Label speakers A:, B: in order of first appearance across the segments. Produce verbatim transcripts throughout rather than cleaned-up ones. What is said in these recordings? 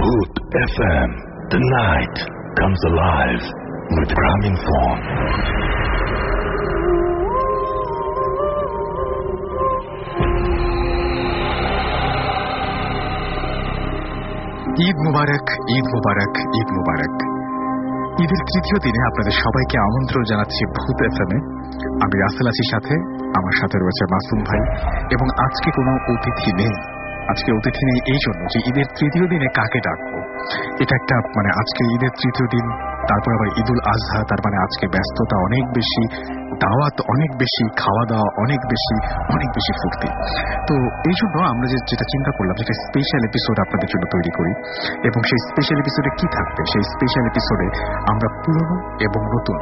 A: Bhoot F M. The night comes alive with Graminphone.
B: Eid মুবারক, ঈদ মুবারক, ঈদ মুবারক। ঈদের তৃতীয় দিনে আপনাদের সবাইকে আমন্ত্রণ জানাচ্ছি ভূত এফ এম এ। আমি রাসেল আছি সাথে, আমার সাথে রয়েছে মাসুম ভাই, এবং আজকে কোনো অতিথি নেই। আজকে অতিথি নেই এই জন্য যে ঈদের তৃতীয় দিনে কাকে ডাকবো, এটা একটা মানে আজকে ঈদের তৃতীয় দিন, তারপর আবার ঈদুল আজহা, তার মানে আজকে ব্যস্ততা অনেক বেশি, দাওয়াত অনেক বেশি, খাওয়া দাওয়া অনেক বেশি, অনেক বেশি ফুর্তি। তো এই জন্য আমরা যে যেটা চিন্তা করলাম যেটা স্পেশাল এপিসোড আপনাদের জন্য তৈরি করি, এবং সেই স্পেশাল এপিসোডে কি থাকবে, সেই স্পেশাল এপিসোডে আমরা পুরনো এবং নতুন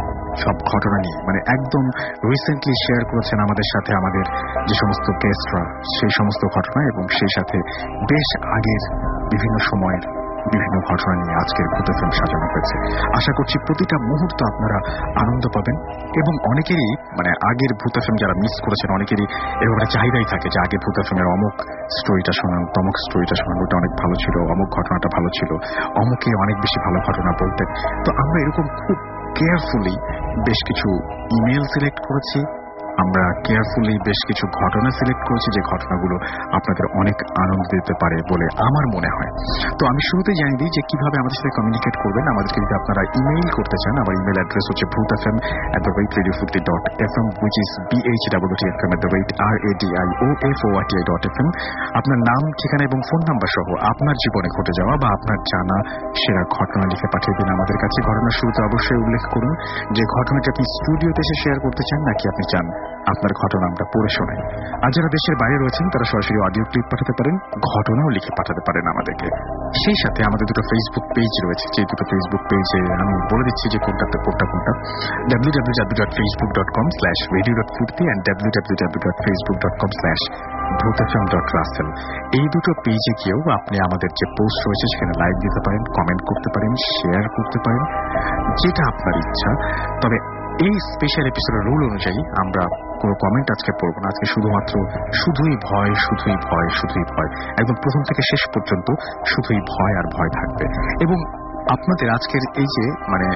B: সব ঘটনা নিয়ে, মানে একদম রিসেন্টলি শেয়ার করেছেন আমাদের সাথে আমাদের যে সমস্ত গেস্টরা, সেই সমস্ত ঘটনা, এবং সেই সাথে বেশ আগের বিভিন্ন সময়ের বিভিন্ন ঘটনা নিয়ে আজকের ভূত এফ এম সাজানো হয়েছে। আশা করছি প্রতিটা মুহূর্ত আপনারা আনন্দ পাবেন, এবং অনেকেরই মানে আগের ভূত এফ এম যারা মিস করেছেন অনেকেরই এরকম একটা চাহিদাই থাকে যে আগের ভূত এফ এম এর অমুক স্টোরিটা শোনান, তমুক স্টোরিটা শোনান, ওটা অনেক ভালো ছিল, অমুক ঘটনাটা ভালো ছিল, অমুকে অনেক বেশি ভালো ঘটনা বলতেন। তো আমরা এরকম খুব কেয়ারফুলি বেশ কিছু ইমেল সিলেক্ট করেছি, আমরা কেয়ারফুলি বেশ কিছু ঘটনা সিলেক্ট করেছি যে ঘটনাগুলো আপনাদের অনেক আনন্দ দিতে পারে বলে আমার মনে হয়। তো আমি শুরুতেই জানিয়ে দিই যে কিভাবে আমাদের সাথে কমিউনিকেট করবেন। আমাদেরকে যদি আপনারা ইমেইল করতে চান, আমার ইমেল অ্যাড্রেস হচ্ছে Bhoot F M at the rate radio Foorti dot F M, which is B H W T F M at the rate R A D I O F O R T I dot F M. আপনার নাম, ঠিকানা এবং phone number সহ আপনার জীবনে ঘটে যাওয়া বা আপনার জানা সেরা ঘটনা লিখে পাঠিয়ে দিন আমাদের কাছে। ঘটনার শুরুতে অবশ্যই উল্লেখ করুন যে ঘটনাটি আপনি স্টুডিওতে এসে শেয়ার করতে চান, নাকি আপনি চান আপনার ঘটনা আমরা পড়ে শোনাই। আর যারা দেশের বাইরে রয়েছেন তারা সরাসরি অডিও ক্লিপ পাঠাতে পারেন, ঘটনাও লিখে পাঠাতে পারেন আমাদেরকে। সেই সাথে আমাদের দুটো ফেসবুক পেজ রয়েছে, যে দুটো ফেসবুক পেজে আমি বলে দিচ্ছি যে কোনটাতে কোনটা কোনটা W W W dot Facebook dot com slash radio dot Foorti and W W W dot Facebook dot com slash Bhoot F M dot Russell. এই দুটো পেজে গিয়েও আপনি আমাদের যে পোস্ট রয়েছে সেখানে লাইক দিতে পারেন, কমেন্ট করতে পারেন, শেয়ার করতে পারেন, যেটা আপনার ইচ্ছা। তবে এই স্পেশাল এপিসোডের রুল অনুযায়ী আমরা কোনো কমেন্ট আজকে পড়বো না। আজকে শুধুমাত্র শুধুই ভয়, শুধুই ভয়, শুধুই ভয়, একদম প্রথম থেকে শেষ পর্যন্ত শুধুই ভয় আর ভয় থাকবে। এবং আপনাদের আজকের এই যে মানে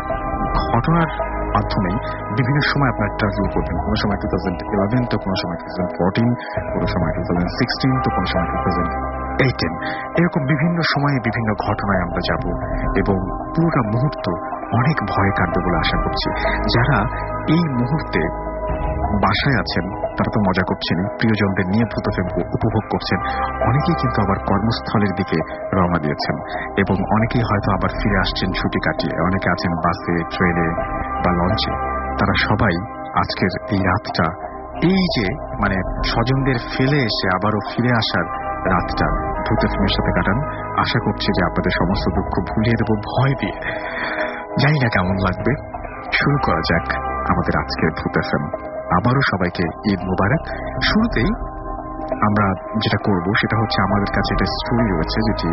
B: ঘটনার মাধ্যমেই বিভিন্ন সময় আপনার ইন্টারভিউ করবেন, কোনো সময় টু থাউজেন্ড ইলেভেন তো কোনো সময় টু থাউজেন্ড ফোরটিন, কোনো সময় টু থাউজেন্ড সিক্সটিন তো কোনো সময় টু থাউজেন্ড এইটিন, এরকম বিভিন্ন সময়ে বিভিন্ন ঘটনায় আমরা যাব, এবং পুরোটা মুহূর্ত অনেক ভয় কাটবে বলে আশা করছি। যারা এই মুহূর্তে বাসায় আছেন তারা তো মজা করছেন, প্রিয়জনদের নিয়ে ভূত এফ এম উপভোগ করছেন, অনেকেই কিন্তু আবার কর্মস্থলের দিকে রওনা দিয়েছেন, এবং অনেকেই হয়তো আবার ফিরে আসছেন ছুটি কাটিয়ে, অনেকে আছেন বাসে, ট্রেনে বা লঞ্চে। তারা সবাই আজকের এই রাতটা, এই যে মানে স্বজনদের ফেলে এসে আবারও ফিরে আসার রাতটা ভূত এফ এম এর সাথে কাটান। আশা করছি যে আপনাদের সমস্ত দুঃখ ভুলিয়ে দেব ভয় দিয়ে। জানি না কেমন লাগবে। শুরু করা যাক আমাদের আজকের ভূত এফ এম। আবারও সবাইকে ঈদ মুবারক। শুরুতেই আমরা যেটা করব সেটা হচ্ছে আমাদের কাছে একটা স্টোরি রয়েছে যেটি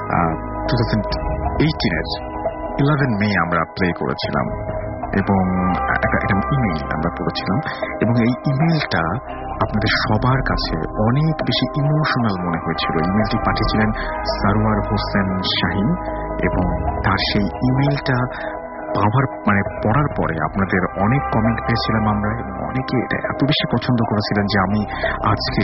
B: টু থাউজেন্ড এইটিনের ইলেভেন মে আমরা প্লে করেছিলাম, এবং একটা একটা ইমেইল আমরা পড়েছিলাম, এবং এই ইমেইলটা আপনাদের সবার কাছে অনেক বেশি ইমোশনাল মনে হয়েছিল। ইমেইলটি পাঠিয়েছিলেন সারোয়ার হোসেন শাহিন, এবং তার সেই ইমেইলটা পাওয়ার মানে পড়ার পরে আপনাদের অনেক কমেন্ট পেয়েছিলাম আমরা, এবং অনেকে এটা এত বেশি পছন্দ করেছিলেন যে আমি আজকে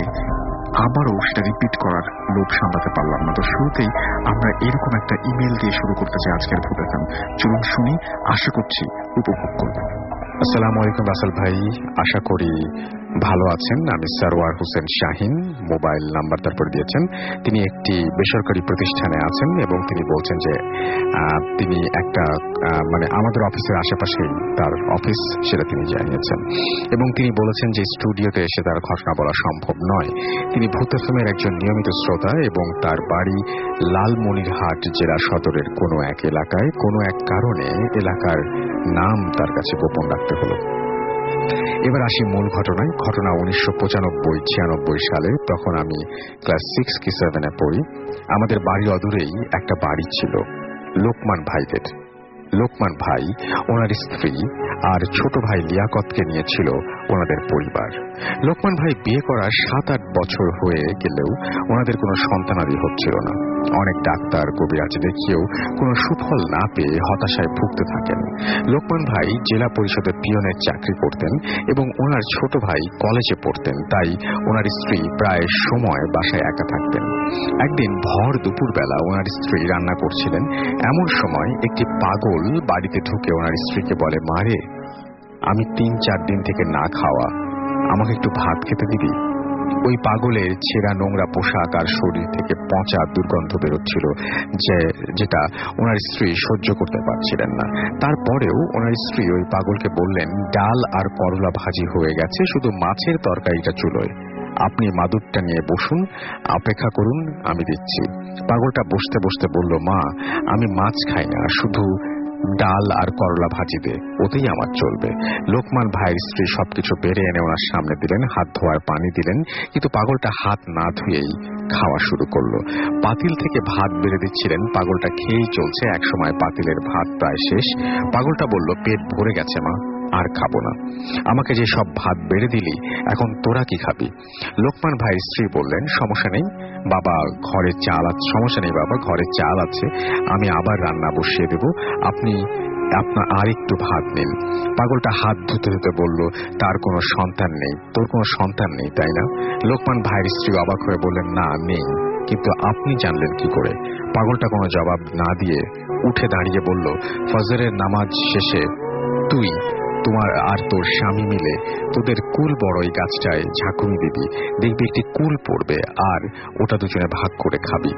B: আবারও সেটা রিপিট করার লোভ সামলাতে পারলাম না। তো শুরুতেই আমরা এরকম একটা ইমেল দিয়ে শুরু করতে চাই আজকের ভূত এফ এম। চলুন শুনি, আশা করছি উপভোগ করবেন। আসসালামু আলাইকুম রাসেল ভাই, আশা করি ভালো আছেন। আমি সারোয়ার হোসেন শাহিন, মোবাইল নাম্বার তারপর দিয়েছেন। তিনি একটি বেসরকারি প্রতিষ্ঠানে আছেন, এবং তিনি বলছেন যে তিনি একটা মানে আমাদের অফিসের আশেপাশেই তার অফিস, সেটা তিনি জানিয়েছেন, এবং তিনি বলেছেন যে স্টুডিওতে এসে তার ঘটনা বলা সম্ভব নয়। তিনি ভূত এফ এম এর একজন নিয়মিত শ্রোতা, এবং তার বাড়ি লালমনিরহাট জেলা সদরের কোনো এক এলাকায়। কোনো এক কারণে এলাকার নাম তার কাছে গোপন রাখতে হলো। এবার আসি মূল ঘটনায়। ঘটনা উনিশশো পঁচানব্বই ছিয়ানব্বই সালে, তখন আমি ক্লাস সিক্স কি সেভেনে পড়ি। আমাদের বাড়ি অদূরেই একটা বাড়ি ছিল লোকমান ভাইদের। লোকমান ভাই, ওনার স্ত্রী আর ছোট ভাই লিয়াকতকে নিয়েছিল ওনাদের পরিবার। লোকমান ভাই বিয়ে করার সাত আট বছর হয়ে গেলেও ওনাদের কোনো সন্তানাদি হচ্ছিল না। অনেক ডাক্তার কবিরাজ দেখিয়েও কোনো সুফল না পেয়ে হতাশায় ভুগতে থাকেন। লোকমান ভাই জেলা পরিষদের পিয়নের চাকরি করতেন এবং ওনার ছোট ভাই কলেজে পড়তেন, তাই ওনার স্ত্রী প্রায় সময় বাসায় একা থাকতেন। একদিন ভর দুপুরবেলা ওনার স্ত্রী রান্না করছিলেন। এমন সময় একটি পাগল বাড়িতে ঢুকে ওনার স্ত্রীকে বলে, মারে, আমি তিন চার দিন থেকে না খাওয়া, আমাকে একটু ভাত খেতে দিবি? ওই পাগলের ছেঁড়া নোংরা পোশাক আর শরীর থেকে পচা দুর্গন্ধ বেরোচ্ছিল, যে যেটা ওনার স্ত্রী সহ্য করতে পারছিলেন না। তারপরেও ওনার স্ত্রী ওই পাগলকে বললেন, ডাল আর করলা ভাজি হয়ে গেছে, শুধু মাছের তরকারিটা চুলোয়, আপনি মাদুরটা নিয়ে বসুন, অপেক্ষা করুন, আমি দিচ্ছি। পাগলটা বসতে বসতে বলল, মা, আমি মাছ খাই না, শুধু ডাল আর করলা ভাজি দে, ওতেই আমার চলবে। লোকমান ভাইয়ের স্ত্রী সবকিছু বেড়ে এনে ওনার সামনে দিলেন, হাত ধোয়ার পানি দিলেন, কিন্তু পাগলটা হাত না ধুয়েই খাওয়া শুরু করলো। পাতিল থেকে ভাত বেড়ে দিচ্ছিলেন, পাগলটা খেয়েই চলছে। একসময় পাতিলের ভাত প্রায় শেষ। পাগলটা বলল, পেট ভরে গেছে মা, আর খাবো না, আমাকে যে সব ভাত বেড়ে দিলি, এখন তোরা কি খাবি? লোকমান ভাইয়ের স্ত্রী বললেন, সমস্যা নেই বাবা, ঘরে চাল আছে, সমস্যা নেই বাবা, ঘরে চাল আছে, আমি আবার রান্না বসিয়ে দেব, আপনি আপনার আর একটু ভাত নিন। পাগলটা হাত ধুতে ধুতে বলল, তার কোনো সন্তান নেই? তোর কোনো সন্তান নেই, তাই না? লোকমান ভাইয়ের স্ত্রী অবাক হয়ে বললেন, না, নেই, কিন্তু আপনি জানলেন কি করে? পাগলটা কোনো জবাব না দিয়ে উঠে দাঁড়িয়ে বলল, ফজরের নামাজ শেষে তুই, তোমার আর তোর স্বামী মিলে তোদের কুল বড়ই গাছটায় ঝাঁকুনি দিবি, দেখবি একটি কুল পড়বে, আর ওটা দুজনে ভাগ করে খাবি।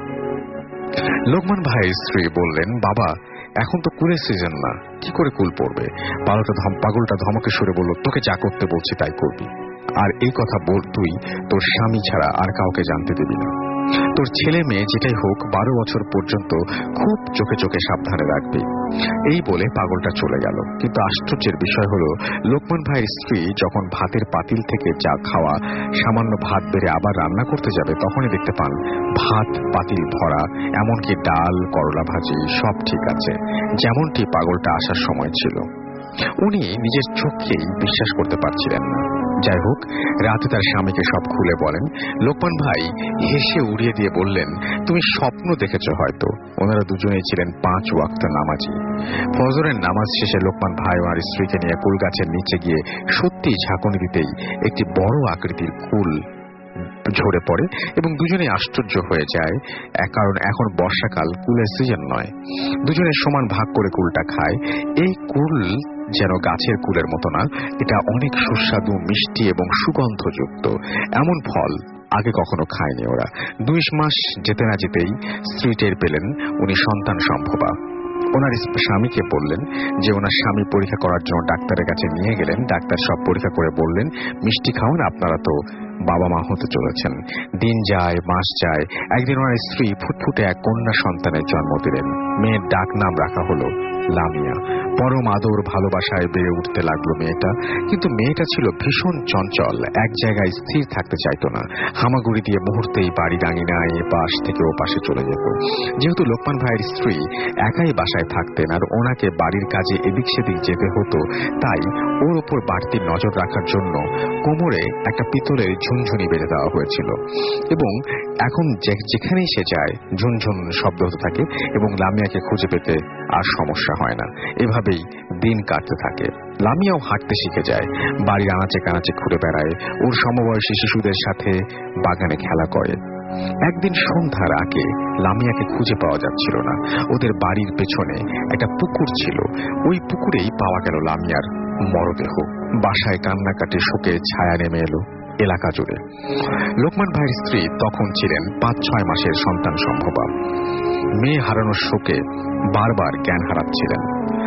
B: লোকমান ভাইয়ের স্ত্রী বললেন, বাবা, এখন তো কুলের সিজন না, কি করে কুল পড়বে? পাগলটা ধমকে সুরে বলল, তোকে যা করতে বলছি তাই করবি, আর এই কথা বল তুই তোর স্বামী ছাড়া আর কাউকে জানতে দিবি না। তোর ছেলে মেয়ে যেটাই হোক, বারো বছর পর্যন্ত খুব চোখে চোখে সাবধানে রাখবি। এই বলে পাগলটা চলে গেল। কিন্তু আশ্চর্যের বিষয় হলো, লোকমান ভাইয়ের স্ত্রী যখন ভাতের পাতিল থেকে যা খাওয়া সামান্য ভাত বেড়ে আবার রান্না করতে যাবে, তখনই দেখতে পান ভাত পাতিল ভরা, এমনকি ডাল, করলা ভাজি সব ঠিক আছে, যেমনটি পাগলটা আসার সময় ছিল। উনি নিজের চোখকেই বিশ্বাস করতে পারছিলেন না। যাই হোক, রাতে তার স্বামীকে সব খুলে বলেন। লোকমান ভাই হেসে উড়িয়ে দিয়ে বললেন, তুমি স্বপ্ন দেখেছ হয়তো। ওনারা দুজনেই ছিলেন পাঁচ ওয়াক্ত নামাজি। ফজরের নামাজ শেষে লোকমান ভাই ওনার স্ত্রীকে নিয়ে কুল গাছের নিচে গিয়ে সত্যি ঝাঁকুনি দিতেই একটি বড় আকৃতির কুল ঝরে পড়ে এবং দুজনেই আশ্চর্য হয়ে যায়, কারণ এখন বর্ষাকাল, কুলের সিজন নয়। দুজনে সমান ভাগ করে কুলটা খায়। এই কুল যেন গাছের কুলের মতো না, এটা অনেক সুস্বাদু, মিষ্টি এবং সুগন্ধযুক্ত। এমন ফল আগে কখনো খায়নি ওরা। দুই মাস যেতে না যেতেই স্ত্রী টের পেলেন উনি সন্তান সম্ভবা। ওনার স্বামীকে বললেন যে ওনার স্বামী পরীক্ষা করার জন্য ডাক্তারের কাছে নিয়ে গেলেন। ডাক্তার সব পরীক্ষা করে বললেন, মিষ্টি খাওয়ান, আপনারা তো বাবা মা হতে চলেছেন। দিন যায়, মাস যায়। একদিন ওনার স্ত্রী ফুটফুটে এক কন্যা সন্তানের জন্ম দিলেন। মেয়ের ডাক নাম রাখা হলো লামিয়া। পরম আদর ভালোবাসায় বেড়ে উঠতে লাগলো মেয়েটা। কিন্তু মেয়েটা ছিল ভীষণ চঞ্চল, এক জায়গায় স্থির থাকতে চাইতো না। হামাগুড়ি দিয়ে মুহূর্তেই বাড়ি ডাঙিনায় এ পাশ থেকে ও পাশে চলে যেত। যেহেতু লোকমান ভাইয়ের স্ত্রী একাই বাসায় থাকতেন আর ওনাকে বাড়ির কাজে এদিক সেদিক যেতে হতো, তাই ওর ওপর বাড়তি নজর রাখার জন্য কোমরে একটা পিতলের ঝুনঝুনি বেঁধে দেওয়া হয়েছিল এবং এখন যেখানেই সে যায় ঝুনঝুন শব্দ হতে থাকে এবং লামিয়াকে খুঁজে পেতে আর সমস্যা হয় না। এভাবেই দিন কাটতে থাকে। লামিয়াও হাঁটতে শিখে যায়, বাড়ির আনাচে কানাচে ঘুরে বেড়ায়, ওর সমবয়সী শিশুদের সাথে বাগানে খেলা করে। একদিন সন্ধ্যার আগে লামিয়াকে খুঁজে পাওয়া যাচ্ছিল না। ওদের বাড়ির পেছনে একটা পুকুর ছিল, ওই পুকুরেই পাওয়া গেল লামিয়ার মরদেহ। বাসায় কান্নাকাটি শোকে ছায়া নেমে এলো এলাকা জুড়ে। লোকমান ভাইয়ের স্ত্রী তখন ছিলেন পাঁচ ছয় মাসের সন্তান সম্ভবা। মেয়ে হারানোর শোকে বারবার জ্ঞান হারাচ্ছিলেন।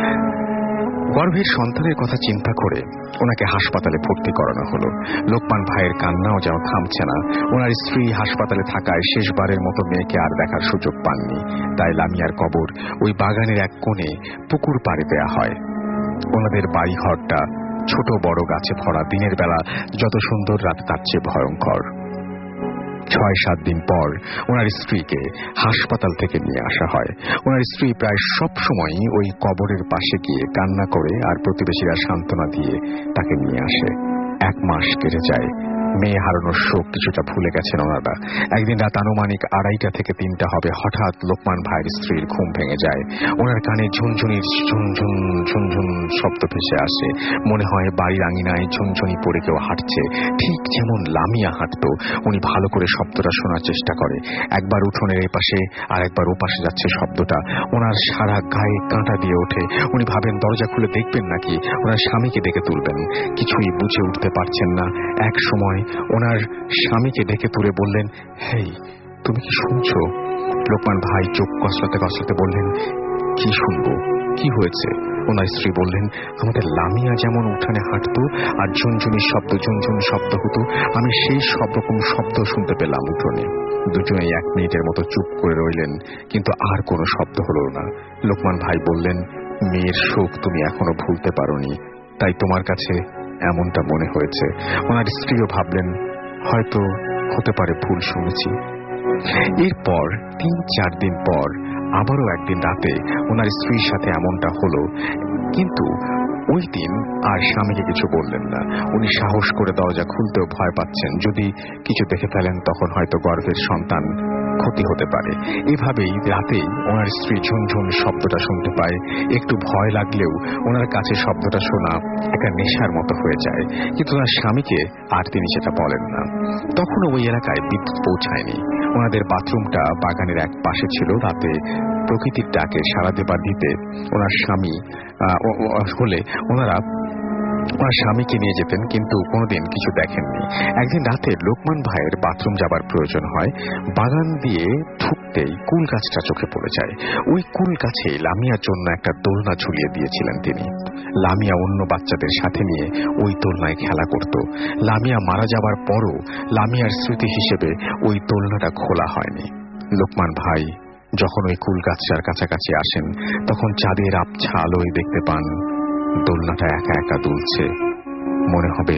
B: গর্ভের সন্তানের কথা চিন্তা করে ওনাকে হাসপাতালে ভর্তি করানো হলো। লোকমান ভাইয়ের কান্নাও যেন থামছে না। ওনার স্ত্রী হাসপাতালে থাকায় শেষবারের মতো মেয়েকে আর দেখার সুযোগ পাননি। তাই লামিয়ার কবর ওই বাগানের এক কোণে পুকুর পাড়ে দেয়া হয়। ওনাদের বাড়ি ঘরটা ছোট বড় গাছে ভরা। দিনের বেলা যত সুন্দর, রাত তার চেয়ে ভয়ঙ্কর। ছয় সাত দিন পর ওনার স্ত্রীকে হাসপাতাল থেকে নিয়ে আসা হয়। ওনার স্ত্রী প্রায় সব সময় ওই কবরের পাশে গিয়ে কান্না করে আর প্রতিবেশীরা সান্ত্বনা দিয়ে তাকে নিয়ে আসে। এক মাস কেটে যায়। মেয়ে হারানোর শোক কিছুটা ভুলে গেছেন ওনারা। একদিন রাত আনুমানিক আড়াইটা থেকে তিনটা হবে, হঠাৎ লোকমান ভাইয়ের স্ত্রীর ঘুম ভেঙে যায়। ওনার কানে ঝুনঝুনির ঝুনঝুন ঝুনঝুন শব্দ ভেসে আসে। মনে হয় বাড়ির আঙিনায় ঝুনঝুনি পড়ে কেউ হাঁটছে, ঠিক যেমন লামিয়া হাঁটত। উনি ভালো করে শব্দটা শোনার চেষ্টা করে। একবার উঠোনের এপাশে আর একবার ওপাশে যাচ্ছে শব্দটা। ওনার সারা গায়ে কাঁটা দিয়ে ওঠে। উনি ভাবেন দরজা খুলে দেখবেন নাকি ওনার স্বামীকে ডেকে তুলবেন। কিছুই বুঝে উঠতে পারছেন না। এক সময় ওনার স্বামীকে ডেকে তুলে বললেন, হেই, তুমি কি শুনছো? লোকমান ভাই চোখ কসলাতে কসলাতে বললেন, কি শুনবো, কি হয়েছে? ওনার স্ত্রী বললেন, আমাদের লামিয়া যেমন উঠানে হাঁটতো আর ঝুনঝুনির শব্দ ঝুনঝুন শব্দ হতো, আমি সেই সব রকম শব্দ শুনতে পেলাম উঠোনে। দুজনেই এক মিনিটের মতো চুপ করে রইলেন, কিন্তু আর কোনো শব্দ হলো না। লোকমান ভাই বললেন, মেয়ের শোক তুমি এখনো ভুলতে পারোনি, তাই তোমার কাছে এমনটা মনে হয়েছে। ওনার স্ত্রীও ভাবলেন, হয়তো হতে পারে ভুল শুনেছি। এরপর তিন চার দিন পর আবারও একদিন রাতে ওনার স্ত্রীর সাথে এমনটা হলো, কিন্তু ওই দিন আর স্বামীকে কিছু বললেন না। উনি সাহস করে দরজা খুলতেও ভয় পাচ্ছেন, যদি কিছু দেখে ফেলেন তখন হয়তো গর্ভের সন্তান ক্ষতি হতে পারে। এভাবেই রাতে ওনার স্ত্রী ঝুনঝুন শব্দটা শুনতে পায়। একটু ভয় লাগলেও ওনার কাছে শব্দটা শোনা একটা নেশার মতো হয়ে যায়, কিন্তু ওনার স্বামীকে আর তিনি সেটা বলেন না। তখনও ওই এলাকায় বিদ্যুৎ পৌঁছায়নি। ওনাদের বাথরুমটা বাগানের এক পাশে ছিল। রাতে প্রকৃতির ডাকে সাড়া দেবার দিতে ওনার স্বামী হলে ওনারা ওনার স্বামীকে নিয়ে যেতেন, কিন্তু কোনোদিন কিছু দেখেননি। একদিন রাতে লোকমান ভাইয়ের বাথরুম যাবার প্রয়োজন হয়। বাগান দিয়ে ঢুকতেই কুল গাছটা চোখে পড়ে যায়। ওই কুল গাছে লামিয়ার জন্য একটা দোলনা ঝুলিয়ে দিয়েছিলেন তিনি। লামিয়া অন্য বাচ্চাদের সাথে নিয়ে ওই দোলনায় খেলা করত। লামিয়া মারা যাবার পরও লামিয়ার স্মৃতি হিসেবে ওই দোলনাটা খোলা হয়নি। লোকমান ভাই যখন ওই কুল গাছটার কাছাকাছি আসেন, তখন চাঁদের আবছা আলোয় দেখতে পান দোলনাটা একা একা দুলছে। মনে হবে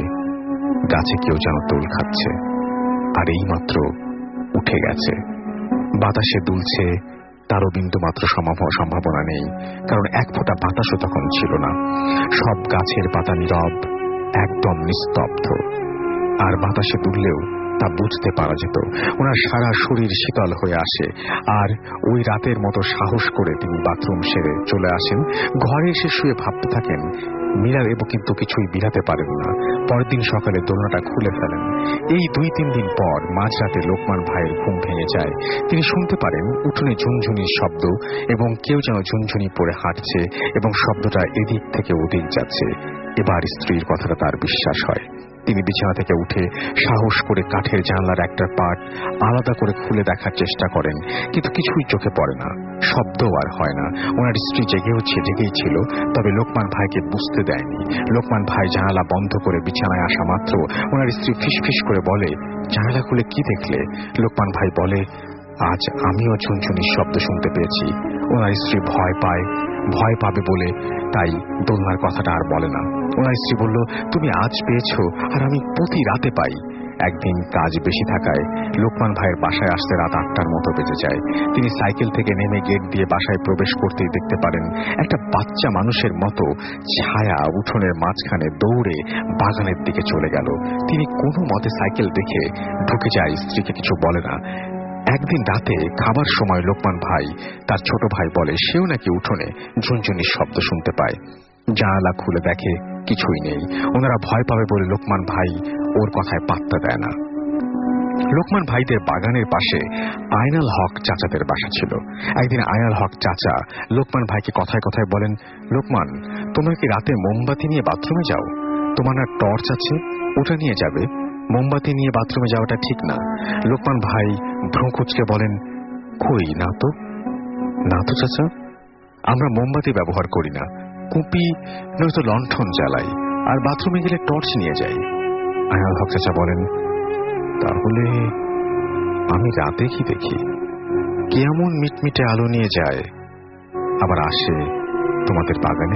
B: গাছে কেউ যেন দোল খাচ্ছে, আর এই মাত্র উঠে গেছে। বাতাসে দুলছে, তারও বিন্দু মাত্র সম্ভাবনা নেই, কারণ এক ফোঁটা বাতাসও তখন ছিল না। সব গাছের পাতা নীরব, একদম নিস্তব্ধ। আর বাতাসে দুললেও তা বুঝতে পারা যেত। ওনার সারা শরীর শীতল হয়ে আসে। আর ওই রাতের মতো সাহস করে তিনি বাথরুম সেরে চলে আসেন। ঘরে এসে শুয়ে ভাবতে থাকেন, মীরা দেব কিন্তু কিছুই বিরাতে পারেন না। পরের দিন সকালে দোলনাটা খুলে ফেলেন। এই দুই তিন দিন পর মাঝরাতে লোকমান ভাইয়ের ঘুম ভেঙে যায়। তিনি শুনতে পারেন উঠোনে ঝুনঝুনির শব্দ এবং কেউ যেন ঝুনঝুনি পরে হাঁটছে, এবং শব্দটা এদিক থেকে ওদিক যাচ্ছে। এবার স্ত্রীর কথাটা তার বিশ্বাস হয়। তিনি বিছানা থেকে উঠে সাহস করে কাঠের জানলার একটা পাট আলাদা করে খুলে দেখার চেষ্টা করেন, কিন্তু কিছুই চোখে পড়ে না, শব্দও আর হয় না। ওনার স্ত্রী জেগে হচ্ছে জেগেই ছিল, তবে লোকমান ভাইকে বুঝতে দেয়নি। লোকমান ভাই জানালা বন্ধ করে বিছানায় আসা মাত্র ওনার স্ত্রী ফিসফিস করে বলে, জানালা খুলে কি দেখলে? লোকমান ভাই বলে, আজ আমিও ঝুনঝুনির শব্দ শুনতে পেয়েছি। ওনার স্ত্রী ভয় পায়, ভয় পাবে বলে তাই দোলনার কথাটা আর বলে না। ওনার স্ত্রী বলল, তুমি আজ পেয়েছ আর আমি প্রতি রাতে পাই। একদিন কাজ বেশি থাকায় লোকমান ভাইয়ের বাসায় আসতে রাত আটটার মতো বেজে যায়। তিনি সাইকেল থেকে নেমে গেট দিয়ে বাসায় প্রবেশ করতেই দেখতে পারেন একটা বাচ্চা মানুষের মতো ছায়া উঠোনের মাঝখানে দৌড়ে বাগানের দিকে চলে গেল। তিনি কোনো মতে সাইকেল দেখে ঢুকে যায়, স্ত্রীকে কিছু বলে না। একদিন রাতে খাবার সময় লোকমান ভাই তার ছোট ভাই বলে সেও নাকি উঠোনে ঝুনঝুনির শব্দ শুনতে পায়। জানালা খুলে দেখে কিছুই নেই। ওনারা ভয় পাবে বলে লোকমান ভাই ওর কথায় পাত্তা দেয় না। লোকমান ভাইদের বাগানের পাশে আয়নাল হক চাচাদের বাসা ছিল। একদিন আয়নাল হক চাচা লোকমান ভাইকে কথায় কথায় বলেন, লোকমান, তোমরা কি রাতে মোমবাতি নিয়ে বাথরুমে যাও? তোমার না টর্চ আছে, ওটা নিয়ে যাবে। মোমবাতি নিয়ে বাথরুমে যাওয়াটা ঠিক না। লোকমান ভাই ভ্রু কুঁচকে বলেন, কই, না তো না তো চাচা, আমরা মোমবাতি ব্যবহার করি না, কুপি নয়তো লণ্ঠন জ্বালাই, আর বাথরুমে গেলে টর্চ নিয়ে যাই। আয়নাল হক চাচা বলেন, তাহলে আমি রাতে কি দেখি? কেমন মিটমিটে আলো নিয়ে যায় আবার আসে তোমাদের বাগানে?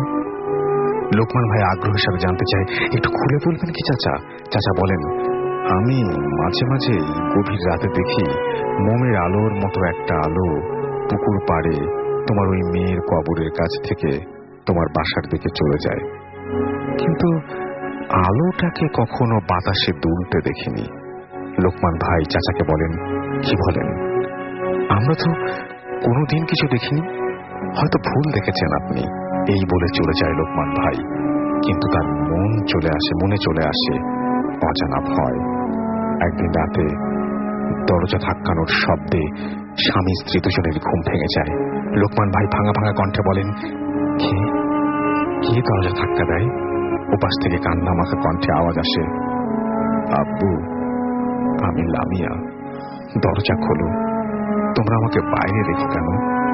B: লোকমান ভাই আগ্রহের সাথে জানতে চায়, একটু খুলে বলবেন কি চাচা? চাচা বলেন, আমি মাঝে মাঝে গভীর রাতে দেখি মোমের আলোর মতো একটা আলো পুকুর পাড়ে তোমার ওই মেয়ের কবরের কাছ থেকে তোমার বাসার দিকে চলে যায়, কিন্তু আলোটাকে কখনো বাতাসে দুলতে দেখিনি। লোকমান ভাই চাচাকে বলেন, কি বলেন? আমরা তো কোনোদিন কিছু দেখিনি, হয়তো ভুল দেখেছেন আপনি। এই বলে চলে যায় লোকমান ভাই, কিন্তু তার মন চলে আসে মনে চলে আসে অজানা ভয়। একদিন রাতে দরজা ধাক্কানোর শব্দে স্বামী স্ত্রী দুজনের ঘুম ভেঙে যায়। লোকমান ভাই ভাঙা ভাঙা কণ্ঠে বলেন, কে কে দরজা ধাক্কা দেয়? ওপাশ থেকে কান্না মাখা কণ্ঠে আওয়াজ আসে, আব্বু, আমি লামিয়া, দরজা খোলো। তোমরা আমাকে বাইরে রেখো কেন?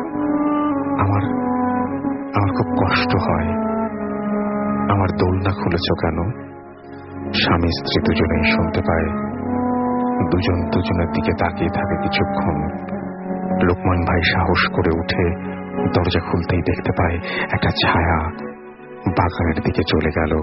B: আমার আমার খুব কষ্ট হয়। আমার দোলনা খুলেছ কেন? স্বামী স্ত্রী দুজনেই শুনতে পায়। দুজন দুজনের দিকে তাকিয়ে থাকে কিছুক্ষণ। লোকমান ভাই সাহস করে উঠে দরজা খুলতেই দেখতে পায় একটা ছায়া বাগানের দিকে চলে গেল।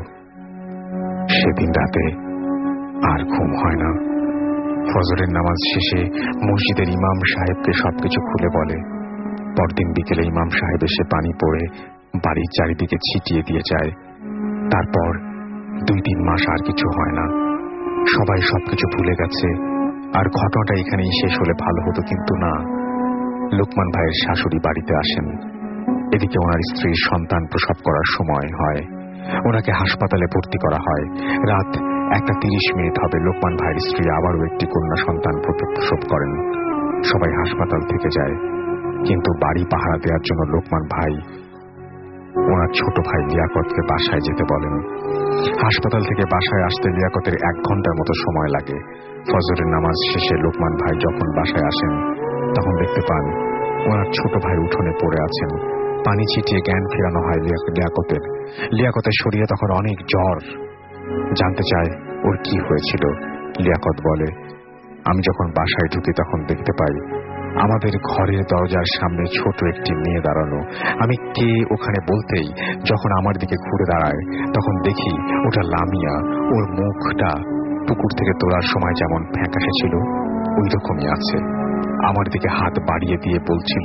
B: সেদিন রাতে আর ঘুম হয় না। ফজরের নামাজ শেষে মসজিদের ইমাম সাহেবকে সবকিছু খুলে বলে। পরদিন বিকেলে ইমাম সাহেব এসে পানি পড়ে বাড়ির চারিদিকে ছিটিয়ে দিয়ে যায়। তারপর দুই তিন মাস আর কিছু হয় না। সবাই সবকিছু ভুলে গেছে, আর ঘটনাটা এখানেই শেষ হলে ভালো হতো, কিন্তু না। লোকমান ভাইয়ের শাশুড়ি বাড়িতে আসেন। এদিকে ওনার স্ত্রীর সন্তান প্রসব করার সময় হয়। ওনাকে হাসপাতালে ভর্তি করা হয়। রাত একটা তিরিশ মিনিট হবে, লোকমান ভাইয়ের স্ত্রী আবারও একটি কন্যা সন্তান প্রসব করেন। সবাই হাসপাতাল থেকে যায়, কিন্তু বাড়ি পাহারা দেওয়ার জন্য লোকমান ভাই ওনার ছোট ভাই লিয়াকতকে বাসায় যেতে বলেন। হাসপাতাল থেকে বাসায় আসতে লিয়াকতের এক ঘন্টার মতো সময় লাগে। ফজরের নামাজ শেষে লোকমান ভাই যখন বাসায় আসেন, তখন দেখতে পান ওনার ছোট ভাই উঠোনে পড়ে আছেন। পানি ছিটিয়ে জ্ঞান ফেরানো হয় লিয়াকতের। লিয়াকতের শরীরে তখন অনেক জ্বর। জানতে চায় ওর কি হয়েছিল। লিয়াকত বলে, আমি যখন বাসায় ঢুকি তখন দেখতে পাই আমাদের ঘরের দরজার সামনে ছোট একটি মেয়ে দাঁড়ানো। আমি কে ওখানে বলতেই যখন আমার দিকে ঘুরে দাঁড়ায়, তখন দেখি ওটা লামিয়া। ওর মুখটা পুকুর থেকে তোলার সময় যেমন ফ্যাকাশে ছিল, ওই রকমই আছে। আমার দিকে হাত বাড়িয়ে দিয়ে বলছিল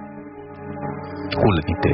B: কোলে নিতে।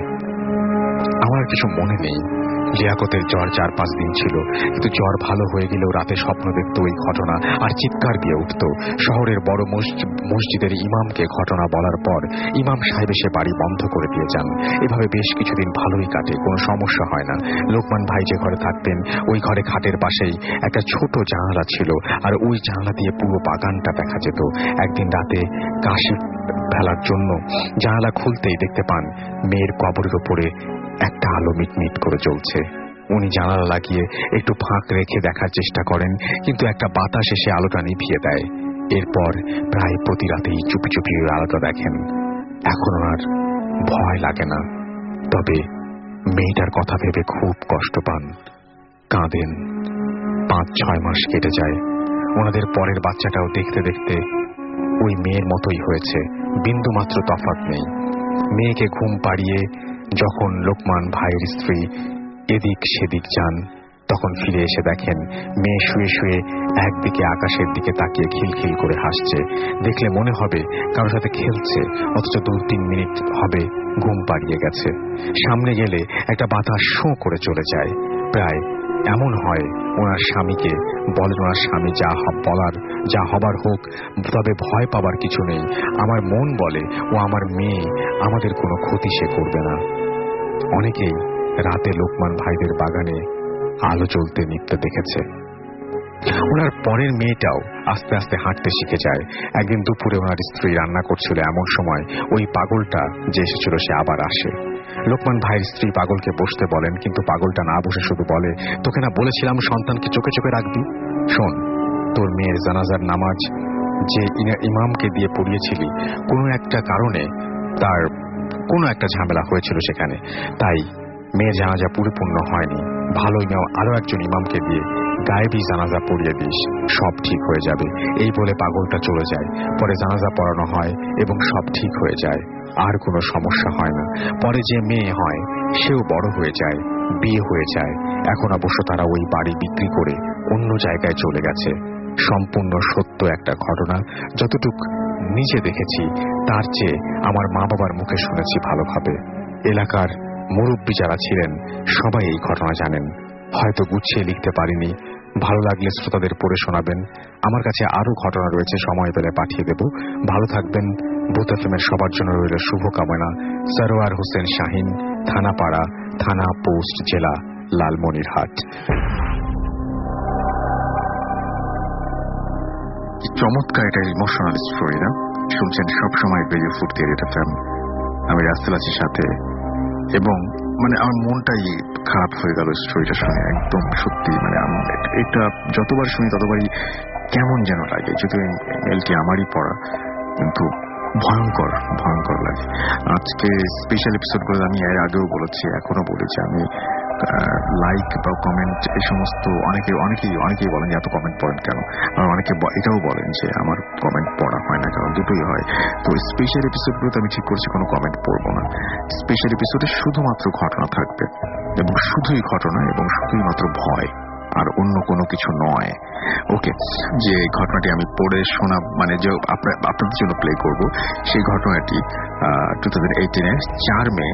B: আমার কিছু মনে নেই। লিয়াকতের জ্বর চার পাঁচ দিন ছিল, কিন্তু জ্বর ভালো হয়ে গেলেও রাতে স্বপ্ন দেখত ওই ঘটনা আর চিৎকার দিয়ে উঠত। শহরের বড় মসজিদের ইমামকে ঘটনা বলার পর ইমাম সাহেব এসে বাড়ি বন্ধ করে দিয়ে যান। এভাবে বেশ কিছুদিন ভালোই কাটে, কোনো সমস্যা হয় না। লোকমান ভাই যে ঘরে থাকতেন, ওই ঘরে খাটের পাশেই একটা ছোট জানালা ছিল, আর ওই জানালা দিয়ে পুরো বাগানটা দেখা যেত। একদিন রাতে কাশি ফেলার জন্য জানালা খুলতেই দেখতে পান মেয়ের কবরের ওপরে একটা আলো মিটমিট করে জ্বলছে। উনি জানালা লাগিয়ে একটু ফাঁক রেখে দেখার চেষ্টা করেন, কিন্তু একটা বাতাস এসে আলোটা নিভিয়ে দেয়। এরপর প্রায় প্রতি রাতেই চুপি চুপি ওই আলোটা দেখেন। এখন ওনার ভয় লাগে না, তবে মেয়েটার কথা ভেবে খুব কষ্ট পান, কাঁদেন। পাঁচ ছয় মাস কেটে যায়। ওনাদের পরের বাচ্চাটাও দেখতে দেখতে ওই মেয়ের মতোই হয়েছে, বিন্দু মাত্র তফাৎ নেই। মেয়েকে ঘুম পাড়িয়ে যখন লোকমান ভাইয়ের স্ত্রী এদিক সেদিক যান, তখন ফিরে এসে দেখেন মেয়ে শুয়ে শুয়ে একদিকে আকাশের দিকে তাকিয়ে খিলখিল করে হাসছে। দেখলে মনে হবে কারোর সাথে খেলছে, অথচ দু তিন মিনিট হবে ঘুম পাড়িয়ে গেছে। সামনে গেলে একটা বাতাস শোঁ করে চলে যায়। প্রায় এমন হয় ওনার স্বামীকে বলেন, ওনার স্বামী যা বলার যা হবার হোক, তবে ভয় পাবার কিছু নেই। আমার মন বলে ও আমার মেয়ে, আমাদের কোনো ক্ষতি সে করবে না। অনেকেই রাতে লোকমান ভাইদের বাগানে আলো জ্বলতে নিতে দেখেছে। ওনার পরের মেয়েটাও আস্তে আস্তে হাঁটতে শিখে যায়। একদিন দুপুরে ওনার স্ত্রী রান্না করছিল, এমন সময় ওই পাগলটা যে এসেছিল সে আবার আসে। লোকমান ভাইয়ের স্ত্রী পাগলকে বসতে বলেন, কিন্তু পাগলটা না বসে শুধু বলে, তোকে না বলেছিলাম সন্তানকে চোখে চোখে রাখবি? শোন, তোর মেয়ের জানাজার নামাজ যে ইমামকে দিয়ে পড়িয়েছিলি, কোনো একটা কারণে তার কোনো একটা ঝামেলা হয়েছিল সেখানে, তাই মেয়ের জানাজা পরিপূর্ণ হয়নি। ভালোই নাও আরো একজন ইমামকে দিয়ে গায়েবী জানাজা পড়িয়ে দিস, সব ঠিক হয়ে যাবে। এই বলে পাগলটা চলে যায়। পরে জানাজা পড়ানো হয় এবং সব ঠিক হয়ে যায়, আর কোনো সমস্যা হয় না। পরে যে মেয়ে হয় সেও বড় হয়ে যায়, বিয়ে হয়ে যায়। এখন অবশ্য তারা ওই বাড়ি বিক্রি করে অন্য জায়গায় চলে গেছে। সম্পূর্ণ সত্য একটা ঘটনা। যতটুক নিজে দেখেছি তার চেয়ে আমার মা বাবার মুখে শুনেছি ভালোভাবে। এলাকার মুরব্বী যারা ছিলেন সবাই এই ঘটনা জানেন। হয়তো গুছিয়ে লিখতে পারিনি, ভালো লাগলে শ্রোতাদের পড়ে শোনাবেন। আমার কাছে আরো ঘটনা রয়েছে, সময় পেলে পাঠিয়ে দেব। ভালো থাকবেন। ভূত এফএমের সবার জন্য রইল শুভকামনা। সরোয়ার হোসেন শাহিন, থানাপাড়া, থানা পোস্ট, জেলা লালমনিরহাট। চমৎকার একটা ইমোশনাল স্টোরি না? শুনছেন সবসময় রেডিও ফুর্তি এফএম। আমি রাসেল আছি সাথে, এবং মানে আমার মনটাই খারাপ হয়ে গেল স্টোরিটা শুনে। একদম সত্যি, মানে এটা যতবার শুনি ততবারই কেমন যেন লাগে। যদিও মেলটি আমারই পড়া, কিন্তু ভয়ঙ্কর ভয়ঙ্কর লাগে। আজকে স্পেশাল এপিসোডগুলো আমি এর আগেও বলেছি, এখনো বলেছি, আমি লাইক বা কমেন্ট এই সমস্ত অনেকে অনেকেই অনেকেই বলেন যে এত কমেন্ট পড়েন কেন, আর অনেকে এটাও বলেন যে আমার কমেন্ট পড়া হয় না, কারণ দুটোই হয়। তো স্পেশাল এপিসোডগুলোতে আমি ঠিক করছি কোনো কমেন্ট পড়বো না। স্পেশাল এপিসোডে শুধুমাত্র ঘটনা থাকবে, এবং শুধুই ঘটনা, এবং শুধুই মাত্র ভয়, আর অন্য কোনো কিছু নয়। ওকে, যে ঘটনাটি আমি পড়ে শোনা মানে যে আপনাদের জন্য প্লে করব, সেই ঘটনাটি টু থাউজেন্ড এইটিনের চার মে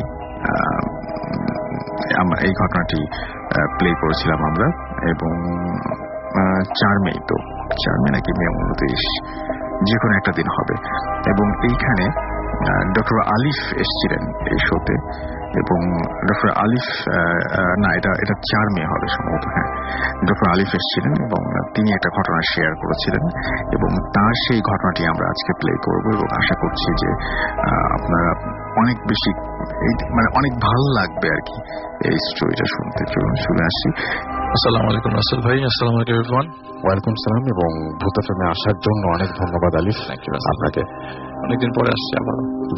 B: এই ঘটনাটি প্লে করেছিলাম আমরা, এবং চার মে তো চার মে নাকি মে উনত্রিশ, যে কোনো একটা দিন হবে। এবং এইখানে ডক্টর আলিফ এসছিলেন এই শোতে, এবং ডক্টর আলিফ না এটা এটা চার মে হবে সম্ভবত, হ্যাঁ, ডক্টর আলিফ এসছিলেন এবং তিনি একটা ঘটনা শেয়ার করেছিলেন, এবং তার সেই ঘটনাটি আমরা আজকে প্লে করব, এবং আশা করছি যে আপনারা অনেক বেশি মানে অনেক ভালো লাগবে আর কি এই স্টোরিটা শুনতে। চলুন শুনে আসি।
C: আসসালামু আলাইকুম রাসেল ভাই। আসসালামু আলাইকুম এভরিওয়ান।
B: ওয়েলকাম সালাম, এবং ভূত এফএমে আসার জন্য অনেক ধন্যবাদ আলিফ। আপনাকে
C: অনেকদিন পরে আসছি আবার।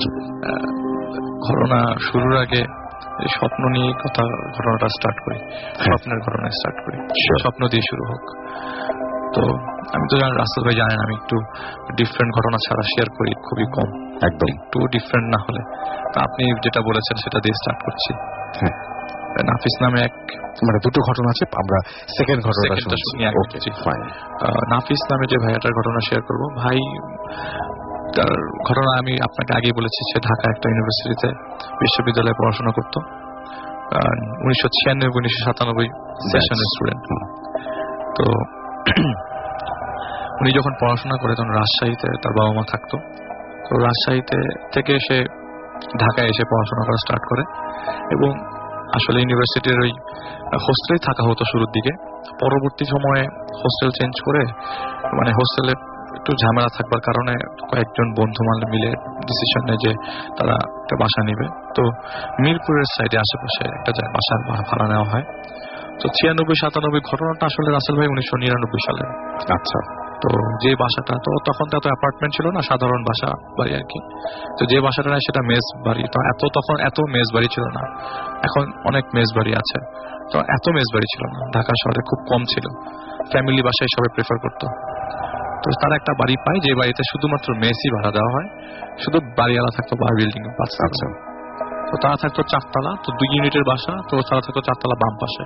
C: ঘটনা শুরুর আগে স্বপ্ন নিয়ে কথা ঘটনাটা স্টার্ট করি, স্বপ্নের ঘটনা স্টার্ট করি, স্বপ্ন দিয়ে শুরু হোক। তো আমি তো জানি রাসেল ভাই জানেন আমি একটু ডিফারেন্ট ঘটনা ছাড়া শেয়ার করি খুবই কম,
B: একদম
C: একটু ডিফারেন্ট না হলে। আপনি যেটা বলেছেন সেটা দিয়ে স্টার্ট করছি। নাফিস নামে এক
B: মানে দুটো ঘটনা আছে, আমরা সেকেন্ড ঘটনাটা শুনি।
C: নাফিস নামে যে ভাইয়াটার ঘটনা শেয়ার করব, ভাই তার ঘটনা আমি আপনাকে আগেই বলেছি, সে ঢাকা একটা ইউনিভার্সিটিতে বিশ্ববিদ্যালয়ে পড়াশোনা করতো। উনিশশো ছিয়ানব্বই উনিশশো সাতানব্বই সেশনের স্টুডেন্ট। তো উনি যখন পড়াশোনা করে তখন রাজশাহীতে তার বাবা মা থাকতো। তো রাজশাহীতে থেকে সে ঢাকায় এসে পড়াশোনা করা স্টার্ট করে, এবং আসলে ইউনিভার্সিটির ওই হোস্টেলেই থাকা হতো শুরুর দিকে। পরবর্তী সময়ে হোস্টেল চেঞ্জ করে, মানে হোস্টেলে একটু ঝামেলা থাকবার কারণে কয়েকজন বন্ধু মিলে ডিসিশন নেয় যে তারা একটা বাসা নিবে। তো মিরপুরের সাইডে আশেপাশে একটা বাসার ভাড়া নেওয়া হয়। তো ছিয়ানব্বই সাতানব্বই ঘটনাটা আসলে রাসেল ভাই উনিশশো নিরানব্বই সালে।
B: আচ্ছা।
C: তো যে বাসাটা, তো তখন তো এত অ্যাপার্টমেন্ট ছিল না, সাধারণ বাসা বাড়ি আর কি। তো যে বাসাটা নেয় সেটা মেস বাড়ি। তো এত তখন এত মেস বাড়ি ছিল না, এখন অনেক মেস বাড়ি আছে। তো এত মেস বাড়ি ছিল না, ঢাকা শহরে খুব কম ছিল। ফ্যামিলি বাসায় সবাই প্রেফার করতো। তো তারা একটা বাড়ি পায় যে বাড়িতে শুধুমাত্র মেসই ভাড়া দেওয়া হয়, শুধু বাড়িওয়ালা থাকতো বার বিল্ডিং এ। আচ্ছা। তো তারা থাকতো চারতলা, তো দুই ইউনিটের বাসা, তো তারা থাকতো চারতলা বাম পাশে।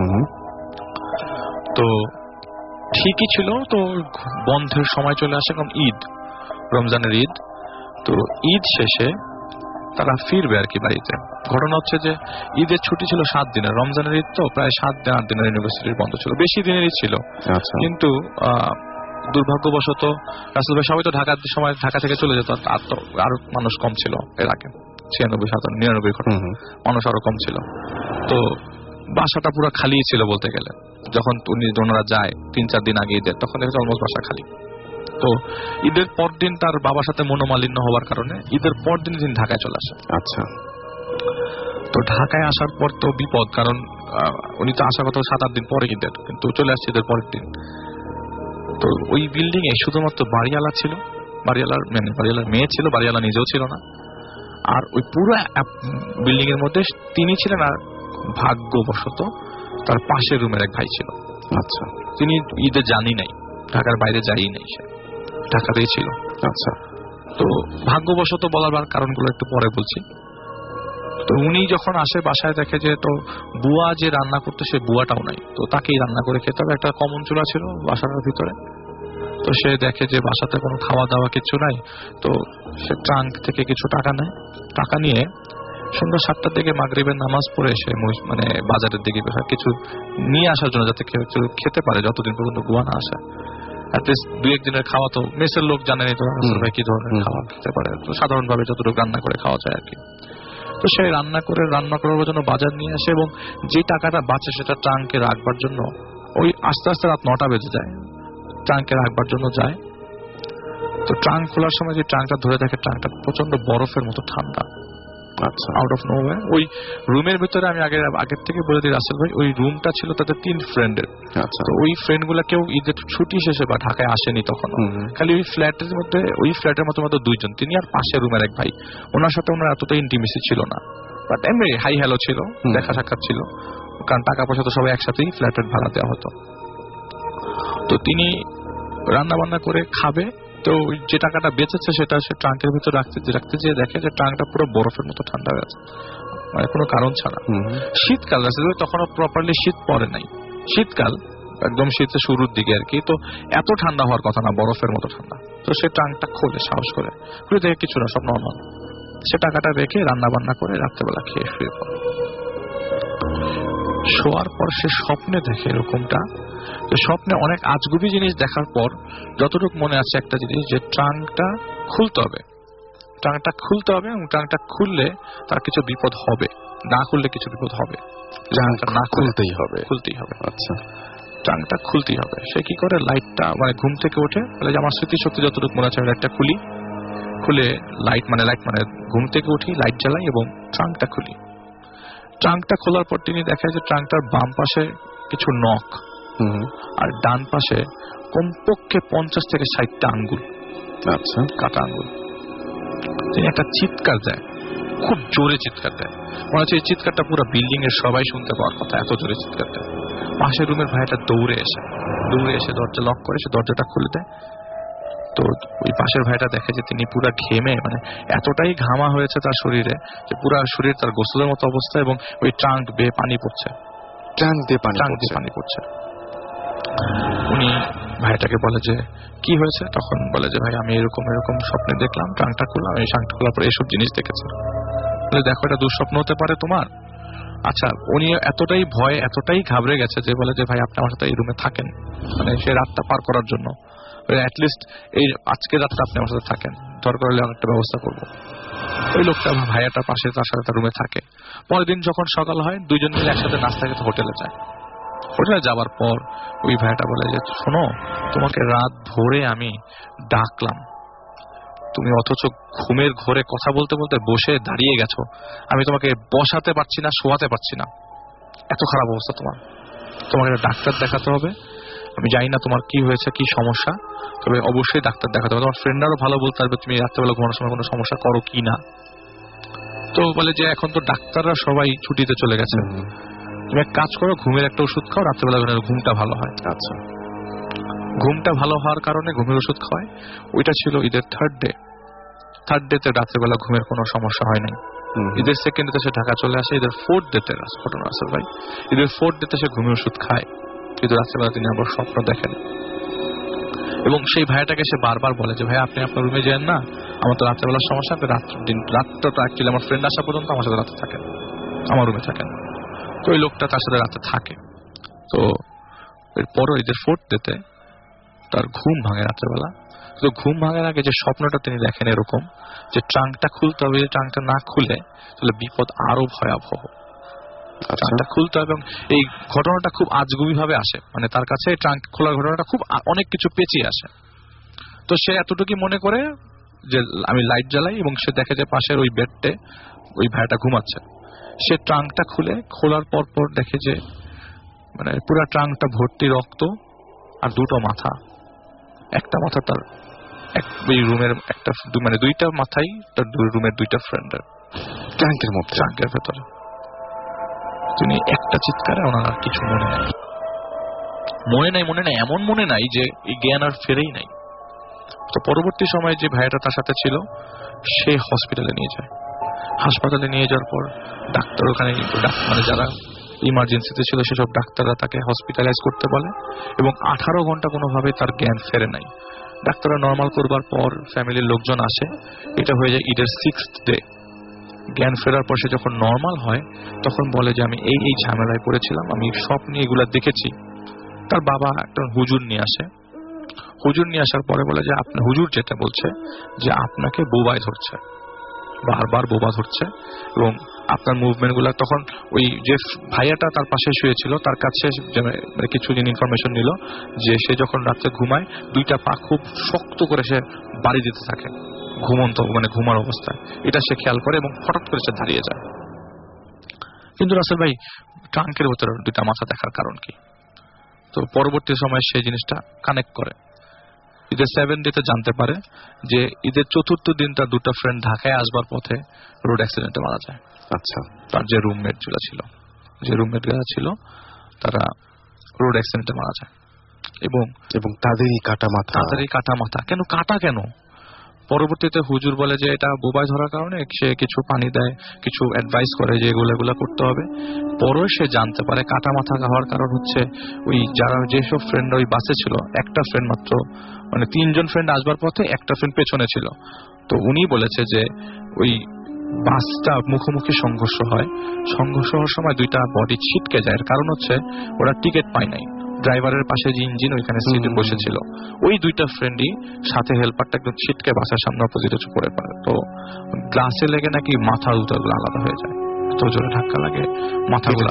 C: তো ঠিকই ছিল। তো বন্ধের সময় চলে আসে, কারণ ঈদ, রমজানের ঈদ। তো ঈদ শেষে তারা ফিরবে আর কি বাড়িতে। ঘটনা হচ্ছে যে ঈদের ছুটি ছিল সাত দিনের, রমজানের ঈদ তো প্রায় সাত দিন আট দিনের ইউনিভার্সিটির বন্ধ ছিল, বেশি দিনেরই ছিল। কিন্তু আহ দুর্ভাগ্যবশত রাসেল ভাই সবাই তো ঢাকার সময় ঢাকা থেকে চলে যেত, আর তো আরো মানুষ কম ছিল এর আগে, ছিয়ানব্বই সাতান্ন নিরানব্বই ঘটনা মানুষ আরো কম ছিল। তো বাসাটা পুরো খালি ছিল বলতে গেলে। যখন উনি ওনারা যায় তিন চার দিন আগে ঈদের, তখন দেখে অলমোস্ট বাসা খালি। তো ঈদের পর দিন তার বাবার সাথে মনোমালিন্য হওয়ার কারণে ঈদের পর দিন দিন ঢাকায় চলে আসে।
B: আচ্ছা।
C: তো ঢাকায় আসার পর তো বিপদ, কারণ উনি তো আসার কথা সাত আট দিন পরে ঈদের, কিন্তু চলে আসছে ঈদের পরের দিন। তো ওই বিল্ডিং এ শুধুমাত্র বাড়িওয়ালা ছিল, বাড়িওয়ালার মানে বাড়িওয়ালার মেয়ে ছিল, বাড়িওয়ালা নিজেও ছিল না। আর ওই পুরো বিল্ডিং এর মধ্যে তিনি ছিলেন, আর ভাগ্যবশত তার পাশের রুমের এক ভাই ছিল।
B: আচ্ছা।
C: তিনি ঈদে জানি নাই, ঢাকার বাইরে যাই নাই, সে ঢাকাতেই ছিল।
B: আচ্ছা।
C: তো ভাগ্যবশত বলার কারণগুলো একটু পরে বলছি। তো উনি যখন আসে বাসায় দেখে যে তো বুয়া যে রান্না করতো সে বুয়াটাও নাই, তো তাকেই রান্না করে খেতে হবে। একটা কমন চুলা ছিল বাসাটার ভিতরে। তো সে দেখে যে বাসাতে কোনো খাওয়া দাওয়া কিছু নাই। তো সে ট্রাঙ্ক থেকে কিছু টাকা নেয়, টাকা নিয়ে সন্ধ্যা সাতটার দিকে মাগরিবের নামাজ পড়ে এসে মানে বাজারের দিকে কিছু নিয়ে আসার জন্য, যাতে কেউ খেতে পারে যতদিন পর্যন্ত গোয়া না আসে। অ্যাটলিস্ট দুই একদিনের খাওয়া তো মেসের লোক জানেনি তো ভাই কি ধরনের খাওয়া খেতে পারে, তো সাধারণভাবে যতটুকু রান্না করে খাওয়া যায় আর কি। তো সে রান্না করে রান্না করার জন্য বাজার নিয়ে আসে এবং যে টাকাটা বাঁচে সেটা ট্রাঙ্কে রাখবার জন্য ওই আস্তে আস্তে রাত নটা বেজে যায়, ট্রাঙ্কে রাখবার জন্য যায়। তো ট্রাঙ্ক খোলার সময় যে ট্রাঙ্কটা ধরে দেখে ট্রাঙ্কটা প্রচন্ড বরফের মতো ঠান্ডা। আচ্ছা, আউট অফ নোওয়্যার ওই রুমের ভিতরে, আমি আগে আগের থেকে বলে দিই রাসেল ভাই, ওই রুমটা ছিল তাদের তিন ফ্রেন্ডের। আচ্ছা, তো ওই ফ্রেন্ড গুলা কেউ ঈদের ছুটি শেষে বা ঢাকায় আসেনি তখন, খালি ওই ফ্ল্যাটের মধ্যে ওই ফ্ল্যাটের মতো মতো দুইজন, তিনি আর পাশে রুমের এক ভাই। ওনার সাথে ওনার এতটা ইন্টিমেসি ছিল না, বাট এমনি হাই হ্যালো ছিল, দেখা সাক্ষাৎ ছিল, কারণ টাকা পয়সা তো সবাই একসাথেই ফ্ল্যাটের ভাড়া দেওয়া হতো। তো তিনি রান্না বান্না করে খাবে, তো যে টাকাটা বেঁচেছে সেটা সে ট্রাঙ্কের ভিতরে রাখতে রাখতে যেয়ে দেখে যে ট্রাঙ্কটা পুরো বরফের মতো ঠান্ডা হয়ে আছে, মানে কোনো কারণ ছাড়া। শীতকাল আছে, তখনও প্রপারলি শীত পড়ে নাই, শীতকাল একদম শীতের শুরুর দিকে আর কি। তো এত ঠান্ডা হওয়ার কথা না, বরফের মতো ঠান্ডা। তো সে ট্রাঙ্কটা খোলে সাহস করে, খুলে দেখে কিছু না, সব নর্মাল। সে টাকাটা রেখে রান্না বান্না করে রাত্রেবেলা খেয়ে শুয়ে পড়ে। শোয়ার পর সে স্বপ্নে দেখে এরকমটা, স্বপ্নে অনেক আজগুবি জিনিস দেখার পর যতটুকু মনে আছে একটা জিনিস, যে ট্রাঙ্কটা খুলতে হবে, ট্রাঙ্কটা খুলতে হবে এবং ট্রাঙ্কটা খুললে তার কিছু বিপদ হবে, না খুললে কিছু বিপদ হবে, ট্রাঙ্কটা না খুলতেই হবে, খুলতেই হবে। আচ্ছা, ট্রাঙ্কটা খুলতেই হবে। সে কি করে, লাইটটা মানে ঘুম থেকে ওঠে, বলে যে আমার স্মৃতিশক্তি যতটুকু মনে আছে আমি লাইটটা খুলি, খুলে লাইট মানে লাইট মানে ঘুম থেকে উঠি, লাইট জ্বালাই এবং ট্রাঙ্কটা খুলি। ট্রাঙ্কটা খোলার পর তিনি দেখে যে ট্রাঙ্কটার বাম পাশে কিছু নখ আর ডান পাশে কমপক্ষে পঞ্চাশ থেকে ষাটটা আঙ্গুল, আচ্ছা কাটা আঙ্গুল। তিনি একটা চিৎকার দেয়, খুব জোরে চিৎকার দেয়, মনে হচ্ছে এই চিৎকারটা পুরো বিল্ডিং এর সবাই শুনতে পাওয়ার কথা, এত জোরে চিৎকার দেয়। পাশের রুমের ভাইটা দৌড়ে এসে দৌড়ে এসে দরজা লক করে, সে দরজাটা খুলে দেয়। তো ওই পাশের ভাইটা দেখে যে তিনি পুরা ঘেমে, মানে এতটাই ঘামা হয়েছে তার শরীরে যে পুরা শরীর তার গোসলের মতো অবস্থা, এবং ওই ট্রাঙ্ক বেয়ে পানি পড়ছে, ট্রাঙ্ক দিয়ে পানি পানি পড়ছে। উনি ভাইটাকে বলে যে কি হয়েছে, তখন বলে যে ভাই আমি এরকম এরকম স্বপ্নে দেখলাম, ট্রাঙ্কটা খুললাম, এই ট্রাঙ্কটা খোলার পর এসব জিনিস দেখেছি। বলে দেখো এটা দুঃস্বপ্ন হতে পারে তোমার। আচ্ছা, উনি এতটাই ভয় এতটাই ঘাবড়ে গেছে যে বলে যে ভাই আপনি আমার সাথে এই রুমে থাকেন, মানে সে রাতটা পার করার জন্য, অ্যাটলিস্ট এই আজকে রাতটা আপনি আমার সাথে থাকেন, দরকার হলে অনেকটা ব্যবস্থা করবো। ওই লোকটা ভাইয়াটা পাশে তার সাথে তার রুমে থাকে। পরের দিন যখন সকাল হয় দুইজন মিলে একসাথে নাস্তা খেতে হোটেলে যায়। হোটেলে যাবার পর ওই ভাইয়াটা বলে যে শোনো, তোমাকে রাত ভোরে আমি ডাকলাম, তুমি অথচ ঘুমের ঘোরে কথা বলতে বলতে বসে দাঁড়িয়ে গেছো, আমি তোমাকে বসাতে পারছি না, শোয়াতে পারছি না, এত খারাপ অবস্থা তোমার, তোমাকে ডাক্তার দেখাতে হবে। আমি জানি না তোমার কি হয়েছে, কি সমস্যা, তবে অবশ্যই ডাক্তার দেখাতে হবে। তোমার ফ্রেন্ডরাও ভালো বলতে পারবে তুমি রাত্রেবেলা ঘুমানোর সময় কোনো সমস্যা করো কি না। তো বলে যে এখন তো ডাক্তাররা সবাই ছুটিতে চলে গেছে, তুমি এক কাজ করো, ঘুমের একটা ওষুধ খাও, রাত্রেবেলা ঘুমটা ভালো হয়। আচ্ছা, ঘুমটা ভালো হওয়ার কারণে ঘুমের ওষুধ খাওয়ায়। ওইটা ছিল ঈদের থার্ড ডে। থার্ড ডে তে রাত্রেবেলা ঘুমের কোনো সমস্যা হয় নাই। ঈদের সেকেন্ড ডে সে ঢাকা চলে আসে। ঈদের ফোর্থ ডে তে ঘটনা আছে ভাই, ঈদের ফোর্থ ডে তে সে ঘুমের ওষুধ খায়, কিন্তু রাত্রেবেলা তিনি আবার স্বপ্ন দেখেন। এবং সেই ভাইটাকে সে বারবার বলে যে ভাই আপনি আপনার রুমে যান না, আমার তো রাত্রেবেলার সমস্যা, আপনি রাত্র দিন রাতটা অ্যাকচুয়ালি আমার ফ্রেন্ড আসা পর্যন্ত আমার সাথে রাতে থাকেন, আমার রুমে থাকেন। তো ওই লোকটা তার সাথে রাতে থাকে। তো এরপরও ঈদের ফোর্থ ডে তে তার ঘুম ভাঙে রাত্রেবেলা। তো ঘুম ভাঙার আগে যে স্বপ্নটা তিনি দেখেন এরকম, যে ট্রাঙ্কটা খুলতে হবে, ট্রাঙ্কটা না খুলে তাহলে বিপদ আরো ভয়াবহ, ট্রাঙ্কটা খুলতে হবে। এবং এই ঘটনাটা খুব আজগুবি ভাবে আসে, মানে তার কাছে ট্রাঙ্ক খোলার ঘটনাটা খুব অনেক কিছু পেঁচিয়ে আসে। তো সে এতটুকু মনে করে যে আমি লাইট জ্বালাই, এবং সে দেখে যে পাশের ওই বেডটে ওই ভাইটা ঘুমাচ্ছে। সে ট্রাঙ্কটা খুলে খোলার পর পর দেখে যে মানে পুরো ট্রাঙ্কটা ভর্তি রক্ত আর দুটো মাথা, একটা মাথা তার এক রুমের একটা মানে দুইটা মাথাই তার রুমের দুইটা ফ্রেন্ডের ট্রাঙ্কের মধ্যে, ট্রাঙ্কের ভেতরে। তিনি একটা চিৎকারে ওনার আর কিছু মনে নাই, মনে নাই মনে নাই এমন মনে নাই যে এই জ্ঞান আর ফেরেই নাই। তো পরবর্তী সময়ে যে ভাইয়াটা তার সাথে ছিল সে হসপিটালে নিয়ে যায়। হাসপাতালে নিয়ে যাওয়ার পর ডাক্তার ওখানে মানে যারা ইমার্জেন্সিতে ছিল সেসব ডাক্তাররা তাকে হসপিটালাইজ করতে বলে, এবং আঠারো ঘন্টা কোনোভাবে তার জ্ঞান ফেরে নাই। ডাক্তাররা নর্মাল করবার পর ফ্যামিলির লোকজন আসে, এটা হয়ে যায় ঈদের সিক্সথ ডে। জ্ঞান ফেরার পর সে যখন নর্মাল হয় তখন বলে যে আমি এই এই ঝামেলায় পড়েছিলাম, আমি স্বপ্নে এগুলা দেখেছি। তার বাবা একটা হুজুর নিয়ে আসে, হুজুর নিয়ে আসার পরে বলে যে আপনি, হুজুর যেটা বলছে যে আপনাকে বোবায় ধরছে, বারবার বোবা ধরছে, এবং আপনার মুভমেন্ট গুলা। তখন ওই যে ভাইয়াটা তার পাশে শুয়েছিল তার কাছে কিছুদিন ইনফরমেশন নিল যে সে যখন রাত্রে ঘুমায় দুইটা পা খুব শক্ত করে সে বাড়ি দিতে থাকে ঘুমন্ত, মানে ঘুমার অবস্থায়। এটা সে খেয়াল করে এবং হঠাৎ করে সে দাঁড়িয়ে যায়। কিন্তু রাসেল ভাই, ট্রাঙ্কের ভেতরে দুইটা মাথা দেখার কারণ কি? তো পরবর্তী সময় সেই জিনিসটা কানেক্ট করে। ঈদের সেভেন ডেতে জানতে পারে যে ঈদের চতুর্থ দিন তার দুটো ফ্রেন্ড ঢাকায় আসবার পথে রোড অ্যাক্সিডেন্টে মারা যায়।
B: আচ্ছা।
C: তার যে রুমমেট গুলা ছিল যে রুমমেট গুলা ছিল তারা রোড অ্যাক্সিডেন্টে মারা যায়, এবং
B: এবং তাদেরই কাটা মাথা।
C: তাদেরই কাটা মাথা। কেন কাটা কেন? পরবর্তীতে হুজুর বলে যে এটা বোবায় ধরার কারণে সে কিছু পানি দেয়, কিছু অ্যাডভাইস করে যে এগুলো এগুলো করতে হবে। পরে সে জানতে পারে কাটা মাথা হওয়ার কারণ হচ্ছে ওই যারা যেসব ফ্রেন্ড ওই বাসে ছিল, একটা ফ্রেন্ড মাত্র, মানে তিনজন ফ্রেন্ড আসবার পথে একটা ফ্রেন্ড পেছনে ছিল। তো উনি বলেছে যে ওই বাসটা মুখোমুখি সংঘর্ষ হয়, সংঘর্ষ হওয়ার সময় দুইটা বডি ছিটকে যায়। এর কারণ হচ্ছে ওরা টিকিট পায় নাই, ড্রাইভারের পাশে যে ইঞ্জিন ওইখানে সিটে বসেছিল, ওই দুইটা ফ্রেন্ডই সাথে হেল্পারটা একদম ছিটকে বাসের সামনে অপোজিটে পড়ে পড়ে। তো গ্লাসে লেগে নাকি মাথা দুটোগুলো আলাদা হয়ে যায়, এত জোরে ধাক্কা লাগে মাথাগুলো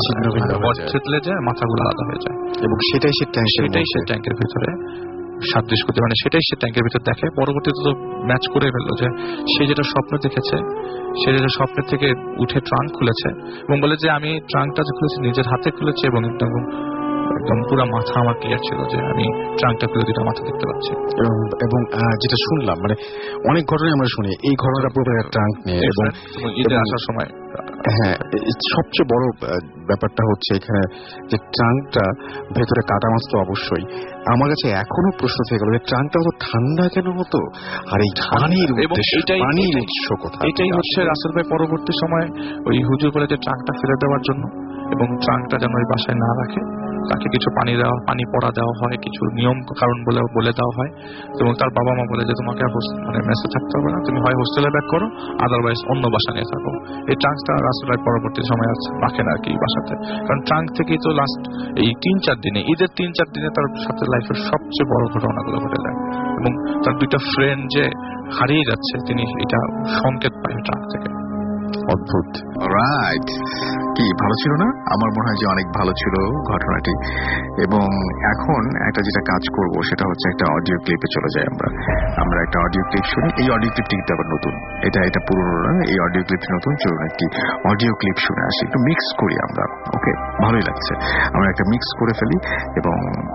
C: ছিটলে যায়, মাথাগুলো আলাদা হয়ে যায়। এবং সেটাই সে সেটাই সে ট্যাঙ্কের ভিতরে সাদৃশ্য করতে, মানে সেটাই সে ট্যাঙ্কের ভিতরে দেখে। পরবর্তীতে তো ম্যাচ করে ফেললো যে সে যেটা স্বপ্ন দেখেছে, সে যেটা স্বপ্নের থেকে উঠে ট্রাঙ্ক খুলেছে এবং বলে যে আমি ট্রাঙ্কটা যে খুলেছি নিজের হাতে খুলেছি, এবং একদম একদম পুরো মাথা আমার ক্লিয়ার ছিল যে আমি ট্রাঙ্কটা খুলে দুটো মাথা দেখতে পাচ্ছি।
B: এবং যেটা শুনলাম, মানে অনেক ঘটনায় আমরা শুনি এই ঘটনাটা পুরো ট্রাঙ্ক নিয়ে। এবং
C: ঈদে আসার সময়,
B: হ্যাঁ, সবচেয়ে বড় ব্যাপারটা হচ্ছে এখানে যে ট্রাঙ্কটা ভেতরে কাটা মাছ তো অবশ্যই। আমার কাছে এখনো প্রশ্ন থেকে গেল যে ট্রাঙ্কটা তো ঠান্ডা কেন হতো, আর এই পানির পানির উৎস কোথায়?
C: এটাই হচ্ছে রাসেল ভাই পরবর্তী সময় ওই হুজুর বলে যে ট্রাঙ্কটা ফেলে দেওয়ার জন্য, এবং ট্রাঙ্কটা যেন ওই বাসায় না রাখে, তাকে কিছু পানি দেওয়া, পানি পড়া দেওয়া হয়, কিছু নিয়ম কারণ বলে বলে দেওয়া হয়। এবং তার বাবা মা বলে যে তোমাকে মানে মেসে থাকতে হবে না, তুমি হয় হোস্টেলে ব্যাক করো, আদারওয়াইজ অন্য বাসা নিয়ে থাকো। এই ট্রাঙ্কটা রাসেল ভাই পরবর্তী সময় আছে রাখেন আর কি বাসাতে, কারণ ট্রাঙ্ক থেকেই তো লাস্ট এই তিন চার দিনে, ঈদের তিন চার দিনে তার সাথে লাইফের সবচেয়ে বড় ঘটনাগুলো ঘটে যায়, এবং তার দুইটা ফ্রেন্ড যে হারিয়ে যাচ্ছে তিনি এটা সংকেত পায় ট্রাঙ্ক থেকে।
B: অদ্ভুত। রাইট, কি ভালো ছিল না? আমার মনে হয় যে অনেক ভালো ছিল ঘটনাটি। এবং এখন একটা যেটা কাজ করব সেটা হচ্ছে একটা অডিও ক্লিপে চলে যাই আমরা আমরা একটা অডিও ক্লিপ শুনি। এই অডিও ক্লিপটি কিন্তু আবার নতুন, এটা এটা পুরনো না, এই অডিও ক্লিপটি নতুন। চলুন একটি অডিও ক্লিপ শুনে আসি, একটু মিক্স করি আমরা। ওকে, ভালোই লাগছে, আমরা একটা মিক্স করে ফেলি এবং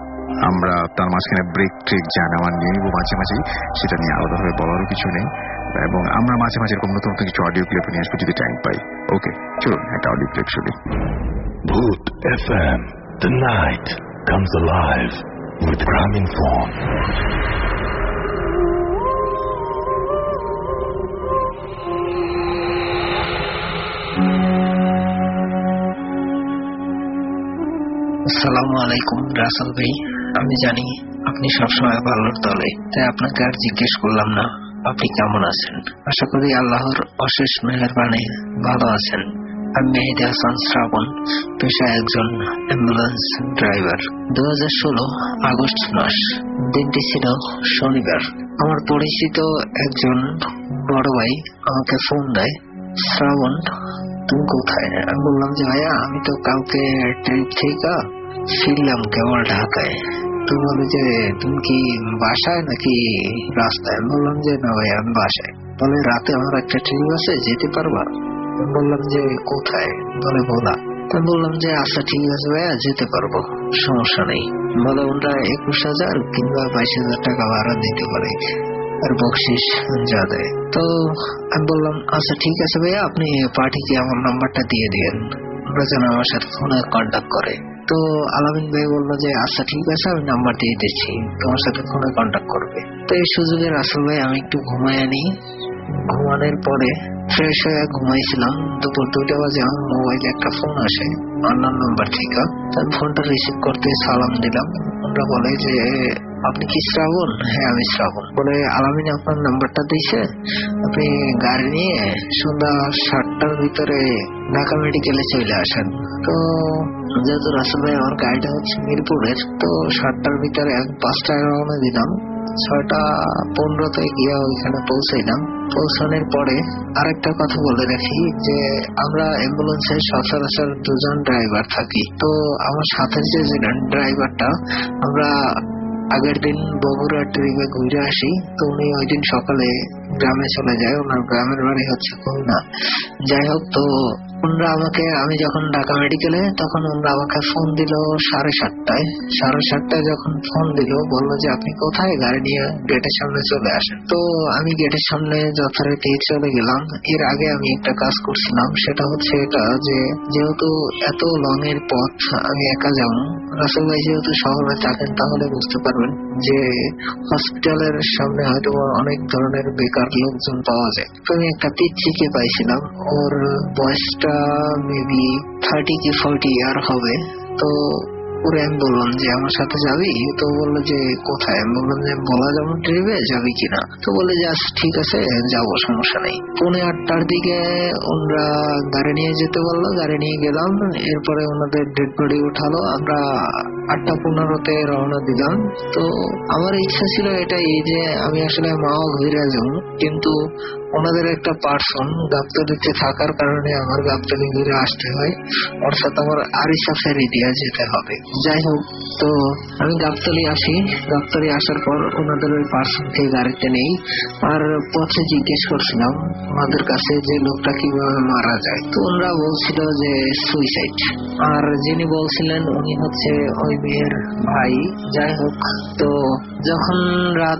B: আমরা তার মাঝখানে ব্রেক ট্রেক যা নেওয়ার নিয়ে নিব মাঝে মাঝেই, সেটা নিয়ে আলাদাভাবে বলারও কিছু নেই। এবং আমরা মাঝে মাঝে এরকম নতুন নতুন কিছু অডিও ক্লিপ নিয়ে আসবো যদি টাইম পাই। ওকে, চলুন একটা অডিও ক্লিপ শুনি।
A: Bhoot F M, the night comes alive with Graminphone.
D: আসসালামু আলাইকুম রাসেল ভাই, আমি জানি আপনি সবসময় ভালোর দলে, তাই আপনাকে আর জিজ্ঞেস করলাম না আপনি কেমন আছেন। আশা করি আল্লাহর অশেষ মেহেরবানি ভালো আছেন। আমি মেহেদি হাসান শ্রাবণ, পেশায় একজন অ্যাম্বুলেন্স ড্রাইভার। দু হাজার ষোলো আগস্ট মাস, দিনটি ছিল শনিবার। আমার পরিচিত একজন বড় ভাই আমাকে ফোন দেয়, শ্রাবণ তুমি কোথায়? আমি বললাম যে ভাইয়া আমি তো কালকে ট্রিপ থেকে ফিরলাম কেবল ঢাকায়। তুমি বলে যে তুমি কি বাসায় নাকি রাস্তায়? আমি বললাম যে না ভাই আমি বাসায়। বলে রাতে আমার একটা ট্রিপ আছে, যেতে পারবা? আমি বললাম যে কোথায়? বলে ভোলা। আমি বললাম যে আচ্ছা ঠিক আছে ভাইয়া যেতে পারবো, সমস্যা নেই। বলে ওটা একুশ হাজার কিংবা বাইশ হাজার টাকা ভাড়া দিতে পারে আর বকশিস যা দেয়। তো আমি বললাম আচ্ছা ঠিক আছে ভাইয়া, আপনি পার্টিকে আমার নাম্বারটা দিয়ে দিয়েন, ওরা যেন আমার সাথে ফোনে কন্ট্যাক্ট করে। তো আলামিন ভাই বললো যে আচ্ছা ঠিক আছে আমি নাম্বার দিয়ে দিচ্ছি, তোমার সাথে ফোনে কন্ট্যাক্ট করবে। তো এই সুযোগে রাসেল ভাই আমি একটু ঘুমাই আনি। ঘুমানোর পরে ফ্রেশ হয়ে ঘুমাইছিলাম, দুপুর দুইটা বাজে আমার মোবাইলে একটা ফোন আসে অন্য নাম্বার থেকে। আমি ফোনটা রিসিভ করতে সালাম দিলাম। ওরা বলে যে আপনি কি শ্রাবণ? হ্যাঁ আমি শ্রাবণ। বলে আলামিন আপনার নাম্বারটা দিয়েছে, আপনি গাড়ি নিয়ে সন্ধ্যা সাতটার ভিতরে ঢাকা মেডিকেলে চলে আসেন। তো যেহেতু রাসেল ভাই আমার গাড়িটা হচ্ছে মিরপুরের, তো সাতটার ভিতরে পাঁচটায় রওনা দিলাম, ছয়টা পনেরোতে গিয়ে ওইখানে পৌঁছাইলাম। পৌঁছানোর পরে আরেকটা কথা বলে রাখি যে আমরা অ্যাম্বুলেন্সে সচরাচর দুজন ড্রাইভার থাকি। তো আমার সাথে যে ড্রাইভারটা, আমরা আগের দিন বগুড়া ট্রিপে ঘুরে আসি, তো উনি ওই দিন সকালে গ্রামে চলে যায়, ওনার গ্রামের বাড়ি হচ্ছে খুলনা। যাই হোক, তো ওনারা আমাকে, আমি যখন ঢাকা মেডিকেলে, তখন ওনারা আমাকে ফোন দিল সাড়ে সাতটায়। সাড়ে সাতটায় যখন ফোন দিল, বললো যে আপনি কোথায়, গাড়ি নিয়ে গেটের সামনে চলে আসেন। তো আমি গেটের সামনে যথারীতি চলে গেলাম। এর আগে আমি একটা কাজ করছিলাম, সেটা হচ্ছে এটা যে যেহেতু এত লং এর পথ আমি একা যাবো, রাসেল ভাই যেহেতু শহরে থাকেন তাহলে বুঝতে পারবেন যে হসপিটালের সামনে হয়তো অনেক ধরনের বেকার লোকজন পাওয়া যায়। তো আমি একটা পিচ্চিকে পাইছিলাম, ওর বয়সটা মেবি থার্টি কি ফোর্টি ইয়ার হবে। তো ওরে আমি বললাম যে আমার সাথে যাবি? তো বললো যে কোথায়? আমি বললাম যে বলা যাবো ট্রিপে, যাবি কিনা? তো বলে যে আচ্ছা ঠিক আছে যাবো, সমস্যা নেই। পৌনে আটটার দিকে ওনারা গাড়ি নিয়ে যেতে বললো, গাড়ি নিয়ে গেলাম। এরপরে ওনাদের ডেড বডি উঠালো, আমরা আটটা পনেরোতে রওনা দিলাম। তো আমার ইচ্ছা ছিল এটাই যে আমি আসলে মাও ঘুরে যাবো, কিন্তু ওনাদের একটা পার্সন গাবতলীতে থাকার কারণে আমার গাবতলী ঘুরে আসতে হয়, অর্থাৎ আমার আরিসা ফেরি দিয়ে যেতে হবে। যাই হোক, তো আমি গাবতলী আসি। গাবতলী আসার পর ওনাদের ওই পার্সনকে গাড়িতে নেই, আর পথে জিজ্ঞেস করছিলাম ওনাদের কাছে যে লোকটা কিভাবে মারা যায়। তো ওনারা বলছিল যে সুইসাইড, আর যিনি বলছিলেন উনি হচ্ছে ওই মেয়ের ভাই। যাই হোক, তো যখন রাত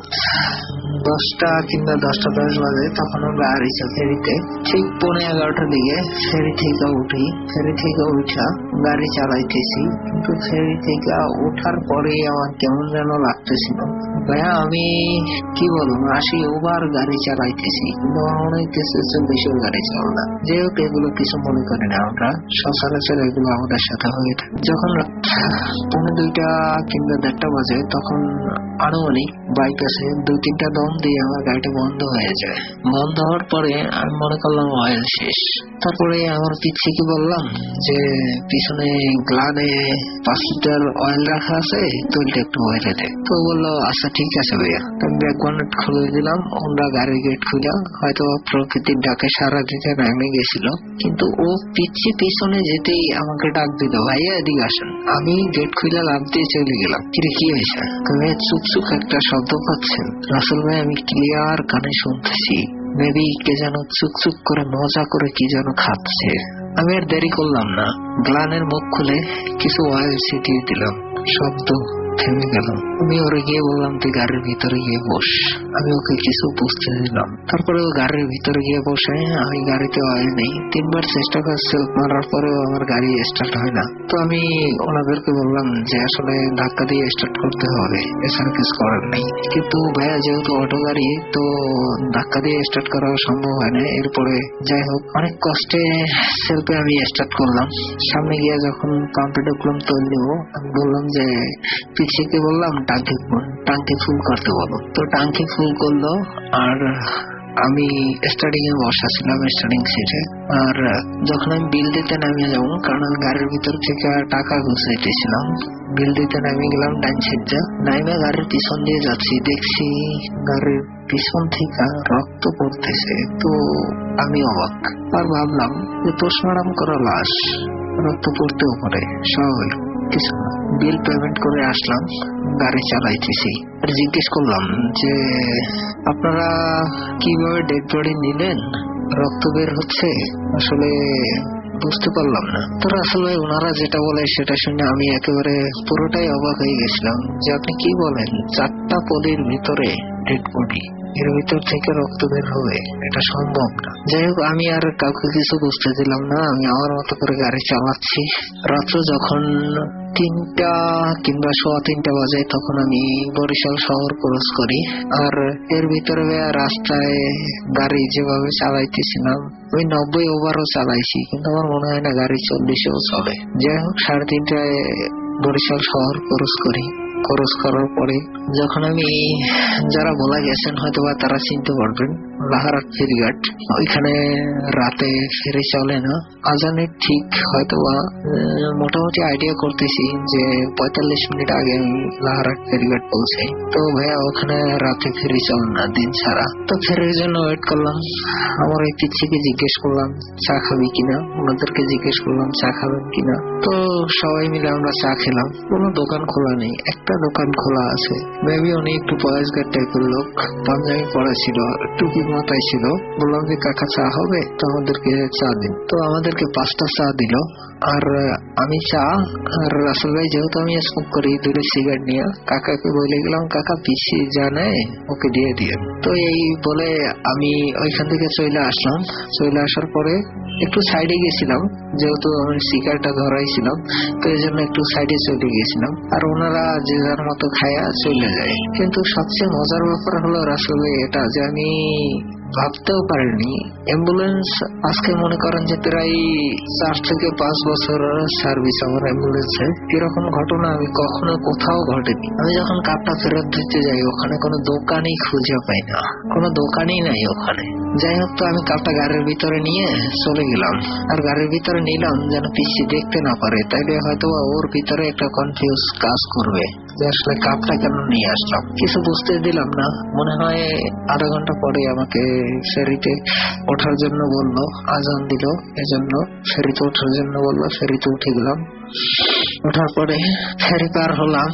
D: দশটা কিংবা দশটা দশ বাজে, তখন আমরা আরিসা ফেরিতে ঠিক পৌনে এগারোটার দিকে ফেরি থেকে উঠি। ফেরি থেকে উঠা গাড়ি চালাইতেছি, কিন্তু ফেরি থেকে ওঠার পরে আমার কেমন যেন লাগতেছিল। ভাইয়া আমি কি বলবো, আশি ওভার গাড়ি চালাইতেছি, কিন্তু আমার মনে হইতেছে চল্লিশের গাড়ি চালা। যে হোক, এগুলো কিছু মনে করি না, আমরা সচরাচর এগুলো আমাদের সাথে হয়ে থাকে। যখন পৌনে দুইটা কিংবা দেড়টা বাজে, তখন আনুমানিক বাইপাসে দুই তিনটা দম দিয়ে আমার গাড়িটা বন্ধ হয়ে যায়। বন্ধ হওয়ার পরে আমি মনে করলাম অয়েল শেষ। তারপরে আমার পিচ্ছিকে বললাম যে পিছনে গ্লানে পাঁচ লিটার অয়েল রাখা আছে, তুলটা একটু অয়েলে দে। তো বললো আচ্ছা ঠিক আছে ভাইয়া। আমি ব্যাক বনেট খুলে দিলাম, ওনারা গাড়ির গেট খুলে হয়তো প্রকৃতির ডাকে সারা দিতে নেমে গেছিল, কিন্তু ও পিচ্ছি পিছনে যেতেই আমাকে ডাক দিল, ভাইয়া এদিকে আসেন। আমি গেট খুলে লাভ দিয়ে চলে গেলাম। কিরে কি হয়েছে? তুমি চুকচুক একটা শব্দ পাচ্ছেন? রাসেল ভাই আমি ক্লিয়ার কানে শুনতেছি, মেবি কে যেন চুকচুক করে মজা করে কি যেন খাচ্ছে। আমি আর দেরি করলাম না, গ্লানের মুখ খুলে কিছু অয়েল ছিটিয়ে দিলাম। শব্দ থেমে গেল। আমি ওরে গিয়ে বললাম তুই গাড়ির ভিতরে গিয়ে বস। আমি ওকে কিছু বুঝতে দিলাম। তারপরে ও গাড়ির ভিতরে গিয়ে বসে, আমি গাড়িতে অয়েল নেই। তিনবার চেষ্টা করে সেলফ মারার পরেও আমার গাড়ি স্টার্ট হয় না। তো আমি ওনাদেরকে বললাম যে আসলে ধাক্কা দিয়ে স্টার্ট করতে হবে, এছাড়া কিছু করার নেই। কিন্তু ভাইয়া যেহেতু অটো গাড়ি, তো ধাক্কা দিয়ে স্টার্ট করা সম্ভব হয় না। এরপরে যাই হোক, অনেক কষ্টে সেলফে আমি স্টার্ট করলাম। সামনে গিয়ে যখন পাম্পে ঢুকলাম তেল দেবো, আমি বললাম যে পিছিয়ে বললাম টাঙ্কি টাঙ্কি ফুল করতে বলো। তো টাঙ্কি ফুল করলো, আর আমি স্টার্টিং এ বসা ছিলাম স্টার্টিং সিটে। আর যখন আমি বিল দিতে নামিয়ে যাবো, কারণ আমি গাড়ির ভিতর থেকে টাকা গুছাইতেছিলাম, বিল দিতে নামিয়ে গেলাম ডাইন সাইডে। নাইমে গাড়ির পিছন দিয়ে যাচ্ছি, দেখছি গাড়ির পিছন থেকে রক্ত পড়তেছে। তো আমি অবাক, আর ভাবলাম যে পোস্টমর্টম করা লাশ, রক্ত পড়তেও পারে, স্বাভাবিক কিছু না। বিল পেমেন্ট করে আসলাম, গাড়ি চালাইতেছি। আর জিজ্ঞেস করলাম যে আপনারা কিভাবে ডেড বডি নিলেন, রক্ত বের হচ্ছে? আসলে বুঝতে পারলাম না। তোরা আসলে ওনারা যেটা বলে সেটা শুনে আমি একেবারে পুরোটাই অবাক হয়ে গেছিলাম যে আপনি কি বলেন, চারটা পলির ভিতরে ডেড বডি, এর ভিতর থেকে রক্ত বের হবে, এটা সম্ভব না। যাই হোক, আমি আর কাউকে কিছু বুঝতে দিলাম না, আমি আমার মতো করে গাড়ি চালাচ্ছি। রাত্র যখন তিনটা কিংবা সোয়া তিনটা বাজে, তখন আমি বরিশাল শহর ক্রস করি। আর এর ভিতরে রাস্তায় গাড়ি যেভাবে চালাইতেছিলাম, আমি নব্বই ওভারও চালাইছি, কিন্তু আমার মনে হয় না গাড়ি চল্লিশেও চলে। যাই হোক, সাড়ে তিনটায় বরিশাল শহর ক্রস করি। খরচ করার পরে যখন আমি, যারা বলা গেছেন হয়তো বা তারা চিনতে পারবেন, লাহারাত ফেরিঘাট, ওইখানে রাতে ফেরি চলে না। আজানের ঠিক হয়তো বা মোটামুটি আইডিয়া করতেছি যে পঁয়তাল্লিশ মিনিট আগে আমি লাহারাত ফেরিঘাট পৌঁছাই। তো ভাইয়া ওখানে রাতে ফেরি চলে না দিন ছাড়া। তো ফেরির জন্য ওয়েট করলাম। আমার ওই পিচ্ছিকে জিজ্ঞেস করলাম চা খাবি কিনা, ওনাদেরকে জিজ্ঞেস করলাম চা খাবেন কিনা। তো সবাই মিলে আমরা চা খেলাম। কোনো দোকান খোলা নেই, একটা দোকান খোলা আছে। মেবি উনি একটু বয়স্কার টাইপের লোক, পাঞ্জাবি পরা ছিল, টুপি মাথায় ছিল। বললাম যে কাকা চা হবে, তো আমাদেরকে চা দিন। তো আমাদেরকে পাঁচটা চা দিল। আর আমি চা আর রাসেল ভাই, যেহেতু আমি স্মোক করি, দূরে সিগারেট নিয়ে কাকাকে বলে গেলাম কাকা পিসি যা নেয় ওকে দিয়ে দিয়ে। তো এই বলে আমি ওইখান থেকে চলে আসলাম। চলে আসার পরে একটু সাইডে গেছিলাম, যেহেতু আমি সিগারেটটা ধরাইছিলাম, তো এই জন্য একটু সাইডে চলে গেছিলাম। আর ওনারা যে যার মতো খায়া চলে যায়। কিন্তু সবচেয়ে মজার ব্যাপার হলো রাসেল ভাই এটা, যে আমি ভাবতেও পারিনি অ্যাম্বুলেন্স আজকে মনে করেন যে প্রায় চার থেকে পাঁচ বছর সার্ভিস আমার অ্যাম্বুলেন্সে, এরকম ঘটনা আমি কখনো কোথাও ঘটেনি। আমি যখন কাপটা ফেরত দিতে যাই ওখানে কোনো দোকানই খুঁজে পাই না, কোনো দোকানই নাই ওখানে। যাই হোক, তো আমি কাপটা গাড়ির ভিতরে নিয়ে চলে গেলাম। আর গাড়ির ভিতরে নিলাম যেন পিসি দেখতে না পারে, তাইলে হয়তো ওর ভিতরে একটা কনফিউজ কাজ করবে যে আসলে কাপটা কেন নিয়ে আসলাম। কিছু বুঝতে দিলাম না। মনে হয় আধা ঘন্টা পরে আমাকে ফেরিতে ওঠার জন্য বললো, আজান দিল, এজন্য ফেরিতে ওঠার জন্য বললো। ফেরিতে উঠে গেলাম। ওঠার পরে ফেরি পার হলাম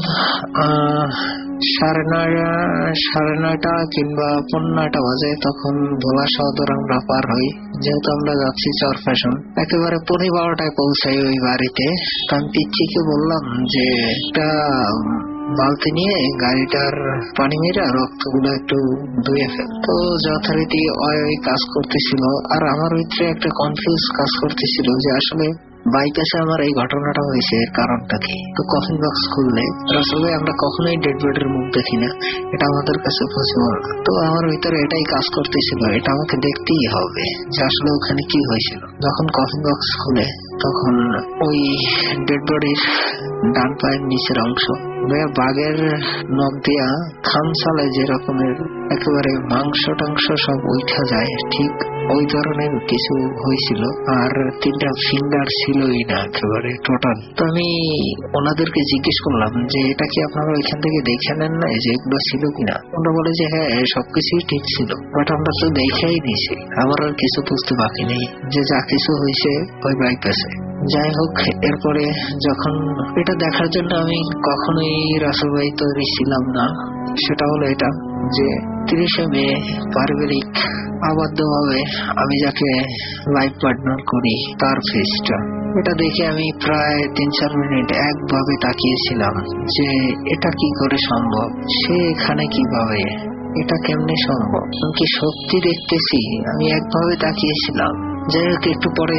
D: সাড়ে নয় সাড়ে নয়টা কিংবা পনেরো নয়টা বাজে। তখন ভোলা সদর আমরা পার হই, যেহেতু আমরা যাচ্ছি চর ফ্যাশন। একেবারে পনেরো বারোটায় পৌঁছাই ওই বাড়িতে। আমি পিচ্চিকে বললাম যে একটা বালতি নিয়ে গাড়িটার পানি মেরে রক্তগুলো একটু ধুয়ে ফেল। তো যথারীতি ওই কাজ করতেছিল। আর আমার ভিতরে একটা কনফিউজ কাজ করতেছিল যে আসলে বাইপাসে আমার এই ঘটনাটা হয়েছে, এর কারণটা কি। তো কফিন বক্স খুললে আসলে আমরা কখনোই ডেড বডির মুখ দেখি না, এটা আমাদের কাছে পসিবল না। তো আমার ভিতরে এটাই কাজ করতেছিল, এটা আমাকে দেখতেই হবে যে আসলে ওখানে কি হয়েছিল। যখন কফিন বক্স খুলে তখন ওই ডেড বডির ডান পায়ের নিচের অংশ বাঘের নখ দিয়া খামসালে যে রকমের একেবারে মাংস টাংস সব উঠা যায়, ঠিক ওই ধরনের কিছু হয়েছিল। আর তিনটা ফিঙ্গার ছিলই না একেবারে টোটাল। তো আমি ওনাদেরকে জিজ্ঞেস করলাম যে এটা কি আপনারা ওইখান থেকে দেখে নেন না যে এগুলো ছিল কিনা। ওরা বলে যে হ্যাঁ সবকিছুই ঠিক ছিল, বাট আমরা তো দেখেই দিছি, আমার আর কিছু বুঝতে বাকি নেই যে যা কিছু হয়েছে ওই বাইপাসে। যাই হোক, এরপরে যখন এটা দেখার জন্য আমি কখনোই রাসেল ভাই তৈরি ছিলাম না। সেটা হলো এটা যে তিরিশে মে পারিবারিক আবদ্ধ ভাবে আমি যাকে লাইফ পার্টনার করি তার ফেসটা, এটা দেখে আমি প্রায় তিন চার মিনিট একভাবে তাকিয়েছিলাম যে এটা কি করে সম্ভব, সে এখানে কিভাবে, এটা কেমনে সম্ভব, কি সত্যি দেখতেছি। আমি একভাবে তাকিয়েছিলাম। যাই হোক, একটু পরে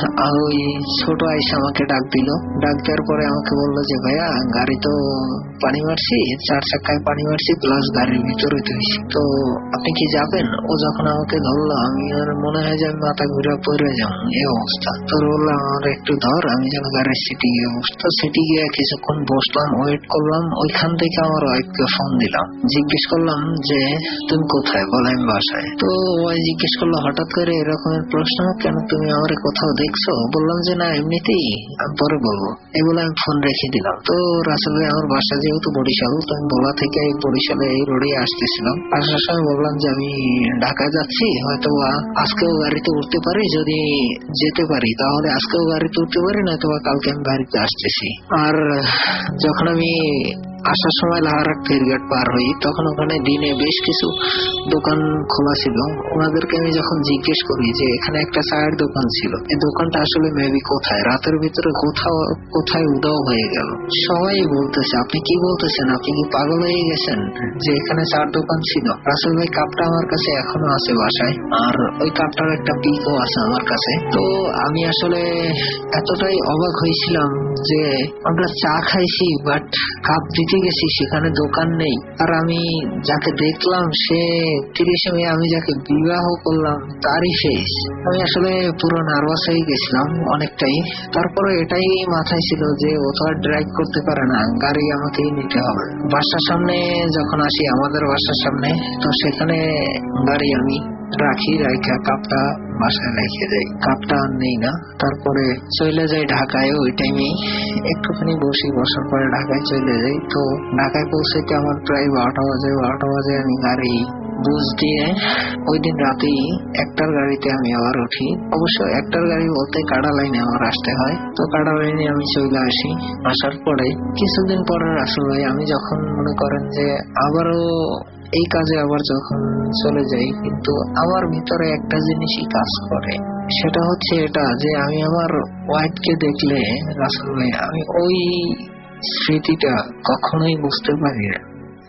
D: ওই ছোট আইসা আমাকে ডাক দিল। ডাক দেওয়ার পরে আমাকে বললো যে ভাইয়া গাড়ি তো পানি মারছি, চার চাকায় পানি মারছি, প্লাস গাড়ির ভিতরে ধুইছি, তো আপনি কি যাবেন? ও যখন আমাকে ধরলো আমি আর মনে হয় যে আমি মাথা ঘুরে পড়ে যাবো এই অবস্থা। তো বললাম আমার একটু ধর, আমি যেন গাড়ির সিটি গিয়ে বসতো। সিটি গিয়ে কিছুক্ষণ বসলাম, ওয়েট করলাম। ওইখান থেকে আমার ওয়াইফকে ফোন দিলাম, জিজ্ঞেস করলাম যে তুমি কোথায়? বলে আমি বাসায়। তো ওই জিজ্ঞেস করলো হঠাৎ করে এরকমের প্রশ্ন কেন, তুমি আমার কোথাও দেখছো? বললাম যে না এমনিতেই, আমি পরে বলবো। এই বলে আমি ফোন রেখে দিলাম। তো রাসেল ভাই আমার বাসা যেহেতু বরিশাল, তো আমি ভোলা থেকে এই বরিশালে এই রোডে আসতেছিলাম। আসার সময় বললাম যে আমি ঢাকা যাচ্ছি, হয়তো আজকেও গাড়িতে উঠতে পারি, যদি যেতে পারি তাহলে আজকেও গাড়িতে উঠতে পারি, নয়তো কালকে আমি গাড়িতে আসতেছি। আর যখন আমি আসার সময় লাহারাট ফেরিঘাট পার হই তখন ওখানে দিনে বেশ কিছু দোকান খোলা ছিল। ওনাদেরকে আমি যখন জিজ্ঞেস করি যে এখানে একটা চায়ের দোকান ছিল, এই দোকানটা আসলে মেবি কোথায়, রাতের ভিতরে কোথাও কোথায় উদাও হয়ে গেল, সবাই বলতেছে আপনি কি বলতেছেন, আপনি কি পাগল হয়ে গেছেন, যে এখানে চার দোকান ছিল। রাসেল ভাই কাপটা আমার কাছে এখনো আছে বাসায়, আর ওই কাপটার একটা পিকও আছে আমার কাছে। তো আমি আসলে এতটাই অবাক হয়েছিলাম যে আমরা চা খাইছি, বাট কাপ দিতে দেখতে গেছি সেখানে দোকান নেই, আর আমি যাকে দেখলাম সে তিরিশে মে আমি যাকে বিবাহ করলাম তারই ফেস। আমি আসলে পুরো নার্ভাস হয়ে গেছিলাম অনেকটাই। তারপরে এটাই মাথায় ছিল যে ও তো আর ড্রাইভ করতে পারে না, গাড়ি আমাকেই নিতে হবে। বাসার সামনে যখন আসি, আমাদের বাসার সামনে, তো সেখানে গাড়ি আমি রাখি, রাখা কাপটা বাসায় রেখে যাই, কাপটা আর নেই না। তারপরে চলে যাই ঢাকায়। ওই টাইমে একটুখানি বসি, বসার পরে ঢাকায় চলে যাই। তো ঢাকায় পৌঁছাইতে আমার প্রায় বারোটা বাজে। বারোটা বাজে আমি গাড়ি বুঝ দিয়ে ওই দিন রাতেই একটার গাড়িতে আমি আবার উঠি। অবশ্য একটার গাড়ি বলতে কাটা লাইনে আমার আসতে হয়। তো কাটা লাইনে আমি চলে আসি। আসার পরে কিছুদিন পরে রাসেল ভাই আমি যখন মনে করেন যে আবারও এই কাজে আবার যখন চলে যাই, কিন্তু আমার ভিতরে একটা জিনিসই কাজ করে, সেটা হচ্ছে এটা যে আমি আমার ওয়াইফকে দেখলে রাসেল ভাই আমি ওই স্মৃতিটা কখনোই বুঝতে পারি না।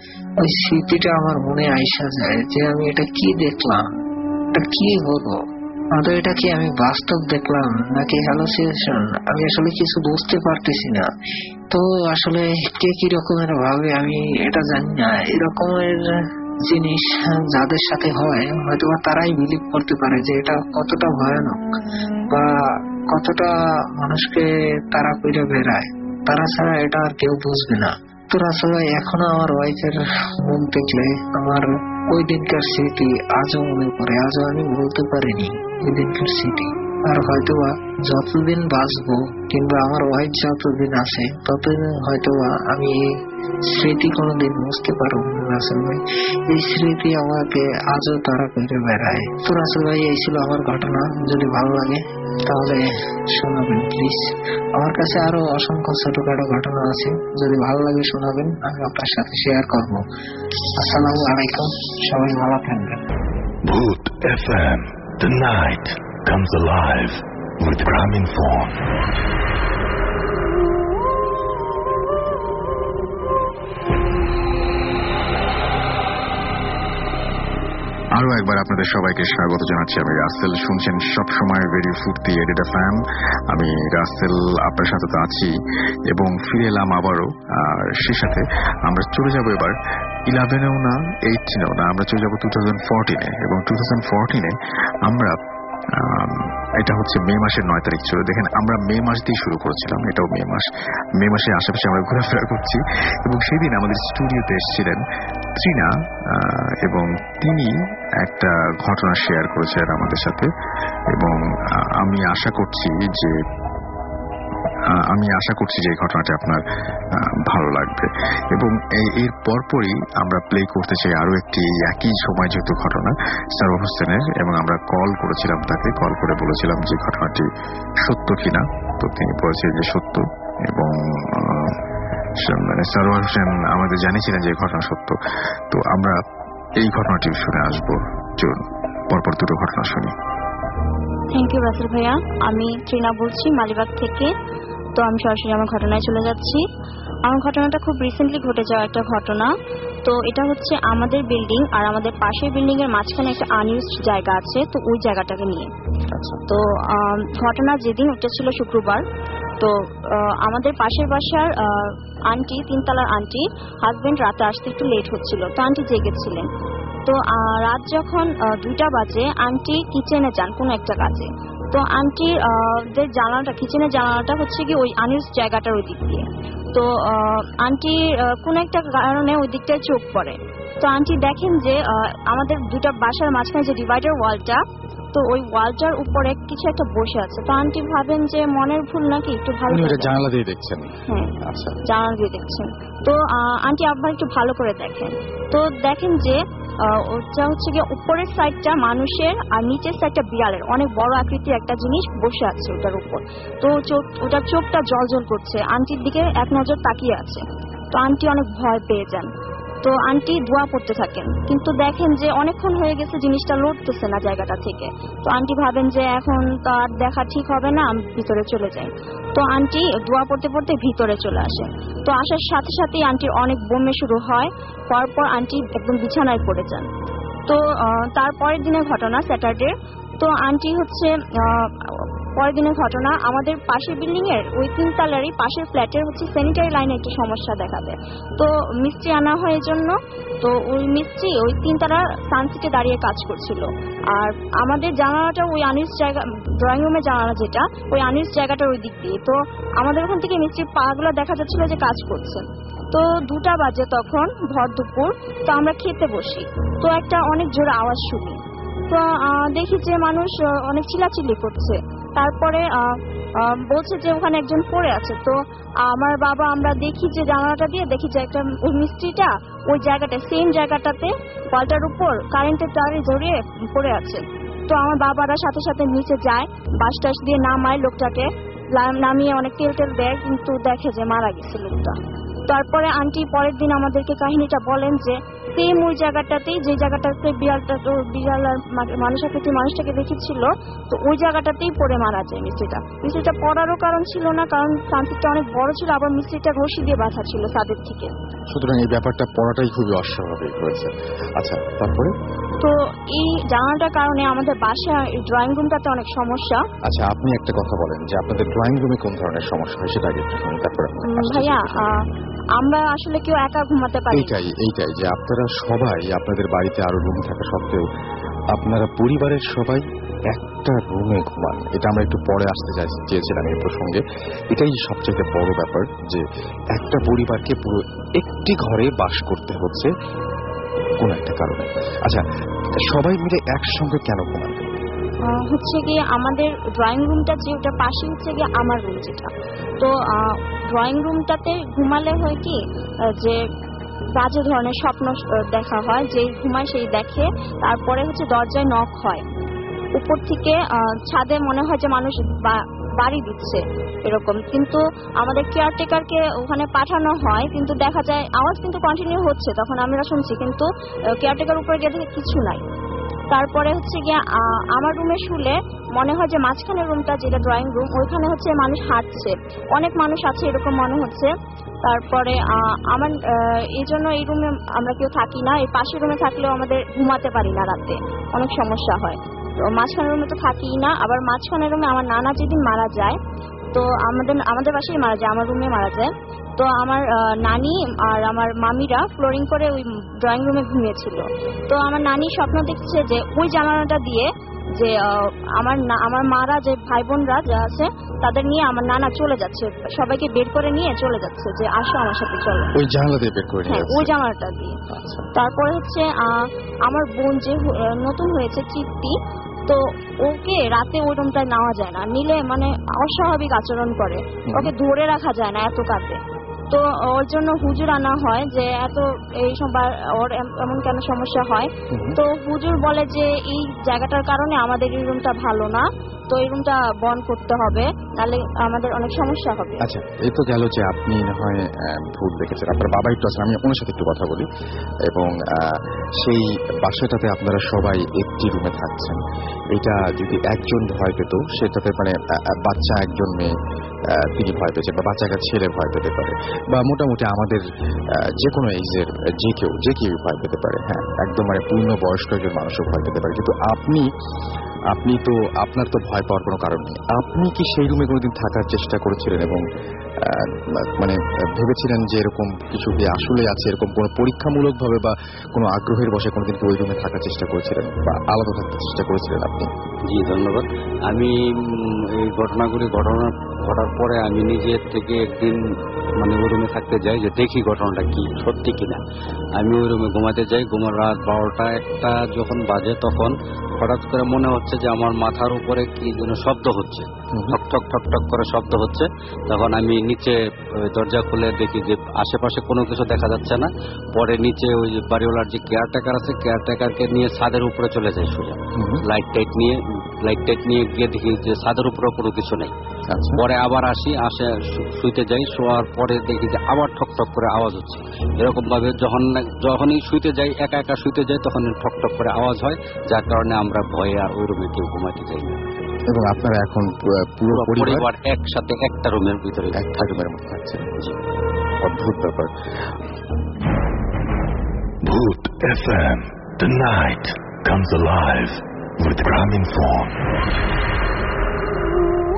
D: ওই স্মৃতিটা আমার মনে আইসা যায় যে আমি এটা কি দেখলাম, এটা কি হলো, আদৌ এটা কি আমি বাস্তব দেখলাম নাকি হ্যালুসিনেশন, আমি আসলে কিছু বুঝতে পারতেছি না। তো আসলে কে কি রকমের ভাবে আমি এটা জানি না। এরকমের জিনিস যাদের সাথে হয় হয়তো তারাই বিলিভ করতে পারে যে এটা কতটা ভয়ানক বা কতটা মানুষকে তারা কইরা বেড়ায়, তারা ছাড়া এটা আর কেউ বুঝবে না। তো আসলে এখনো আমার ওয়াইফের মুখ দেখলে আমার ওই দিনকার স্মৃতি আজও মনে পড়ে, আজও আমি বলতে পারিনি ওই দিনকার স্মৃতি। আর হয়তো যতদিন বাঁচবো কিংবা আমার ওয়াইফ যতদিন আছে ততদিন হয়তো আমি এই স্মৃতি কোনোদিন বুঝতে পারবো না রাসেল ভাই। এই স্মৃতি আমাকে আজও তারা করে বেড়ায়। তো রাসেল ভাই এই ছিল আমার ঘটনা। যদি ভালো লাগে তাহলে শোনাবেন প্লিজ। আমার কাছে আরো অসংখ্য ছোটখাটো ঘটনা আছে, যদি ভালো লাগে শোনাবেন, আমি আপনার সাথে শেয়ার করবো। আসসালামু আলাইকুম, সবাই ভালো থাকবেন।
A: Bhoot F M, the night comes alive with Graminphone.
B: আরো একবার আপনাদের সবাইকে স্বাগত জানাচ্ছি। আমি রাসেল, শুনছেন সবসময় ভেরি ফুর্তি এডিট এফ এম। আমি রাসেল আপনার সাথে তো আছি এবং ফিরে এলাম আবারও। আর সে সাথে আমরা চলে যাবো এবার ইলেভেনেও না এইটিনেও না, আমরা চলে যাবো টু থাউজেন্ড ফোরটিনে। এবং টু থাউজেন্ড ফোরটিনে আমরা এটা হচ্ছে মে মাসের নয় তারিখ ছিল। দেখেন আমরা মে মাস দিয়ে শুরু করেছিলাম, এটাও মে মাস। মে মাসের আশেপাশে আমরা ঘোরাফেরা করছি এবং সেদিন আমাদের স্টুডিওতে এসেছিলেন ত্রিনা এবং তিনি একটা ঘটনা শেয়ার করেছিলেন আমাদের সাথে। এবং আমি আশা করছি যে আমি আশা করছি যে এই ঘটনাটি আপনার ভালো লাগবে। এবং এর পরপরই আমরা প্লে করতে চাই আরো একটি একই সময় যেহেতু ঘটনা সারোয়ার হোসেনের, এবং আমরা কল করেছিলাম তাকে, কল করে বলেছিলাম যে ঘটনাটি সত্য কিনা। তো তিনি বলেছিলেন যে সত্য, এবং মানে সারোয়ার হোসেন আমাদের জানিয়েছিলেন যে ঘটনা সত্য। তো আমরা এই ঘটনাটি শুনে আসবো। চলুন পরপর দুটো ঘটনা শুনি।
E: থ্যাংক ইউ রাসেল ভাইয়া। আমি ত্রিনা বলছি মালিবাগ থেকে। তো আমি সরাসরি আমার ঘটনায় চলে যাচ্ছি। আমার ঘটনাটা খুব রিসেন্টলি ঘটে যাওয়া একটা ঘটনা। তো এটা হচ্ছে আমাদের বিল্ডিং আর আমাদের পাশের বিল্ডিং এর মাঝখানে একটা আনইউজড জায়গা আছে, তো ওই জায়গাটাকে নিয়ে। তো ঘটনা যেদিন ওটা ছিল শুক্রবার। তো আমাদের পাশের বাসার আন্টি, তিনতলার আন্টি, হাজবেন্ড রাতে আসতে একটু লেট হচ্ছিল, তো আন্টি জেগেছিলেন। তো রাত যখন দুইটা বাজে আন্টি কিচেনে যান কোনো একটা কাজে। তো আন্টির জানালাটা, কিচেনের জানালাটা হচ্ছে কি ওই আনইউজ জায়গাটার ওই দিক দিয়ে। তো আন্টির কোনো একটা কারণে ওই দিকটায় চোখ পড়ে। তো আন্টি দেখেন যে আমাদের দুটা বাসার মাঝখানে যে ডিভাইডার ওয়ালটা, তো ওই ওয়ালটার উপরে কিছু একটা বসে আছে। তো আন্টি ভাবেন যে মনের ভুল নাকি, একটু ভালো
B: জানালা দিয়ে দেখছেন।
E: হ্যাঁ আচ্ছা, জানালা দিয়ে দেখছেন। তো আন্টি আবার একটু ভালো করে দেখেন, তো দেখেন যে ওটা হচ্ছে গিয়ে উপরের সাইডটা মানুষের আর নিচের সাইডটা বিড়ালের, অনেক বড় আকৃতির একটা জিনিস বসে আছে ওটার উপর। তো ওটার চোখটা জল জল করছে, আন্টির দিকে এক নজর তাকিয়ে আছে। তো আন্টি অনেক ভয় পেয়ে যান। তো আন্টি দোয়া পড়তে থাকেন, কিন্তু দেখেন যে অনেকক্ষণ হয়ে গেছে জিনিসটা লড়তেছে না জায়গাটা থেকে। তো আন্টি ভাবেন যে এখন তো আর দেখা ঠিক হবে না, আমি ভিতরে চলে যাই। তো আন্টি দোয়া পড়তে পড়তে ভিতরে চলে আসে। তো আসার সাথে সাথেই আন্টির অনেক বমি শুরু হয়, পর পর আন্টি একদম বিছানায় পড়ে যান। তো তারপরের দিনের ঘটনা স্যাটারডে। তো আন্টি হচ্ছে পরের দিনের ঘটনা, আমাদের পাশের বিল্ডিং এর ওই তিনতলারই পাশের ফ্ল্যাটের হচ্ছে স্যানিটারি লাইনে একটু সমস্যা দেখাবে। তো মিস্ত্রি আনা হয় এই জন্য, তো ওই মিস্ত্রি ওই তিনতলার সানসিটে দাঁড়িয়ে কাজ করছিল। আর আমাদের জানালাটা ওই আনিস জায়গা, ড্রয়িং রুমের জানালা যেটা, ওই আনিস জায়গাটার ওই দিক দিয়ে। তো আমাদের ওখান থেকে মিস্ত্রির পাগুলো দেখা যাচ্ছিল যে কাজ করছে। তো দুটা বাজে তখন, ভর দুপুর। তো আমরা খেতে বসি, তো একটা অনেক জোরে আওয়াজ শুনি। তো দেখি যে মানুষ অনেক চিল্লাচিল্লি করছে। তারপরে বলছে যে ওখানে একজন পড়ে আছে। তো আমার বাবা, আমরা দেখি যে জানালাটা দিয়ে দেখি যে একটা ওই মিস্ত্রিটা ওই জায়গাটা, সেম জায়গাটাতে ওয়ালটার উপর কারেন্টের তারে জড়িয়ে পড়ে আছে। তো আমার বাবারা সাথে সাথে নিচে যায়, বাস টাস দিয়ে নামায় লোকটাকে, নামিয়ে অনেক তেল টেল দেয়, কিন্তু দেখে যে মারা গেছে লোকটা। তারপরে আন্টি পরের দিন আমাদেরকে কাহিনীটা বলেন যে সেম ওই জায়গাটাতেই, যে জায়গাটাতে বিড়ালটা, বিড়াল আর মানুষের প্রতি মানুষটাকে দেখেছিল, তো ওই জায়গাটাতেই পড়ে মারা যায় মিস্ত্রিটা। মিস্ত্রিটা পড়ারও কারণ ছিল না, কারণ সানসিটটা অনেক বড় ছিল, আবার মিস্ত্রিটা রশি দিয়ে বাঁধা ছিল ছাদের থেকে।
B: সুতরাং এই ব্যাপারটা পড়াটাই খুবই অস্বাভাবিক হয়েছে। আচ্ছা, তারপরে?
E: তো এই জানাটার কারণে আমাদের বাসা ড্রয়িং রুমটাতে অনেক সমস্যা।
B: আচ্ছা, আপনি একটা কথা বলেন যে আপনাদের ড্রয়িং রুমে কোন ধরনের সমস্যা হয় সেটা আগে একটু শুনি, তারপরে।
E: ভাইয়া, আমরা আসলে কেউ একা ঘুমাতে পারি।
B: এইটাই এইটাই যে আপনারা সবাই, আপনাদের বাড়িতে আরো রুম থাকা সত্ত্বেও আপনারা পরিবারের সবাই একটা রুমে ঘুমান। এটা আমরা একটু পরে আসতে চেয়েছিলাম এই প্রসঙ্গে। এটাই সবচেয়ে বড় ব্যাপার যে একটা পরিবারকে পুরো একটি ঘরে বাস করতে হচ্ছে কোন একটা কারণে। আচ্ছা, সবাই মিলে একসঙ্গে কেন ঘুমান?
E: হচ্ছে গিয়ে আমাদের ড্রয়িং রুমটা যে, ওটা পাশে হচ্ছে গিয়ে আমার রুম যেটা। তো ড্রয়িং রুমটাতে ঘুমালে হয় কি যে বাজে ধরনের স্বপ্ন দেখা হয়, যে ঘুমায় সেই দেখে। তারপরে হচ্ছে দরজায় নক হয় উপর থেকে, ছাদে মনে হয় যে মানুষ বাড়ি দিচ্ছে এরকম। কিন্তু আমাদের কেয়ারটেকারকে ওখানে পাঠানো হয়, কিন্তু দেখা যায় আওয়াজ কিন্তু কন্টিনিউ হচ্ছে, তখন আমরা শুনছি, কিন্তু কেয়ারটেকার উপরে গিয়ে দেখে কিছু নাই। তারপরে হচ্ছে গিয়ে আমার রুমে শুলে মনে হয় যে মাঝখানের রুমটা যেটা ড্রয়িং রুম, ওইখানে হচ্ছে মানুষ হাঁটছে, অনেক মানুষ আছে এরকম মনে হচ্ছে। তারপরে আমার এই জন্য এই রুমে আমরা কেউ থাকি না। এই পাশের রুমে থাকলেও আমাদের ঘুমাতে পারি না, রাতে অনেক সমস্যা হয়। তো মাঝখানের রুমে তো থাকি না। আবার মাঝখানের রুমে আমার নানা যেদিন মারা যায়, তো আমাদের আমাদের বাসায় মারা যায়, আমার রুমে মারা যায়। তো আমার নানি আর আমার মামিরা ফ্লোরিং করে ওই ড্রয়িং রুমে ঘুমিয়েছিল। তো আমার নানি স্বপ্ন দেখছে যে ওই জানালাটা দিয়ে যে আমার আমার মারা যে ভাই বোনরা যা আছে তাদের নিয়ে আমার নানা চলে যাচ্ছে, সবাইকে বের করে নিয়ে চলে যাচ্ছে যে আসো আমার সাথে চলো,
B: ওই জানালা দিয়ে বের করে নিয়ে
E: যাচ্ছে। হ্যাঁ, ওই জানালাটা দিয়ে। তারপরে হচ্ছে আমার বোন যে নতুন হয়েছে চিত্তি, তো ওকে রাতে ওই রুমটায় নেওয়া যায় না, নিলে মানে অস্বাভাবিক আচরণ করে, ওকে ধরে রাখা যায় না, এত কাঁদে। তো ওর জন্য হুজুর আনা হয় যে এত এই সবার ওর এমন কেন সমস্যা হয়। তো হুজুর বলে যে এই জায়গাটার কারণে আমাদের এই রুমটা ভালো না, তো এই রুমটা বন্ধ করতে হবে, নাহলে আমাদের অনেক সমস্যা হবে।
B: আচ্ছা, এই তো গেল যে আপনি না হয় ভূত দেখেছেন, আপনার বাবা একটু আছেন, আমি আপনার সাথে একটু কথা বলি। এবং সেই বাসাটাতে আপনারা সবাই একটি রুমে থাকছেন, এটা যদি একজন ভয় পেত, সেটাতে মানে বাচ্চা একজন মেয়ে তিনি ভয় পেয়েছেন, বা বাচ্চাকে ছেলে ভয় পেতে পারে, বা মোটামুটি আমাদের যে কোনো এইজের যে কেউ যে কেউ ভয় পেতে পারে। হ্যাঁ, একদম মানে পূর্ণ বয়স্ক একজন মানুষও ভয় পেতে পারে। কিন্তু আপনি আপনি তো আপনার তো ভয় পাওয়ার কোনো কারণ নেই। আপনি কি সেই রুমে কোনোদিন থাকার চেষ্টা করেছিলেন এবং মানে ভেবেছিলেন যে এরকম কিছু কি আসলে আছে, এরকম কোনো পরীক্ষামূলক ভাবে বা কোনো আগ্রহের বসে কোনোদিন কি ওই রুমে থাকার চেষ্টা করেছিলেন বা আলাদা থাকতে চেষ্টা করেছিলেন আপনি?
F: জি, ধন্যবাদ। আমি এই ঘটনাগুলি ঘটনা ঘটার পরে আমি নিজের থেকে একদিন মানে ওই রুমে থাকতে যাই, যে দেখি ঘটনাটা কি সত্যি কিনা। আমি ওই রুমে ঘুমাতে যাই, ঘুমার রাত বারোটা একটা যখন বাজে, তখন হঠাৎ করে মনে হচ্ছে যে আমার মাথার উপরে কি যেন শব্দ হচ্ছে, ঠক ঠক ঠক ঠক করে শব্দ হচ্ছে। তখন আমি নিচে দরজা খুলে দেখি যে আশেপাশে কোনো কিছু দেখা যাচ্ছে না। পরে নিচে ওই যে বাড়িওয়ালার যে কেয়ারটেকার আছে, কেয়ারটেকারকে নিয়ে ছাদের উপরে চলে যাই সোজা, লাইট টাইট নিয়ে লাইট টাইট নিয়ে গিয়ে দেখি যে ছাদের উপরে কোনো কিছু নেই। পরে আবার আসি, আসে শুইতে যাই, শোয়ার পরে দেখি যে আবার ঠক ঠক করে আওয়াজ হচ্ছে। এরকম ভাবে যখন যখনই শুইতে যাই, একা একা শুইতে যাই, তখন ঠক ঠক করে আওয়াজ হয়, যার কারণে আমরা ভয়ে আর ওই রুমে কেউ ঘুমাইতে যাই না।
B: এবং আপনারা এখন পুরো পরিবার
F: একসাথে একটা রুমের ভিতরে
B: একটা রুমের মধ্যে থাকছেন। অদ্ভুত ব্যাপার।
A: Bhoot F M, the night comes alive with Gramin Phone.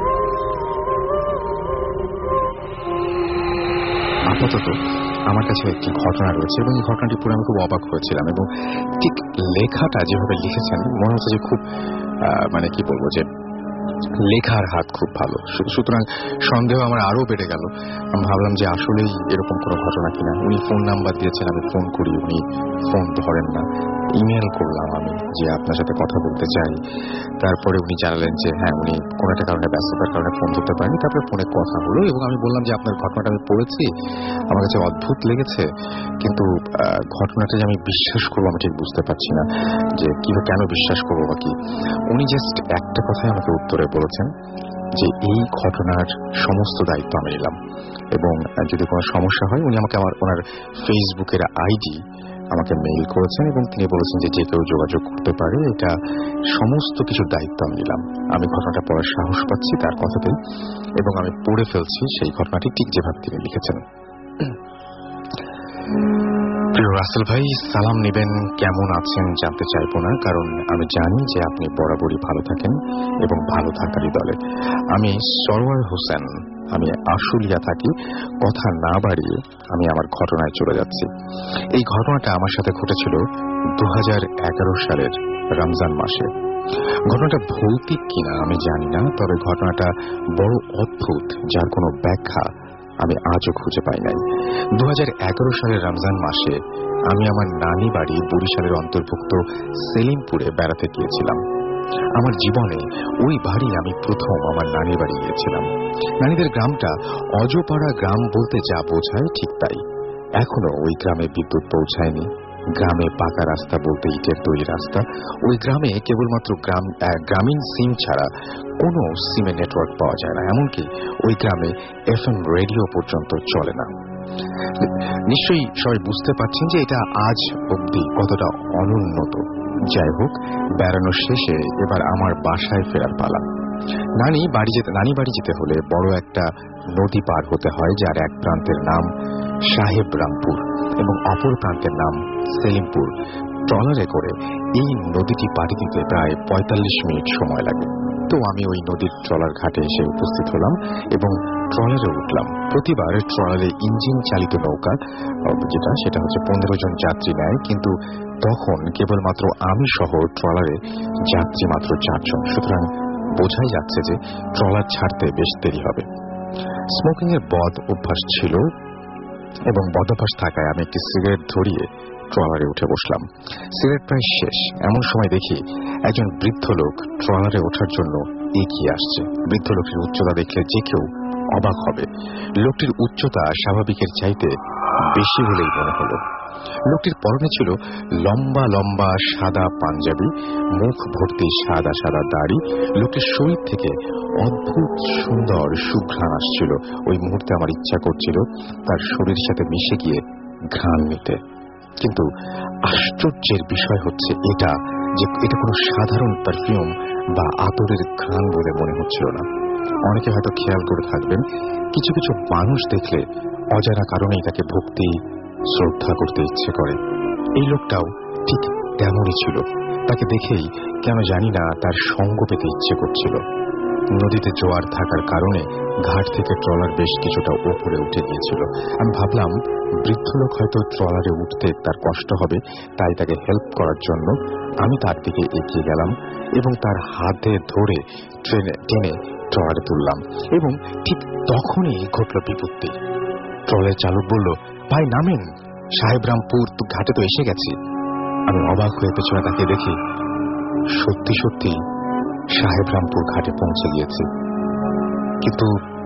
B: আপাতত আমার কাছে একটি ঘটনা রয়েছে এবং এই ঘটনাটি পুরো আমি খুব অবাক হয়েছিলাম এবং ঠিক লেখাটা যেভাবে লিখেছেন মনে হচ্ছে যে খুব মানে কি বলবো যে লেখার হাত খুব ভালো। সুতরাং সন্দেহ আমার আরো বেড়ে গেল। আমি ভাবলাম যে আসলেই এরকম কোনো ঘটনা কিনা। উনি ফোন নাম্বার দিয়েছেন, আমি ফোন করি, উনি ফোন ধরেন না। ইমেল করলাম আমি যে আপনার সাথে কথা বলতে চাই। তারপরে উনি জানালেন যে হ্যাঁ উনি কোনো একটা কারণে ব্যস্ততার কারণে ফোন ধরতে পারেনি। তারপরে ফোনে কথা হলো এবং আমি বললাম যে আপনার ঘটনাটা আমি পড়েছি, আমার কাছে অদ্ভুত লেগেছে, কিন্তু ঘটনাটা যে আমি বিশ্বাস করবো আমি ঠিক বুঝতে পারছি না যে কিভাবে কেন বিশ্বাস করবো বা কি। উনি জাস্ট একটা কথাই আমাকে উত্তরে বলেছেন যে এই ঘটনার সমস্ত দায়িত্ব আমি নিলাম এবং যদি কোনো সমস্যা হয় উনি আমাকে আমার ওনার ফেসবুকের আইডি আমাকে মেইল করেছেন এবং তিনি বলেছেন যে যে কেউ যোগাযোগ করতে পারে, এটা সমস্ত কিছুর দায়িত্ব আমি নিলাম। আমি ঘটনাটা পড়ার সাহস পাচ্ছি তার কথাতেই এবং আমি পড়ে ফেলছি সেই ঘটনাটি ঠিক যেভাবে তিনি লিখেছেন। প্রিয় রাসেল ভাই, সালাম নেবেন, কেমন আছেন জানতে চাইবো না, কারণ আমি জানি যে আপনি বরাবরই ভালো থাকেন এবং ভালো থাকারই দলে। আমি সরওয়ার হোসেন, আমি আশুলিয়া থাকি। কথা না বাড়িয়ে আমি আমার ঘটনায় চলে যাচ্ছি। এই ঘটনাটা আমার সাথে ঘটেছিল দু হাজার এগারো সালের রমজান মাসে। ঘটনাটা ভৌতিক কিনা আমি জানি না, তবে ঘটনাটা বড় অদ্ভুত, যার কোনো ব্যাখ্যা আমি আজও খুঁজে পাই নাই। দু হাজার এগারো সালের রমজান মাসে আমি আমার নানি বাড়ি বরিশালের অন্তর্ভুক্ত সেলিমপুরে বেড়াতে গিয়েছিলাম। আমার জীবনে ওই বাড়ি আমি প্রথম আমার নানি বাড়ি গিয়েছিলাম। নানিদের গ্রামটা অজপাড়া গ্রাম বলতে যা বোঝায় ঠিক তাই। এখনো ওই গ্রামে বিদ্যুৎ পৌঁছায়নি। গ্রামে পাকা রাস্তা বলতে ইটের তৈরি রাস্তা। ওই গ্রামে কেবলমাত্র গ্রাম গ্রামীণ সিম ছাড়া কোনো সিমে নেটওয়ার্ক পাওয়া যায় না। এমনকি ওই গ্রামে এফ এম রেডিও পর্যন্ত চলে না। নিশ্চয়ই সবাই বুঝতে পারছেন যে এটা আজ অবধি কতটা অনুন্নত। যাই হোক, বেড়ানো শেষে এবার আমার বাসায় ফেরার পালা। নানি বাড়ি যেতে নানি বাড়ি যেতে হলে বড় একটা নদী পার হতে হয়, যার এক প্রান্তের নাম সাহেবরামপুর এবং অপর প্রান্তের নাম সেলিমপুর। ট্রলারে করে এই নদীটি পাড়ি দিতে প্রায় পঁয়তাল্লিশ মিনিট সময় লাগে। তো আমি ওই নদীর ট্রলার ঘাটে এসে উপস্থিত হলাম এবং ট্রলারে উঠলাম। প্রতিবার ট্রলারে ইঞ্জিন চালিত নৌকা যেটা সেটা হচ্ছে পনেরো জন যাত্রী নেয়, কিন্তু তখন কেবলমাত্র আমি সহ ট্রলারে যাত্রী মাত্র চারজন। সুতরাং বোঝাই যাচ্ছে যে ট্রলার ছাড়তে বেশ দেরি হবে। স্মোকিং এর বদ অভ্যাস ছিল এবং বদভ্যাস থাকায় আমি একটি সিগারেট ধরিয়ে ট্রলারে উঠে বসলাম। সিগারেট প্রায় শেষ, এমন সময় দেখি একজন বৃদ্ধ লোক ট্রলারে ওঠার জন্য এগিয়ে আসছে। বৃদ্ধ লোকটির উচ্চতা দেখলে যে কেউ অবাক হবে। লোকটির উচ্চতা স্বাভাবিকের চাইতে বেশি বলেই মনে হলো। লোকটির পরনে ছিল লম্বা লম্বা সাদা পাঞ্জাবি, মুখ ভর্তি সাদা সাদা দাড়ি। লোকটির শরীর থেকে অদ্ভুত সুন্দর সুঘ্রাণ আসছিল। ওই মুহূর্তে আমার ইচ্ছা করছিল তার শরীরের সাথে মিশে গিয়ে ঘ্রাণ নিতে, কিন্তু আশ্চর্যের বিষয় হচ্ছে এটা যে এটা কোনো সাধারণ পারফিউম বা আতরের ঘ্রাণ বলে মনে হচ্ছিল না। অনেকে হয়তো খেয়াল করে থাকবেন, কিছু কিছু মানুষ দেখলে অজানা কারণেই তাকে ভক্তি শ্রদ্ধা করতে ইচ্ছে করে। এই লোকটাও ঠিক তেমনই ছিল। তাকে দেখেই কেন জানি না তার সঙ্গ পেতে ইচ্ছে করছিল। নদীতে জোয়ার থাকার কারণে ঘাট থেকে ট্রলার বেশ কিছুটা উপরে উঠে গিয়েছিল। আমি ভাবলাম বৃদ্ধ লোক হয়তো ট্রলারে উঠতে তার কষ্ট হবে, তাই তাকে হেল্প করার জন্য আমি তার দিকে এগিয়ে গেলাম এবং তার হাতে ধরে ট্রেনে টেনে ট্রলারে তুললাম এবং ঠিক তখনই ঘটল বিপত্তি। ট্রলারের চালক বলল, ভাই নামেন, সাহেবরামপুর ঘাটে তো এসে গেছি। আমি অবাক হয়ে পেছনে তাকে দেখি সত্যি সত্যি সাহেবরামপুর ঘাটে পৌঁছে গিয়েছি। কিন্তু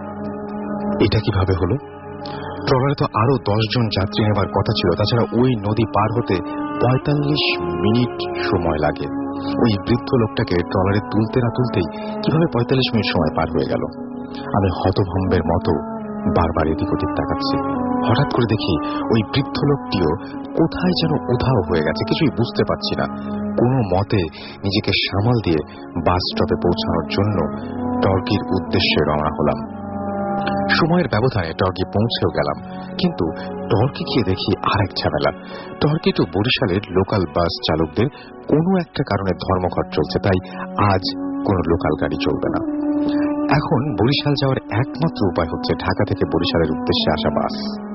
B: এটা কিভাবে হলো? ট্রলারে তো আরো দশ জন যাত্রী নেবার কথা ছিল। তাছাড়া ওই নদী পার হতে পঁয়তাল্লিশ মিনিট সময় লাগে। ওই বৃদ্ধ লোকটাকে ট্রলারে তুলতে না তুলতেই কিভাবে পঁয়তাল্লিশ মিনিট সময় পার হয়ে গেল? আমি হতভম্বের মতো বারবার এদিক ওদিক তাকাচ্ছি। হঠাৎ করে দেখি ওই বৃদ্ধ লোকটিও কোথায় যেন উধাও হয়ে গেছে। কিছুই বুঝতে পারছি না। কোনো মতে নিজেকে সামাল দিয়ে বাস স্টপে পৌঁছানোর জন্য টর্কির উদ্দেশ্যে রওনা হলাম। সময়ের ব্যবধানে টর্কি পৌঁছেও গেলাম, কিন্তু টর্কি গিয়ে দেখি আর এক ঝামেলা। টর্কি টু বরিশালের লোকাল বাস চালকদের কোনো একটা কারণে ধর্মঘট চলছে, তাই আজ কোনো লোকাল গাড়ি চলবে না। এখন বরিশাল যাওয়ার একমাত্র উপায় হচ্ছে ঢাকা থেকে বরিশালের উদ্দেশ্যে আসা বাস।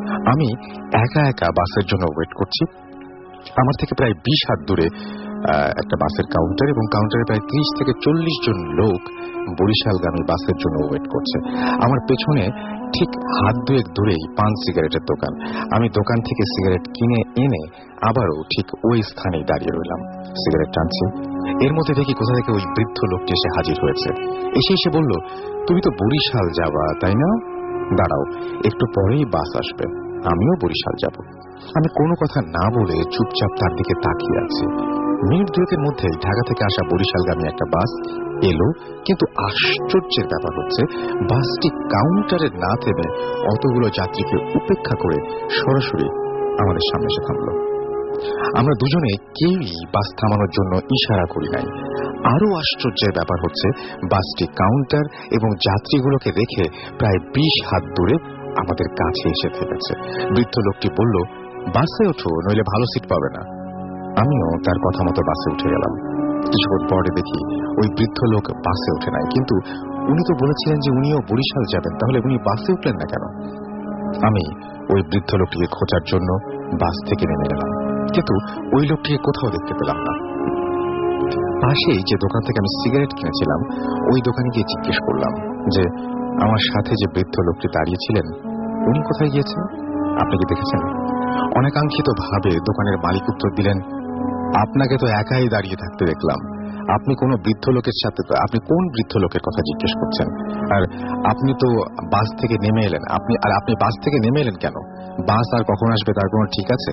B: আমি একা একা বাসের জন্য ওয়েট করছি। আমার থেকে প্রায় বিশ হাত দূরে একটা বাসের কাউন্টার, এবং কাউন্টারে প্রায় ত্রিশ থেকে চল্লিশ জন লোক বরিশালগামী বাসের জন্য ওয়েট করছে। আমার পেছনে ঠিক হাত দুয়েক দূরেই পান সিগারেটের দোকান। আমি দোকান থেকে সিগারেট কিনে এনে আবারও ঠিক ওই স্থানেই দাঁড়িয়ে রইলাম, সিগারেট টানছি। এর মধ্যে দেখি কোথা থেকে ওই বৃদ্ধ লোকটি এসে হাজির হয়েছে। এসে এসে বলল, তুমি তো বরিশাল যাবা তাই না? দাঁড়াও, একটু পরেই বাস আসবে, আমিও বরিশাল যাব। আমি কোনো কথা না বলে চুপচাপ তার দিকে তাকিয়ে আছি। মিনিট দুয়েকের মধ্যেই ঢাকা থেকে আসা বরিশালগামী একটা বাস এলো, কিন্তু আশ্চর্যের ব্যাপার হচ্ছে বাসটি কাউন্টারে না থেমে অতগুলো যাত্রীকে উপেক্ষা করে সরাসরি আমাদের সামনে এসে থামল। আমরা দুজনে কেউই বাস থামানোর জন্য ইশারা করি নাই। আরো আশ্চর্যের ব্যাপার হচ্ছে বাসটি কাউন্টার এবং যাত্রীগুলোকে রেখে প্রায় বিশ হাত দূরে আমাদের কাছে এসে থেমেছে। বৃদ্ধ লোকটি বলল, বাসে ওঠো, নইলে ভালো সিট পাবে না। আমিও তার কথা মতো বাসে উঠে গেলাম। কিছুক্ষণ পরে দেখি ওই বৃদ্ধ লোক বাসে ওঠে নাই, কিন্তু উনি তো বলেছিলেন যে উনিও বরিশাল যাবেন, তাহলে উনি বাসে উঠলেন না কেন? আমি ওই বৃদ্ধ লোকটিকে খোঁজার জন্য বাস থেকে নেমে গেলাম, কিন্তু ওই লোকটিকে কোথাও দেখতে পেলাম না। পাশেই যে দোকান থেকে আমি সিগারেট কিনেছিলাম ওই দোকানে গিয়ে জিজ্ঞেস করলাম যে আমার সাথে যে বৃদ্ধ লোকটি দাঁড়িয়েছিলেন উনি কোথায় গিয়েছেন, আপনি কি দেখেছেন? অনেকাঙ্ক্ষিত ভাবে দোকানের মালিক উত্তর দিলেন, আপনাকে তো একাই দাঁড়িয়ে থাকতে দেখলাম, আপনি কোন বৃদ্ধ লোকের সাথে, আপনি কোন বৃদ্ধ লোকের কথা জিজ্ঞেস করছেন? আর আপনি তো বাস থেকে নেমে এলেন, আপনি আর আপনি বাস থেকে নেমে এলেন কেন? বাস আর কখন আসবে তার কোনো ঠিক আছে?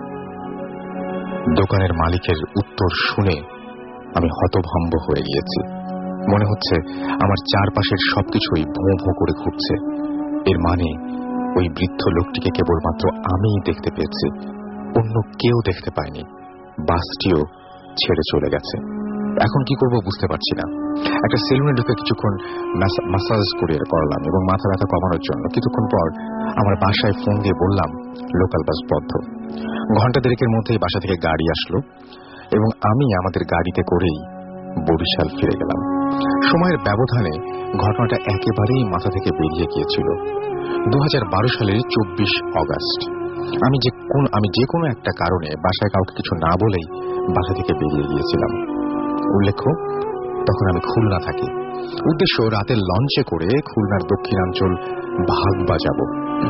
B: দোকানের মালিকের উত্তর শুনে আমি হতভম্ব হয়ে গিয়েছি। মনে হচ্ছে আমার চারপাশের সবকিছুই ভোঁ ভোঁ করে ঘুরছে। এর মানে ওই বৃদ্ধ লোকটিকে কেবলমাত্র আমিই দেখতে পেয়েছি, অন্য কেউ দেখতে পায়নি। বাসটিও ছেড়ে চলে গেছে। এখন কি করব বুঝতে পারছি না। একটা সেলুনে ঢুকে কিছুক্ষণ ম্যাসাজ করে করলাম এবং মাথা ব্যথা কমানোর জন্য। কিছুক্ষণ পর আমার বাসায় ফোন দিয়ে বললাম লোকাল বাস বন্ধ। ঘন্টা দেড়েকের মধ্যেই বাসা থেকে গাড়ি আসলো এবং আমি আমাদের গাড়িতে করেই বরিশাল ফিরে গেলাম। সময়ের ব্যবধানে ঘটনাটা একেবারেই মাথা থেকে বেরিয়ে গিয়েছিল। দু হাজার বারো সালের চব্বিশ অগাস্ট আমি যে কোন আমি যে কোনো একটা কারণে বাসায় কাউকে কিছু না বলেই বাসা থেকে বেরিয়ে গিয়েছিলাম। উল্লেখ্য, তখন আমি খুলনা থাকি। উদ্দেশ্য রাতের লঞ্চে করে খুলনার দক্ষিণাঞ্চল ভাগবা যাব।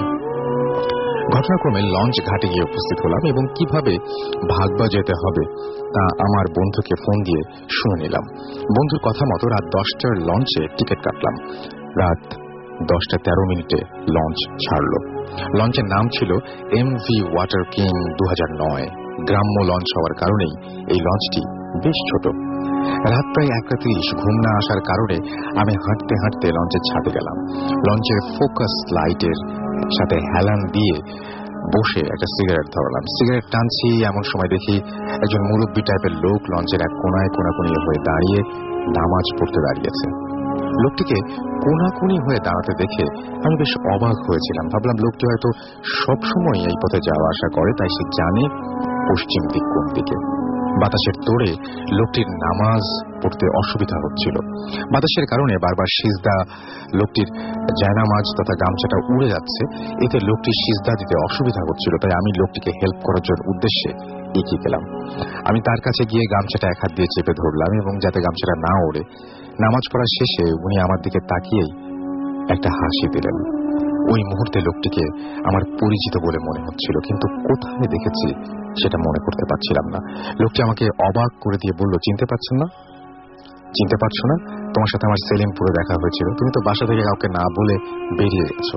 B: ঘটনাক্রমে লঞ্চ ঘাটে গিয়ে উপস্থিত হলাম এবং কিভাবে ভাগবা যেতে হবে তা আমার বন্ধুকে ফোন দিয়ে শুনে নিলাম। বন্ধুর কথা মতো রাত দশটার লঞ্চে টিকিট কাটলাম। রাত দশটা তেরো মিনিটে লঞ্চ ছাড়ল। লঞ্চের নাম ছিল এম ভি ওয়াটার কিং দু হাজার নয়। গ্রাম্য লঞ্চ হওয়ার কারণেই এই লঞ্চটি বেশ ছোট। রাত প্রায় একটা তিরিশ, ঘুম না আসার কারণে আমি হাঁটতে হাঁটতে লঞ্চের ছাদে গেলাম। লঞ্চের ফোকাস লাইটের সাথে হেলান দিয়ে বসে একটা সিগারেট ধরলাম। সিগারেট টানছি এমন সময় দেখি একজন মুরব্বী টাইপের লোক লঞ্চের এক কোনায় কোনাকুনি হয়ে দাঁড়িয়ে নামাজ পড়তে দাঁড়িয়েছে। লোকটিকে কোনাকুনি হয়ে দাঁড়াতে দেখে আমি বেশ অবাক হয়েছিলাম। ভাবলাম লোকটি হয়তো সবসময় এই পথে যাওয়া আসা করে, তাই সে জানে পশ্চিম দিক কোন দিকে। বাতাসের তোড়ে লোকটির নামাজ পড়তে অসুবিধা হচ্ছিল। বাতাসের কারণে বারবার সিজদা, লোকটির জায়নামাজ তথা গামছাটা উড়ে যাচ্ছে, এতে লোকটির সিজদা দিতে অসুবিধা হচ্ছিল। তাই আমি লোকটিকে হেল্প করার জন্য উদ্দেশ্যে এগিয়ে গেলাম। আমি তার কাছে গিয়ে গামছাটা এক হাত দিয়ে চেপে ধরলাম এবং যাতে গামছাটা না ওড়ে। নামাজ পড়া শেষে উনি আমার দিকে তাকিয়েই একটা হাসি দিলেন। ওই মুহূর্তে লোকটিকে আমার পরিচিত বলে মনে হচ্ছিল, কিন্তু কোথায় দেখেছি সেটা মনে করতে পারছিলাম না। লোকটি আমাকে অবাক করে দিয়ে বলল, চিনতে পারছেন না? চিনতে পারছো না? তোমার সাথে আমার সেলিমপুরে দেখা হয়েছিল। তুমি তো বাসা থেকে কাউকে না বলে বেরিয়ে গেছো।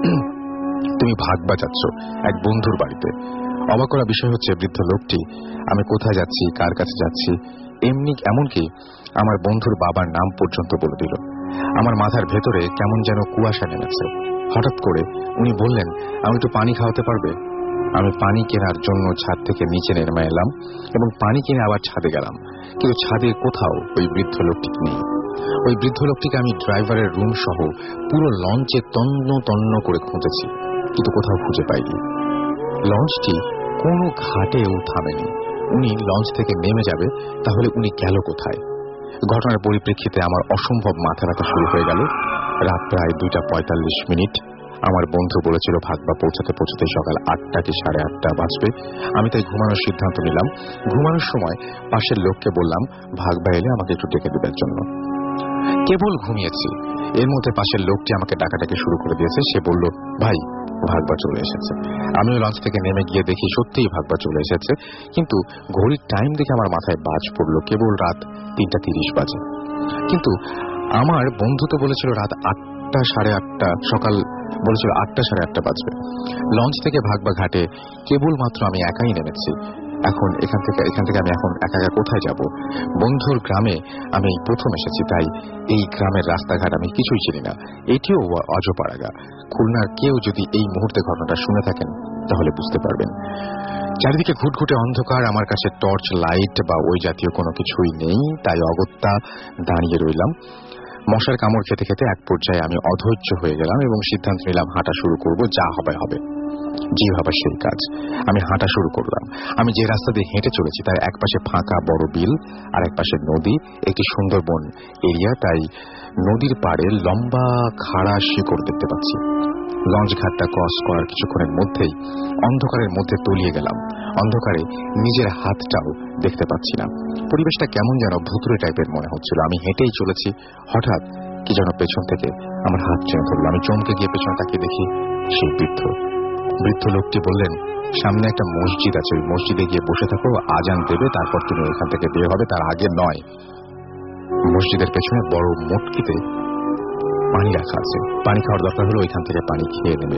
B: তুমি ভাগবা যাচ্ছ এক বন্ধুর বাড়িতে। অবাক করা বিষয় হচ্ছে বৃদ্ধ লোকটি আমি কোথায় যাচ্ছি, কার কাছে যাচ্ছি, এমনি এমনকি আমার বন্ধুর বাবার নাম পর্যন্ত বলে দিল। আমার মাথার ভেতরে কেমন যেন কুয়াশা নেমেছে। হঠাৎ করে উনি বললেন, আমি একটু পানি খাওয়াতে পারবে? আমি পানি কেনার জন্য ছাদ থেকে নিচে নেমে এলাম এবং পানি কিনে আবার ছাদে গেলাম, কিন্তু ছাদে কোথাও ওই বৃদ্ধ লোকটি নেই। ওই বৃদ্ধ লোকটিকে আমি ড্রাইভারের রুম সহ পুরো লঞ্চে তন্ন তন্ন করে খুঁজেছি, কিন্তু কোথাও খুঁজে পাইনি। লঞ্চটি কোনো ঘাটেও থামেনি। উনি লঞ্চ থেকে নেমে যাবে, তাহলে উনি গেল কোথায়? ঘটনার পরিপ্রেক্ষিতে আমার অসম্ভব মাথা ব্যথা শুরু হয়ে গেল। রাত প্রায় দুইটা পঁয়তাল্লিশ মিনিট। আমার বন্ধু বলেছিল ভাগবা পৌঁছাতে পৌঁছাতে সকাল আটটা কি সাড়ে আটটা বাজবে। আমি তাই ঘুমানোর সিদ্ধান্ত নিলাম। ঘুমানোর সময় পাশের লোককে বললাম ভাগবা এলে আমাকে একটু ডেকে দেবার জন্য। কেবল ঘুমিয়েছি, এর মধ্যে পাশের লোকটি আমাকে ডাকাডাকি শুরু করে দিয়েছে। সে বলল, ভাই ভাগবা চলে এসেছে। আমিও লঞ্চ থেকে নেমে গিয়ে দেখি সত্যিই ভাগবা চলে এসেছে, কিন্তু ঘড়ির টাইম দেখে আমার মাথায় বাজ পড়ল, কেবল রাত তিনটা তিরিশ বাজে। কিন্তু আমার বন্ধু তো বলেছিল রাত আটটা সাড়ে আটটা সকাল বলেছিল আটটা সাড়ে আটটা বাজবে। লঞ্চ থেকে ভাগবা ঘাটে কেবলমাত্র আমি একাই নেমেছি। এখন এখান থেকে এখান থেকে আমি এখন একা একা কোথায় যাব? বন্ধুর গ্রামে আমি প্রথম এসেছি, তাই এই গ্রামের রাস্তাঘাট আমি কিছুই চিনি না। এটিও অজপাড়াগা। খুলনার কেউ যদি এই মুহূর্তে ঘটনাটা শুনে থাকেন তাহলে বুঝতে পারবেন। চারিদিকে ঘুটঘুটে অন্ধকার, আমার কাছে টর্চ লাইট বা ওই জাতীয় কোনো কিছুই নেই, তাই অগত্যা দাঁড়িয়ে রইলাম। মশার কামড় খেতে খেতে এক পর্যায়ে আমি অধৈর্য হয়ে গেলাম এবং সিদ্ধান্ত নিলাম হাঁটা শুরু করব, যা হবে হবে। জি ভাবা সেই কাজ। আমি হাঁটা শুরু করলাম। আমি যে রাস্তা দিয়ে হেঁটে চলেছি তার এক পাশে ফাঁকা বড় বিল আর এক পাশে নদী, একটি সুন্দরবন এরিয়া, তাই নদীর পাড়ে লম্বা খাড়া শিকড় দেখতে পাচ্ছি। লঞ্চ ঘাটটা ক্রস করার কিছুক্ষণের মধ্যেই অন্ধকারের মধ্যে তলিয়ে গেলাম। অন্ধকারে নিজের হাতটাও দেখতে পাচ্ছি না। পরিবেশটা কেমন যেন ভুতুড়ে টাইপের মনে হচ্ছিল। আমি হেঁটেই চলেছি, হঠাৎ কি যেন পেছন থেকে আমার হাত টেনে ধরল। আমি চমকে গিয়ে পেছনে তাকিয়ে দেখি সেই বৃদ্ধ বৃদ্ধ লোকটি বললেন, সামনে একটা মসজিদ আছে, ওই মসজিদে গিয়ে বসে থাকো, আজান দেবে, তারপর তুমি ওইখান থেকে বের হবে, তার আগে নয়। মসজিদের পেছনে বড় মটকিতে পানি রাখা আছে, পানি খাওয়ার দরকার হলো ওইখান থেকে পানি খেয়ে নেবে।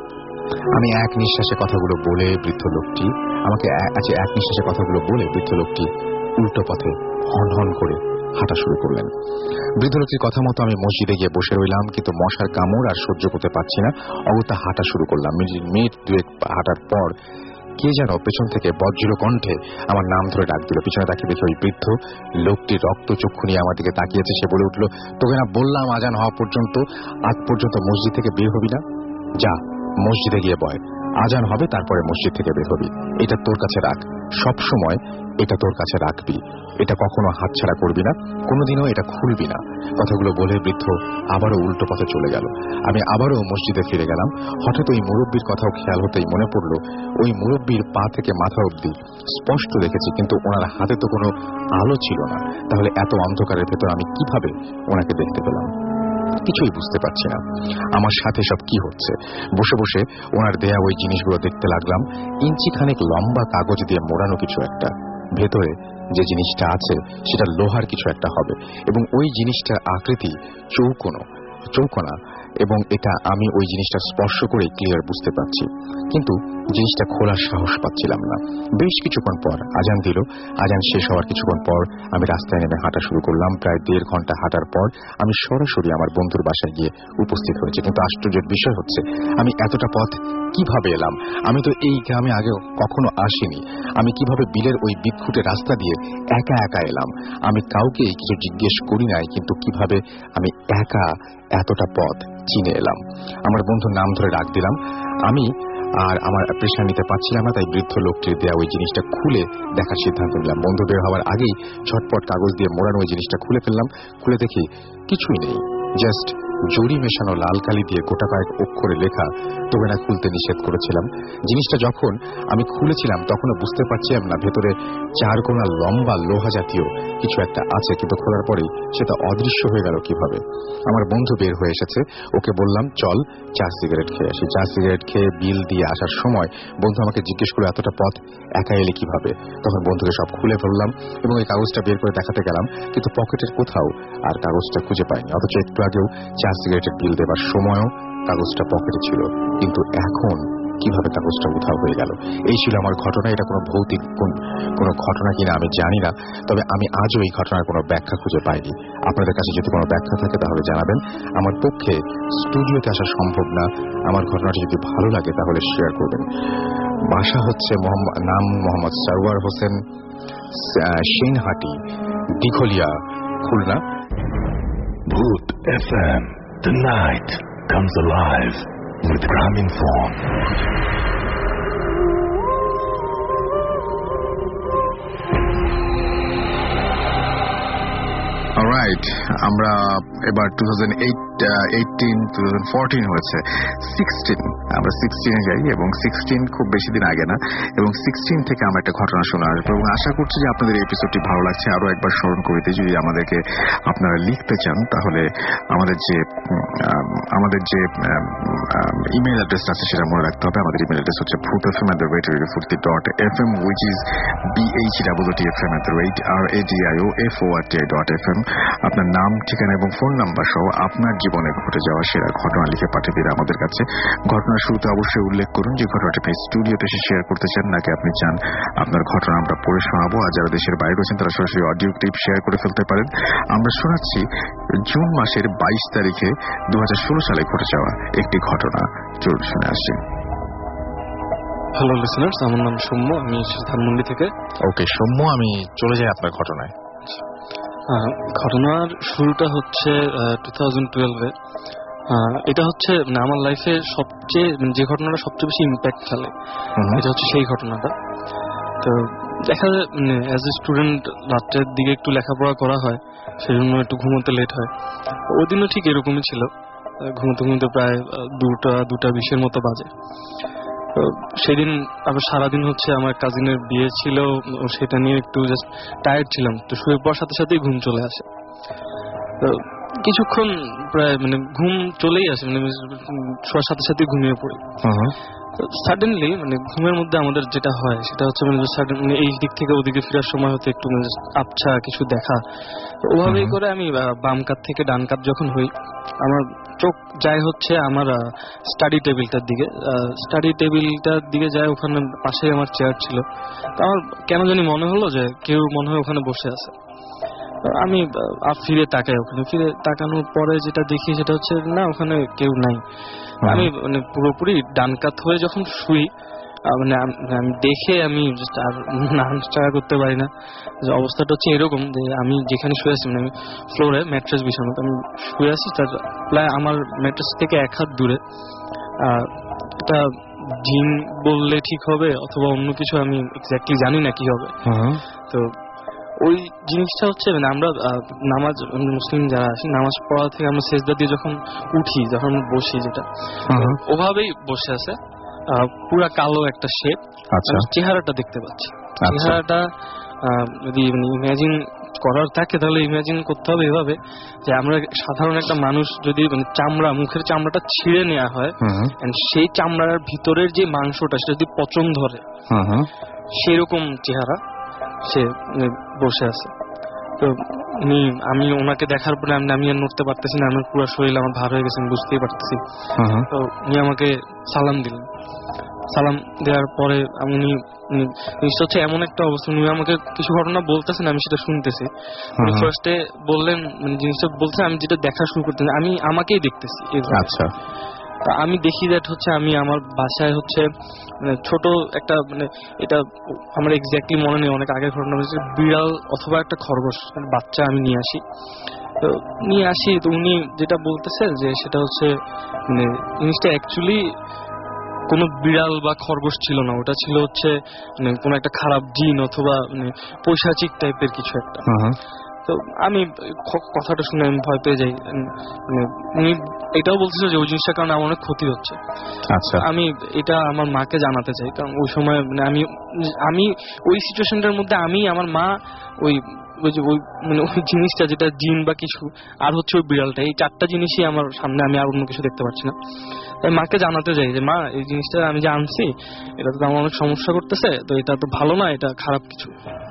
B: আমি এক নিঃশ্বাসে কথাগুলো বলে বৃদ্ধ লোকটি আমাকে আছে এক নিঃশ্বাসে কথাগুলো বলে বৃদ্ধ লোকটি উল্টো পথে হন হন করে হাঁটা শুরু করলেন। বৃদ্ধ লোকটির কথা মতো আমি মসজিদে গিয়ে বসে রইলাম, কিন্তু মশার কামড় আর সহ্য করতে পারছি না। অগত্যা হাঁটা শুরু করলাম। মিনিট দুয়েক হাঁটার পর কে যেন পেছন থেকে বজ্র কণ্ঠে আমার নাম ধরে ডাক দিল। পিছনে তাকিয়ে দেখি ওই বৃদ্ধ লোকটি রক্ত চক্ষু নিয়ে আমার দিকে তাকিয়েছে। সে বলে উঠল, তোকে না বললাম আজান হওয়া পর্যন্ত আজ পর্যন্ত মসজিদ থেকে বের হবি না? যা মসজিদে গিয়ে বয়, আজান হবে তারপরে মসজিদ থেকে বের হবি। এটা তোর কাছে রাখ, সব সময় এটা তোর কাছে রাখবি, এটা কখনো হাতছাড়া করবি না, কোনোদিনও এটা খুলবি না। কথাগুলো বলে বৃদ্ধ আবারও উল্টো পথে চলে গেল। আমি আবারও মসজিদে ফিরে গেলাম। হঠাৎ ওই মুরব্বীর কথাও খেয়াল হতেই মনে পড়ল, ওই মুরব্বীর পা থেকে মাথা অবধি স্পষ্ট দেখেছি, কিন্তু ওনার হাতে তো কোনো আলো ছিল না। তাহলে এত অন্ধকারের ভেতর আমি কিভাবে ওনাকে দেখতে পেলাম? কিছুই বুঝতে পারছি না আমার সাথে সব কি হচ্ছে। বসে বসে ওনার দেয়া ওই জিনিসগুলো দেখতে লাগলাম। ইঞ্চি খানেক লম্বা কাগজ দিয়ে মোড়ানো কিছু একটা, ভেতরে যে জিনিসটা আছে সেটা লোহার কিছু একটা হবে, এবং ওই জিনিসটার আকৃতি চৌকোনো চৌকোনা এবং এটা আমি ওই জিনিসটা স্পর্শ করে ক্লিয়ার বুঝতে পারছি, কিন্তু জিনিসটা খোলার সাহস পাচ্ছিলাম না। বেশ কিছুক্ষণ পর আজান দিল। আজান শেষ হওয়ার কিছুক্ষণ পর আমি রাস্তায় নেমে হাঁটা শুরু করলাম। প্রায় দেড় ঘন্টা হাঁটার পর আমি সরাসরি আমার বন্ধুর বাসায় গিয়ে উপস্থিত হয়েছি। কিন্তু আশ্চর্যের বিষয় হচ্ছে, আমি এতটা পথ কিভাবে এলাম? আমি তো এই গ্রামে আগে কখনো আসিনি। আমি কিভাবে বিলের ওই বিক্ষুটে রাস্তা দিয়ে একা একা এলাম? আমি কাউকে কিছু জিজ্ঞেস করি নাই, কিন্তু কিভাবে আমি একা এতটা পথ চিনে এলাম? আমার বন্ধুর নাম ধরে ডাক দিলাম। আমি আর আমার প্রেশার নিতে পারছিলাম না, তাই বৃদ্ধ লোকটির দেয়া ওই জিনিসটা খুলে দেখার সিদ্ধান্ত নিলাম। বন্ধু বের হওয়ার আগেই ঝটপট কাগজ দিয়ে মোড়ানো ওই জিনিসটা খুলে ফেললাম। খুলে দেখি কিছুই নেই, জাস্ট জরি মেশানো লাল কালি দিয়ে গোটা কয়েক অক্ষরে লেখা, তবে না খুলতে নিষেধ করেছিলাম। জিনিসটা যখন আমি খুলেছিলাম তখনও বুঝতে পারছিলাম না ভেতরে চার কোনা লম্বা লোহা জাতীয় কিছু একটা আছে, কিন্তু খোলার পরেই সেটা অদৃশ্য হয়ে গেল কিভাবে। আমার বন্ধু বের হয়ে এসেছে, ওকে বললাম চল চা সিগারেট খেয়ে আসি। চা সিগারেট খেয়ে বিল দিয়ে আসার সময় বন্ধু আমাকে জিজ্ঞেস করে এতটা পথ একা এলে কিভাবে। তখন বন্ধুকে সব খুলে ফেললাম এবং এই কাগজটা বের করে দেখাতে গেলাম, কিন্তু পকেটের কোথাও আর কাগজটা খুঁজে পাইনি। অথচ একটু আগেও চা সিগারেটের বিল দেবার সময়ও কাগজটা পকেটে ছিল, কিন্তু এখন কিভাবে কাগজটা উধাও হয়ে গেল? এই ছিল আমার ঘটনা। এটা কোনো ভৌতিক কোনো ঘটনা কিনা আমি জানি না, তবে আমি আজও এই ঘটনার কোনো ব্যাখ্যা খুঁজে পাইনি। আপনাদের কাছে যদি কোনো ব্যাখ্যা থাকে তাহলে জানাবেন। আমার পক্ষে স্টুডিওতে আসা সম্ভব না। আমার ঘটনাটি যদি ভালো লাগে তাহলে শেয়ার করবেন। বাসা হচ্ছে নাম Mohammad Sarwar Hossain, Senhati, Dighalia, Khulna.
A: Bhoot F M, the night comes alive with Graminphone.
B: Alright, আমরা এবার two thousand eight eighteen two thousand fourteen হয়েছে, সিক্সটিন আমরা সিক্সটিনে যাই এবং সিক্সটিন খুব বেশি দিন আগে না, এবং সিক্সটিন থেকে আমরা একটা ঘটনা শুনে আসবো এবং আশা করছি যে আপনাদের এই এপিসোডটি ভালো লাগছে। আরো একবার স্মরণ করিতে, যদি আমাদেরকে আপনারা লিখতে চান তাহলে আমাদের যে আমাদের যে ইমেল অ্যাড্রেস আছে সেটা মনে রাখতে হবে। আমাদের ইমেল অ্যাড্রেস হচ্ছে Bhoot F M at the rate radio Foorti dot F M, which is B H double T F M at the rate R A D I O F O R T I dot F M. আপনার নাম, ঠিকানা এবং phone number সহ আপনার জীবনে ঘটে যাওয়া সেরা ঘটনা লিখে পাঠিয়ে দিন আমাদের কাছে। ঘটনার শুরুতে অবশ্যই উল্লেখ করুন যে ঘটনাটি আপনি স্টুডিওতে এসে শেয়ার করতে চান, নাকি আপনি চান আপনার ঘটনা আমরা পড়ে শোনাবো। আর যারা দেশের বাইরে রয়েছেন তারা সরাসরি অডিও ক্লিপ শেয়ার করে ফেলতে পারেন। আমরা শোনাচ্ছি জুন মাসের বাইশ তারিখে দু হাজার ষোলো সালে ঘটে যাওয়া একটি ঘটনা। চলুন শুনে আসছি।
G: হ্যালো লিসনার্স, আমার নাম সৌম্য, আমি ধানমন্ডি থেকে।
B: ওকে সৌম্য, আমি চলে যাই আপনার ঘটনায়।
G: ঘটনার শুরুটা হচ্ছে টু থাউজেন্ড টুয়েলভে। এটা হচ্ছে মানে আমার লাইফে সবচেয়ে যে ঘটনাটা সবচেয়ে বেশি ইম্প্যাক্ট ফেলে, এটা হচ্ছে সেই ঘটনাটা। তো দেখা যায় মানে অ্যাজ এ স্টুডেন্ট রাত্রের দিকে একটু লেখাপড়া করা হয়, সেই জন্য একটু ঘুমোতে লেট হয়। ওই দিনও ঠিক এরকমই ছিল, ঘুমোতে ঘুমোতে প্রায় দুটা দুটা বিশের মতো বাজে। তো সেদিন আবার সারাদিন হচ্ছে আমার কাজিনের বিয়ে ছিল, সেটা নিয়ে একটু জাস্ট টায়ার্ড ছিলাম। তো শুয়ে পড়ার সাথে সাথেই ঘুম চলে আসে। তো কিছুক্ষণ প্রায় মানে ঘুম চলেই আসে, মানে শোয়ার সাথে সাথে ঘুমিয়ে পড়ি। সাডেনলি মানে ঘুমের মধ্যে আমাদের যেটা হয় সেটা হচ্ছে মানে সাডেন মানে এই দিক থেকে ওদিকে ফেরার সময় হতে একটু মানে আবছা কিছু দেখা। ওভাবেই করে আমি বাম কাত থেকে ডান কাত যখন হই, আমার চোখ যায় হচ্ছে আমার স্টাডি টেবিলটার দিকে। স্টাডি টেবিলটার দিকে যায়, ওখানে পাশেই আমার চেয়ার ছিল। তো আমার কেন জানি মনে হলো যে কেউ মনে হয় ওখানে বসে আছে। আমি ফিরে তাকাই, ওখানে ফিরে তাকানোর পরে যেটা দেখি সেটা হচ্ছে না, ওখানে কেউ নাই। আমি মানে পুরোপুরি ডান কাত হয়ে যখন শুই, মানে আমি দেখে আমি আর নাড়াচাড়া করতে পারি না। অবস্থাটা হচ্ছে এরকম যে আমি যেখানে শুয়ে আছি, মানে আমি ফ্লোরে ম্যাট্রেস বিছানো, আমি শুয়ে আছি, তার প্রায় আমার ম্যাট্রেস থেকে এক হাত দূরে একটা জিন বললে ঠিক হবে অথবা অন্য কিছু, আমি এক্স্যাক্টলি জানি না কি হবে। তো ওই জিনিসটা হচ্ছে মানে আমরা নামাজ, মুসলিম যারা আছি, নামাজ পড়া থেকে আমরা সেজদা দিয়ে যখন উঠি, যখন বসি, যেটা ওভাবেই বসে আছে, পুরা কালো একটা শেপ। চেহারাটা দেখতে পাচ্ছি। চেহারাটা যদি ইমাজিন করার থাকে তাহলে ইমাজিন করতে হবে এভাবে যে আমরা সাধারণ একটা মানুষ যদি মানে চামড়া, মুখের চামড়াটা ছিঁড়ে নেওয়া হয়, সেই চামড়ার ভিতরের যে মাংসটা সেটা যদি পচন ধরে, সেরকম চেহারা সে বসে আছে। তো উনি, আমি ওনাকে দেখার পরে আমি আমি আর নড়তে পারতেছি না, আমার পুরো শরীর আমার ভার হয়ে গেছে, আমি বুঝতেই পারতেছি। তো উনি আমাকে সালাম দিলেন। সালাম দেওয়ার পরে উনি জিনিসটা হচ্ছে এমন একটা অবস্থা, উনি আমাকে কিছু ঘটনা বলতেছেন, আমি সেটা শুনতেছি। উনি ফার্স্টে বললেন মানে জিনিসটা বলতে, আমি যেটা দেখা শুরু করতেছি, আমি আমাকেই দেখতেছি। আচ্ছা, আমি দেখি দ্যাট হচ্ছে আমি আমার বাসায় হচ্ছে মানে ছোট একটা, মানে এটা আমার এক্স্যাক্টলি মনে নেই, অনেক আগের ঘটনা হয়েছে, বিড়াল অথবা একটা খরগোশ বাচ্চা আমি নিয়ে আসি। তো নিয়ে আসি তো উনি যেটা বলতেছে যে সেটা হচ্ছে মানে জিনিসটা অ্যাকচুয়ালি কোনো বিড়াল বা খরগোশ ছিল না, ওটা ছিল হচ্ছে মানে কোনো একটা খারাপ জিন অথবা মানে পৈশাচিক টাইপের কিছু একটা। তো আমি কথাটা শুনে আমি ভয় পেয়ে যাই। উনি এটাও বলতেছে যে ওই জিনিসটার কারণে আমার অনেক ক্ষতি হচ্ছে। আচ্ছা, আমি এটা আমার মাকে জানাতে চাই, কারণ ওই সময় মানে আমি আমি ওই সিচুয়েশনটার মধ্যে আমি, আমার মা, ওই ওই যে ওই মানে ওই জিনিসটা যেটা জিন বা কিছু, আর হচ্ছে ওই বিড়ালটা, এই চারটা জিনিসই আমার সামনে, আমি আর অন্য কিছু দেখতে পাচ্ছি না। তাই মাকে জানাতে চাই যে মা, এই জিনিসটা আমি যে আনছি এটা তো আমার অনেক সমস্যা করতেছে, তো এটা তো ভালো না, এটা খারাপ কিছু।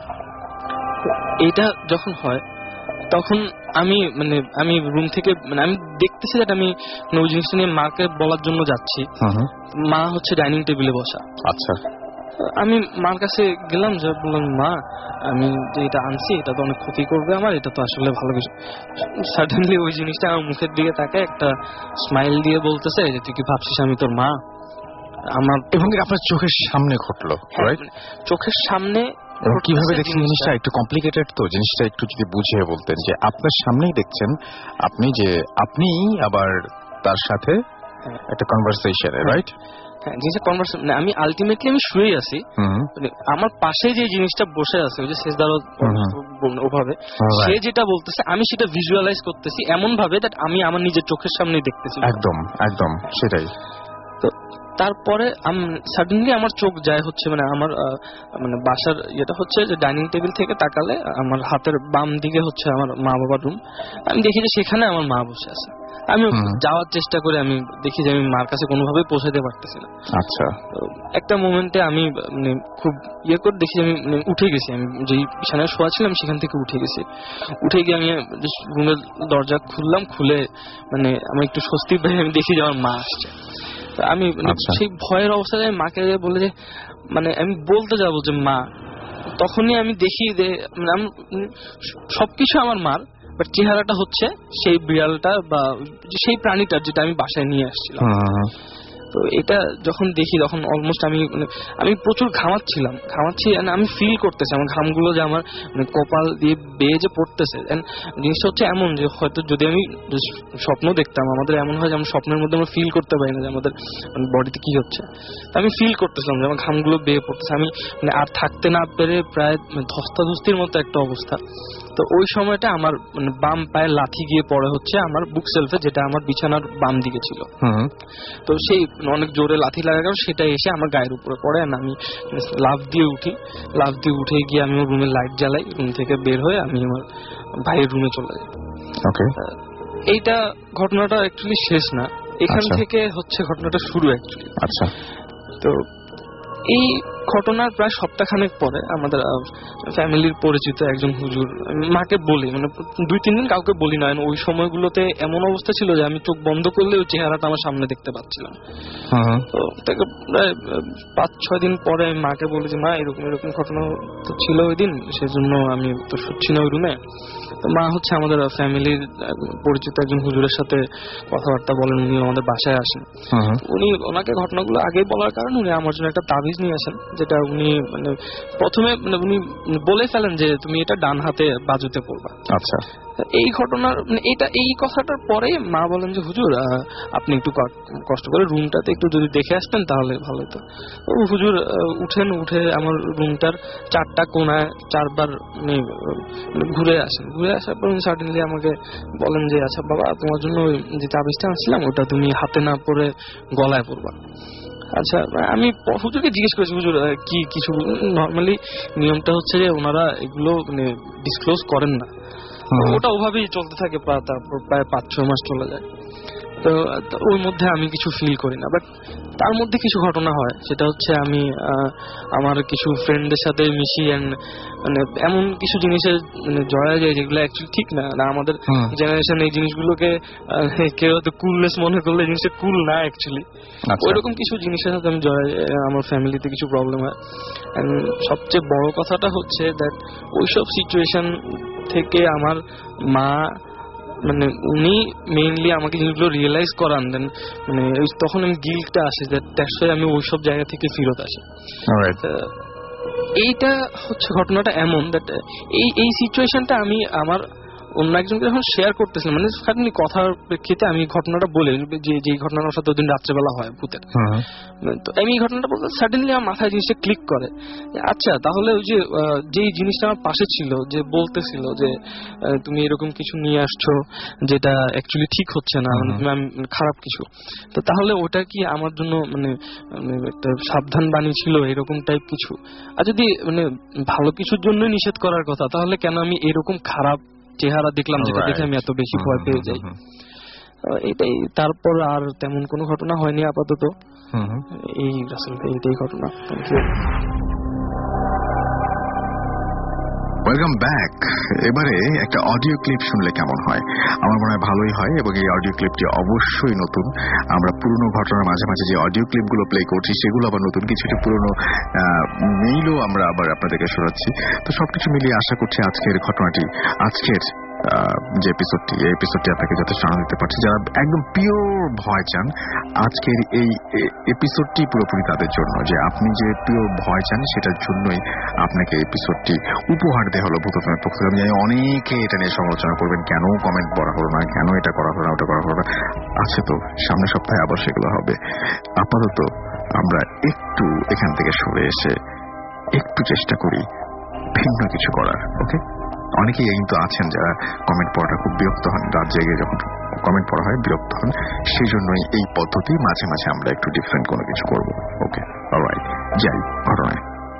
G: এইটা যখন হয় তখন আমি মানে আমি রুম থেকে মানে আমি দেখতেছি যে আমি ওই জিনিসটা নিয়ে মাকে বলার জন্য যাচ্ছি। মা হচ্ছে ডাইনিং টেবিলে বসা। আচ্ছা, আমি মার কাছে গেলাম, যে বললাম মা, আমি যে এটা আনছি এটা তো অনেক ক্ষতি করবে আমার, এটা তো আসলে ভালো কিছু। সাডেনলি ওই জিনিসটা আমার মুখের দিকে তাকায় একটা স্মাইল দিয়ে বলতেছে যে তুই কি ভাবছিস আমি তোর মা? আমার
B: এবং আপনার চোখের সামনে ঘটলো, রাইট?
G: চোখের সামনে
B: কিভাবে দেখছেন জিনিসটা একটু কমপ্লিকেটেড, তো জিনিসটা একটু যদি বুঝিয়ে বলতেন যে আপনার সামনেই দেখছেন আপনি, যে আপনি আবার তার সাথে একটা কনভারসেশন, রাইট?
G: হ্যাঁ, জিনিসটা কনভারসেশন মানে আমি আলটিমেটলি আমি শুয়েই আছি, মানে আমার পাশে যে জিনিসটা বসে আছে, ওই যে সেজদার ওভাবে, সে যেটা বলতেছে আমি সেটা ভিজুয়ালাইজ করতেছি এমন ভাবে দ্যাট আমি আমার নিজের চোখের সামনেই দেখতেছি।
B: একদম একদম সেটাই।
G: তো তারপরে সাডেনলি আমার চোখ যায় হচ্ছে মানে আমার মানে বাসার ইয়েটা হচ্ছে যে ডাইনিং টেবিল থেকে তাকালে আমার হাতের বাম দিকে হচ্ছে আমার মা বাবার রুম। আমি দেখি যে সেখানে আমার মা বসে আছে। আমি যাওয়ার চেষ্টা করে আমি দেখি যে আমি মার কাছে কোনোভাবেই পৌঁছাতে পারতেছি না।
B: আচ্ছা,
G: একটা মোমেন্টে আমি মানে খুব ইয়ে করে দেখি আমি উঠে গেছি, আমি যেই বিছানায় শোয়া ছিলাম সেখান থেকে উঠে গেছি। উঠে গিয়ে আমি রুমের দরজা খুললাম, খুলে মানে আমি একটু স্বস্তি পেয়ে আমি দেখি যে আমার মা আসছে। আমি সেই ভয়ের অবস্থায় মাকে বলে যে মানে আমি বলতে যাবো যে মা, তখনই আমি দেখি যে সবকিছু আমার মার, বাট চেহারাটা হচ্ছে সেই বিড়ালটা বা সেই প্রাণীটার যেটা আমি বাসায় নিয়ে আসছিলাম। তো এটা যখন দেখি তখন অলমোস্ট আমি আমি প্রচুর ঘামাচ্ছিলাম ঘামাচ্ছি আমি ফিল করতেছি আমার ঘামগুলো যে আমার মানে কপাল দিয়ে বেয়ে যে পড়তেছে। জিনিসটা হচ্ছে এমন যে হয়তো যদি আমি স্বপ্ন দেখতাম, আমাদের এমন হয় যে আমরা স্বপ্নের মধ্যে আমরা ফিল করতে পারি না যে আমাদের বডিতে কি হচ্ছে। আমি ফিল করতেছিলাম যে আমার ঘামগুলো বেয়ে পড়তেছে, আমি মানে আর থাকতে না পেরে প্রায় ধস্তাধস্তির মতো একটা অবস্থা। তো ওই সময়টা আমার মানে বাম পায়ে লাথি গিয়ে পড়ে হচ্ছে আমার বুক সেলফে, যেটা আমার বিছানার বাম দিকে ছিল। তো সেই অনেক জোরে লাথি লাগা গেল, সেটা এসে আমার গায়ের উপরে পড়ে। আমি লাফ দিয়ে উঠি, লাফ দিয়ে উঠে গিয়ে আমি ওর রুমের লাইট জ্বালাই, রুম থেকে বের হয়ে আমি আমার ভাইয়ের রুমে চলে যাই। এইটা ঘটনাটা অ্যাকচুয়ালি শেষ না, এখান থেকে হচ্ছে ঘটনাটা শুরু অ্যাকচুয়ালি। আচ্ছা, তো এই ঘটনার প্রায় সপ্তাহখানেক পরে আমাদের ফ্যামিলির পরিচিত একজন হুজুর, মাকে বলি মানে দুই তিন দিন কাউকে বলি না, ওই সময়গুলোতে এমন অবস্থা ছিল যে আমি চোখ বন্ধ করলে ওই চেহারাটা আমার সামনে দেখতে পাচ্ছিলাম। তো তাকে প্রায় পাঁচ ছয় দিন পরে মাকে বলি যে মা এরকম এরকম ঘটনা তো ছিল ওই দিন, সেজন্য আমি তো শুচ্ছি না ওই রুমে। তো মা হচ্ছে আমাদের ফ্যামিলির পরিচিত একজন হুজুরের সাথে কথাবার্তা বলেন, উনি আমাদের বাসায় আসেন। উনি ওনাকে ঘটনাগুলো আগেই বলার কারণে উনি আমার জন্য একটা তাবিজ নিয়ে আসেন, যেটা উনি মানে প্রথমে মানে উনি বলে ফেলেন যে তুমি এটা ডান হাতে বাজুতে পড়বা। আচ্ছা, এই ঘটনার মানে এটা এই কথাটার পরে মা বলেন যে হুজুর আপনি একটু কষ্ট করে রুমটাতে একটু যদি দেখে আসতেন তাহলে ভালো হতো। হুজুর উঠেন, উঠে আমার রুমটার চারটা কোণায় চারবার ঘুরে আসেন। ঘুরে আসার পর সাডেনলি আমাকে বলেন যে আচ্ছা বাবা, তোমার জন্য যে তাবিজটা আনছিলাম ওটা তুমি হাতে না পরে গলায় পড়বা। আচ্ছা, আমি হুজুরকে জিজ্ঞেস করেছি হুজুর কি কিছু, নর্মালি নিয়মটা হচ্ছে যে ওনারা এগুলো মানে ডিসক্লোজ করেন না, ওটা ওভাবেই চলতে থাকে, তারপর প্রায় পাঁচ ছয় মাস চলে যায়। তো ওই মধ্যে আমি কিছু ফিল করি না, বাট তার মধ্যে কিছু ঘটনা হয়, সেটা হচ্ছে আমি আমার কিছু ফ্রেন্ডের সাথে মিশি এন্ড মানে এমন কিছু জিনিসের মানে জড়া যায় যেগুলো অ্যাকচুয়ালি ঠিক না। আমাদের জেনারেশন এই জিনিসগুলোকে কেউ হয়তো কুলনেস মনে করলে জিনিসটা কুল না অ্যাকচুয়ালি। ওইরকম কিছু জিনিসের সাথে আমি জড়া যাই, আমার ফ্যামিলিতে কিছু প্রবলেম হয়। এন্ড সবচেয়ে বড় কথাটা হচ্ছে দ্যাট ওইসব সিচুয়েশন থেকে আমার মা মানে উনি মেইনলি আমাকে জিনিসগুলো রিয়েলাইজ করান দেন, মানে তখন আমি গিল্টটা আসে যে দ্যাটস ওয়াই আমি ওইসব জায়গা থেকে ফেরত আসি। এইটা হচ্ছে ঘটনাটা এমন দ্যাট এই এই সিচুয়েশনটা আমি আমার অন্য একজনকে যখন শেয়ার করতেছিলাম মানে সাডেনলি কথার প্রেক্ষিতে আমি ঘটনাটা বলে যে যে ঘটনার সাথে ওদিন রাত্রেবেলা হয় ভূতের, তো আমি এই ঘটনাটা বলতে সাডেনলি আমার মাথায় জিনিসটা ক্লিক করে। আচ্ছা, তাহলে ওই যে যেই জিনিসটা আমার পাশে ছিল যে বলতেছিল যে তুমি এরকম কিছু নিয়ে আসছো যেটা অ্যাকচুয়ালি ঠিক হচ্ছে না, খারাপ কিছু, তো তাহলে ওটা কি আমার জন্য মানে একটা সাবধান বাণী ছিল এরকম টাইপ কিছু? আর যদি মানে ভালো কিছুর জন্যই নিষেধ করার কথা, তাহলে কেন আমি এরকম খারাপ চেহারা দেখলাম যেটা দেখে আমি এত বেশি ভয় পেয়ে যাই? এটাই, তারপর আর তেমন কোনো ঘটনা হয়নি আপাতত। এই রাসেল ভাই এটাই ঘটনা।
B: Welcome back. এবারে একটা অডিও ক্লিপ শুনলে কেমন হয়? আমার মনে হয় ভালোই হয়, এবং এই অডিও ক্লিপটি অবশ্যই নতুন। আমরা পুরনো ঘটনার মাঝে মাঝে যে অডিও ক্লিপগুলো প্লে করছি সেগুলো আবার নতুন, কিছু কিছু পুরনো মেইলও আমরা আবার আপনাদেরকে শোনাচ্ছি। তো সবকিছু মিলিয়ে আশা করছি আজকের ঘটনাটি, আজকের যে এপিসোডটি, এই এপিসোডটি আপনাকে যথেষ্ট আনন্দ দিতে পারছি। যারা একদম পিওর ভয় চান, আজকের এই এপিসোডটি পুরোপুরি তাদের জন্য। যে আপনি যে পিওর ভয় চান সেটার জন্যই আপনাকে এপিসোডটি উপহার দেওয়া হলো ভূত এফএম এর পক্ষ থেকে। আমি জানি অনেকে এটা নিয়ে সমালোচনা করবেন, কেন কমেন্ট করা হলো না, কেন এটা করা হলো না, ওটা করা হলো না। আছে তো, সামনের সপ্তাহে আবার সেগুলো হবে। আপাতত আমরা একটু এখান থেকে সরে এসে একটু চেষ্টা করি ভিন্ন কিছু করার। ওকে, অনেকেই কিন্তু আছেন যারা কমেন্ট পড়াটা খুব বিরক্ত হন, রাত জেগে যখন কমেন্ট পড়া হয় বিরক্ত হন, সেই জন্যই এই পদ্ধতি মাঝে মাঝে আমরা একটু ডিফারেন্ট কোনো কিছু করব। ওকে, অলরাইট, যাই ঘটনায়।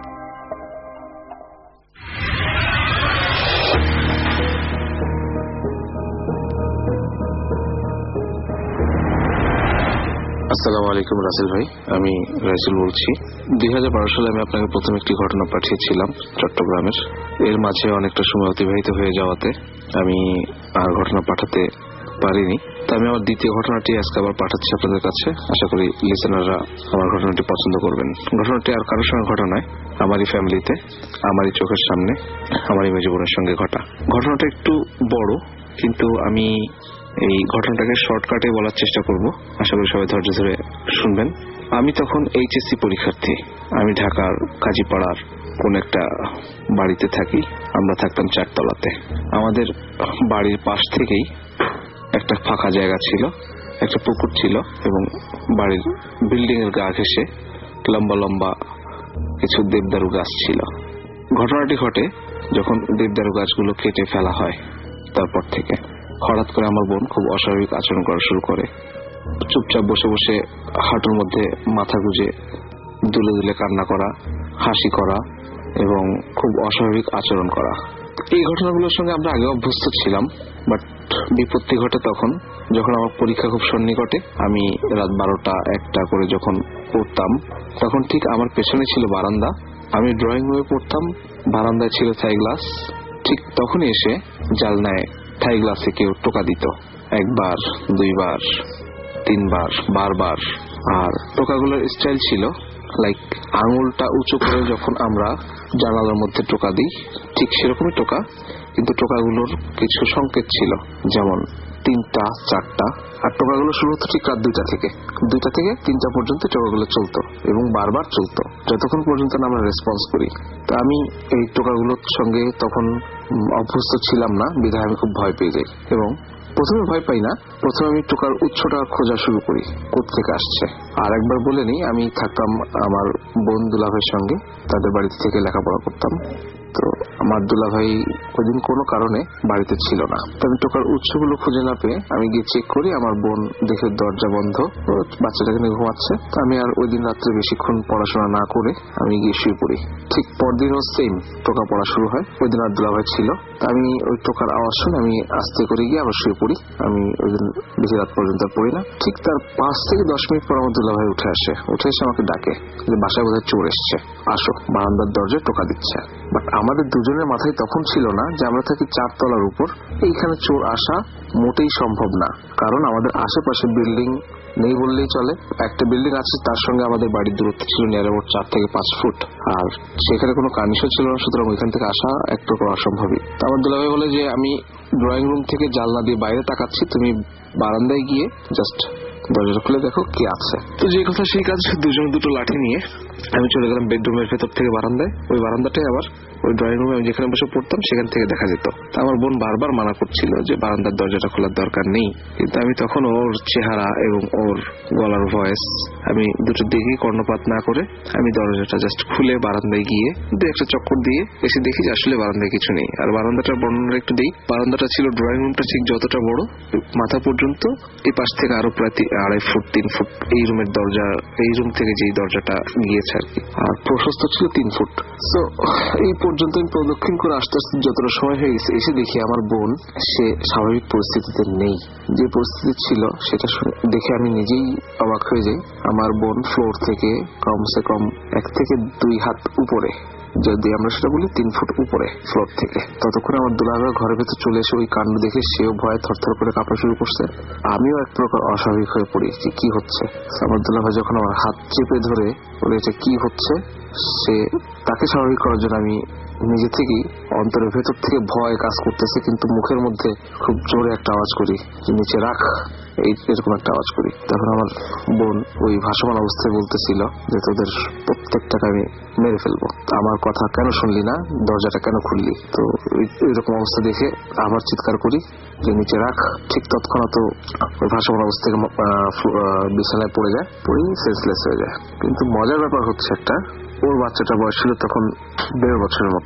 H: আসসালামু আলাইকুম রাসেল ভাই, আমি রাইসুল বলছি। দুই হাজার বারো সালে আমি আপনাকে প্রথম একটি ঘটনা পাঠিয়েছিলাম চট্টগ্রামের। এর মাঝে অনেকটা সময় অতিবাহিত হয়ে যাওয়াতে আমি আর ঘটনা পাঠাতে পারিনি। তো আমি আমার দ্বিতীয় ঘটনাটি আজকে আবার পাঠাচ্ছি আপনাদের কাছে। আশা করি লিসেনাররা আমার ঘটনাটি পছন্দ করবেন। ঘটনাটি আর কারোর সঙ্গে ঘটা নয়, আমারই ফ্যামিলিতে, আমারই চোখের সামনে, আমারই মেজ বোনের সঙ্গে ঘটা। ঘটনাটা একটু বড়, কিন্তু আমি এই ঘটনাটাকে শর্টকাটে বলার চেষ্টা করব। আশা করি সবাই ধৈর্য ধরে শুনবেন। আমি তখন এইচএসসি পরীক্ষার্থী। আমি ঢাকার কাজীপাড়ার কোন একটা বাড়িতে থাকি। আমরা থাকতাম চারতলাতে। আমাদের বাড়ির পাশ থেকেই একটা ফাঁকা জায়গা ছিল, একটা পুকুর ছিল এবং বাড়ির বিল্ডিং এর গা ঘেঁষে লম্বা লম্বা কিছু দেবদারু গাছ ছিল। ঘটনাটি ঘটে যখন দেবদারু গাছগুলো কেটে ফেলা হয়। তারপর থেকে হঠাৎ করে আমার বোন খুব অস্বাভাবিক আচরণ করা শুরু করে। চুপচাপ বসে বসে হাঁটুর মধ্যে মাথা গুজে দুলে দুলে কান্না করা, হাসি করা এবং খুব অস্বাভাবিক আচরণ করা। এই ঘটনাগুলোর সঙ্গে আমরা আগে অভ্যস্ত ছিলাম, বাট বিপত্তি ঘটে তখন যখন আমার পরীক্ষা খুব সন্নিকটে। আমি রাত বারোটা একটা করে যখন পড়তাম, তখন ঠিক আমার পেছনে ছিল বারান্দা। আমি ড্রয়িং রুমে পড়তাম, বারান্দায় ছিল থাই গ্লাস। ঠিক তখনই এসে জালনায় থাই গ্লাসে কেউ টোকা দিত, একবার, দুইবার, তিনবার, বারবার। আর টোকাগুলোর স্টাইল ছিল লাইক আঙুলটা উঁচু করে যখন আমরা জানালার মধ্যে টোকা দিই, ঠিক সেরকমই টোকা, কিন্তু টোকাগুলোর কিছু সংকেত ছিল, যেমন তিনটা, চারটা। আর টোকাগুলো শুরু হতো ঠিক রাত দুইটা থেকে দুইটা থেকে তিনটা পর্যন্ত টোকাগুলো চলতো এবং বারবার চলতো যতক্ষণ পর্যন্ত না আমরা রেসপন্স করি। তো আমি এই টোকাগুলোর সঙ্গে তখন অভ্যস্ত ছিলাম না, বিধায় আমি খুব ভয় পেয়ে যাই। এবং প্রথমে ভয় পাই না, প্রথমে আমি টোকার উৎসটা খোঁজা শুরু করি, কোত্থেকে আসছে। আর একবার বলে নি, আমি থাকতাম আমার বোন দুলাভাইয়ের সঙ্গে, তাদের বাড়িতে থেকে লেখাপড়া করতাম। তো আমার দুলাভাই ওইদিন কোনো কারণে বাড়িতে ছিল না। তো আমি টোকার উৎসগুলো খুঁজে না পেয়ে আমি গিয়ে চেক করি, আমার বোন দেখে দরজা বন্ধ, বাচ্চাটাকে নিয়ে ঘুমাচ্ছে। তো আমি আর ওই দিন রাত্রে বেশিক্ষণ পড়াশোনা না করে আমি গিয়ে শুয়ে পড়ি। ঠিক পরদিনও সেম টোকা পড়া শুরু হয়। ওই দিন আর দুলাভাই ছিল। তা আমি ওই টোকার আওয়াজ শুনে আমি আস্তে করে গিয়ে আবার শুয়ে পড়ি। আমি ওই দিন বেশি রাত পর্যন্ত পড়ি না। ঠিক তার পাঁচ থেকে দশ মিনিট পর আমার দুলাভাই উঠে আসে উঠে এসে আমাকে ডাকে যে বাসায় বোধহয় চোর এসছে, আসো। বারান্দার দরজায় টোকা দিচ্ছে। বাট আমাদের দুজনের মাথায় তখন ছিল না যে আমরা থাকি চারতলার উপর, এইখানে চোর আসা মোটেই সম্ভব না। কারণ আমাদের আশেপাশে বিল্ডিং নেই বললেই চলে। একটা বিল্ডিং আছে, তার সঙ্গে আমাদের বাড়ির দূরত্ব ছিল নিয়ার অ্যাবাউট চার থেকে পাঁচ ফুট। আর সেখানে কোনো কার্নিশন ছিল না, সুতরাং ওইখান থেকে আসা এক প্রকার অসম্ভবই। তো আমার দুলাভাই বলে যে আমি ড্রয়িং রুম থেকে জানলা দিয়ে বাইরে তাকাচ্ছি, তুমি বারান্দায় গিয়ে জাস্ট দরজাটা খুলে দেখো কে আছে। তো যে কথা সেই কাজ, দুজন দুটো লাঠি নিয়ে আমি চলে গেলাম বেডরুমের ভেতর থেকে বারান্দায়। ওই বারান্দাটাই আবার ওই ড্রয়িং রুমে আমি যেখানে বসে পড়তাম সেখান থেকে দেখা যেত। আমার বোন বারবার মানা করছিল যে বারান্দার দরজাটা খোলার দরকার নেই, কিন্তু আমি তখন ওর চেহারা এবং ওর গলার ভয়েস আমি দুটোর দিকে কর্ণপাত না করে আমি দরজাটা জাস্ট খুলে বারান্দায় গিয়ে দু একটা চক্কর দিয়ে এসে দেখি যে আসলে বারান্দায় কিছু নেই। আর বারান্দাটার বর্ণনা একটু দিই। বারান্দাটা ছিল ড্রয়িং রুমটা ঠিক যতটা বড়, মাথা পর্যন্ত এই পাশ থেকে আরো প্রায় আড়াই ফুট তিন ফুট এই রুমের দরজা, এই রুম থেকে যেই দরজাটা গিয়েছে আর কি, আর প্রশস্ত ছিল তিন ফুট। তো এই পর্যন্ত আমি প্রদক্ষিণ করে আস্তে আস্তে যতটা সময় হয়ে গেছে, এসে দেখি আমার বোন সে স্বাভাবিক পরিস্থিতিতে নেই। যে পরিস্থিতি ছিল সেটা দেখে আমি নিজেই অবাক হয়ে যাই। আমার বোন ফ্লোর থেকে কমসে কম এক থেকে দুই হাত উপরে, যদি আমরা সেটা বলি তিন ফুট উপরে ফ্লোর থেকে। ততক্ষণ আমার দুলাভাই ঘরের ভেতর চলে এসে ওই কাণ্ড দেখে সেও ভয়ে থরথর করে কাঁপা শুরু করছে। আমিও এক প্রকার অস্বাভাবিক হয়ে পড়ি যে কি হচ্ছে। আমার দুলাভাই যখন আমার হাত চেপে ধরে বলে এটা কি হচ্ছে, সে তাকে স্বাভাবিক করার জন্য আমি নিজে থেকেই অন্তরের ভেতর থেকে ভয় কাজ করতেছে, কিন্তু মুখের মধ্যে খুব জোরে একটা আওয়াজ করি যে নিচে রাখ, এই এরকম একটা আওয়াজ করি। তখন আমার বোন ওই ভাসমান অবস্থায় বলতেছিল যে তোদের প্রত্যেকটাকে আমি মেরে ফেলবো, আমার কথা কেন শুনলি না, দরজাটা কেন খুললি। তো এরকম অবস্থা দেখে আবার চিৎকার করি যে নিচে রাখ। ঠিক তৎক্ষণাৎ ওই ভাসমান অবস্থা থেকে বিছানায় পড়ে যায়, পড়েই সেন্সলেস হয়ে যায়। কিন্তু মজার ব্যাপার হচ্ছে একটা, ওর বাচ্চাটা বয়স ছিল তখন দেড় বছরের মতো,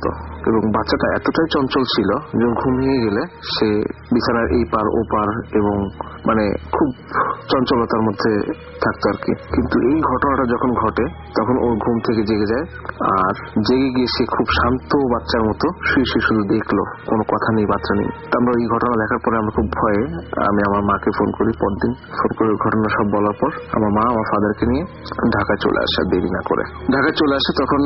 H: এবং বাচ্চাটা এতটাই চঞ্চল ছিল যে ঘুম ভেঙে গেলে সে বিছানার এই পার ও পার এবং মানে খুব চঞ্চলতার মধ্যে থাকতো আর কি। কিন্তু এই ঘটনাটা যখন ঘটে তখন ওর ঘুম থেকে জেগে যায়, আর জেগে গিয়ে সে খুব শান্ত বাচ্চার মতো শুয়ে শুয়ে শুধু দেখলো, কোনো কথা নেই বাচ্চা নেই। আমরা এই ঘটনা দেখার পরে আমরা খুব ভয়ে আমি আমার মাকে ফোন করি, পরদিন ফোন করে ঘটনা সব বলার পর আমার মা আমার ফাদারকে নিয়ে ঢাকায় চলে আসে দেরি না করে। ঢাকায় চলে আসে তখন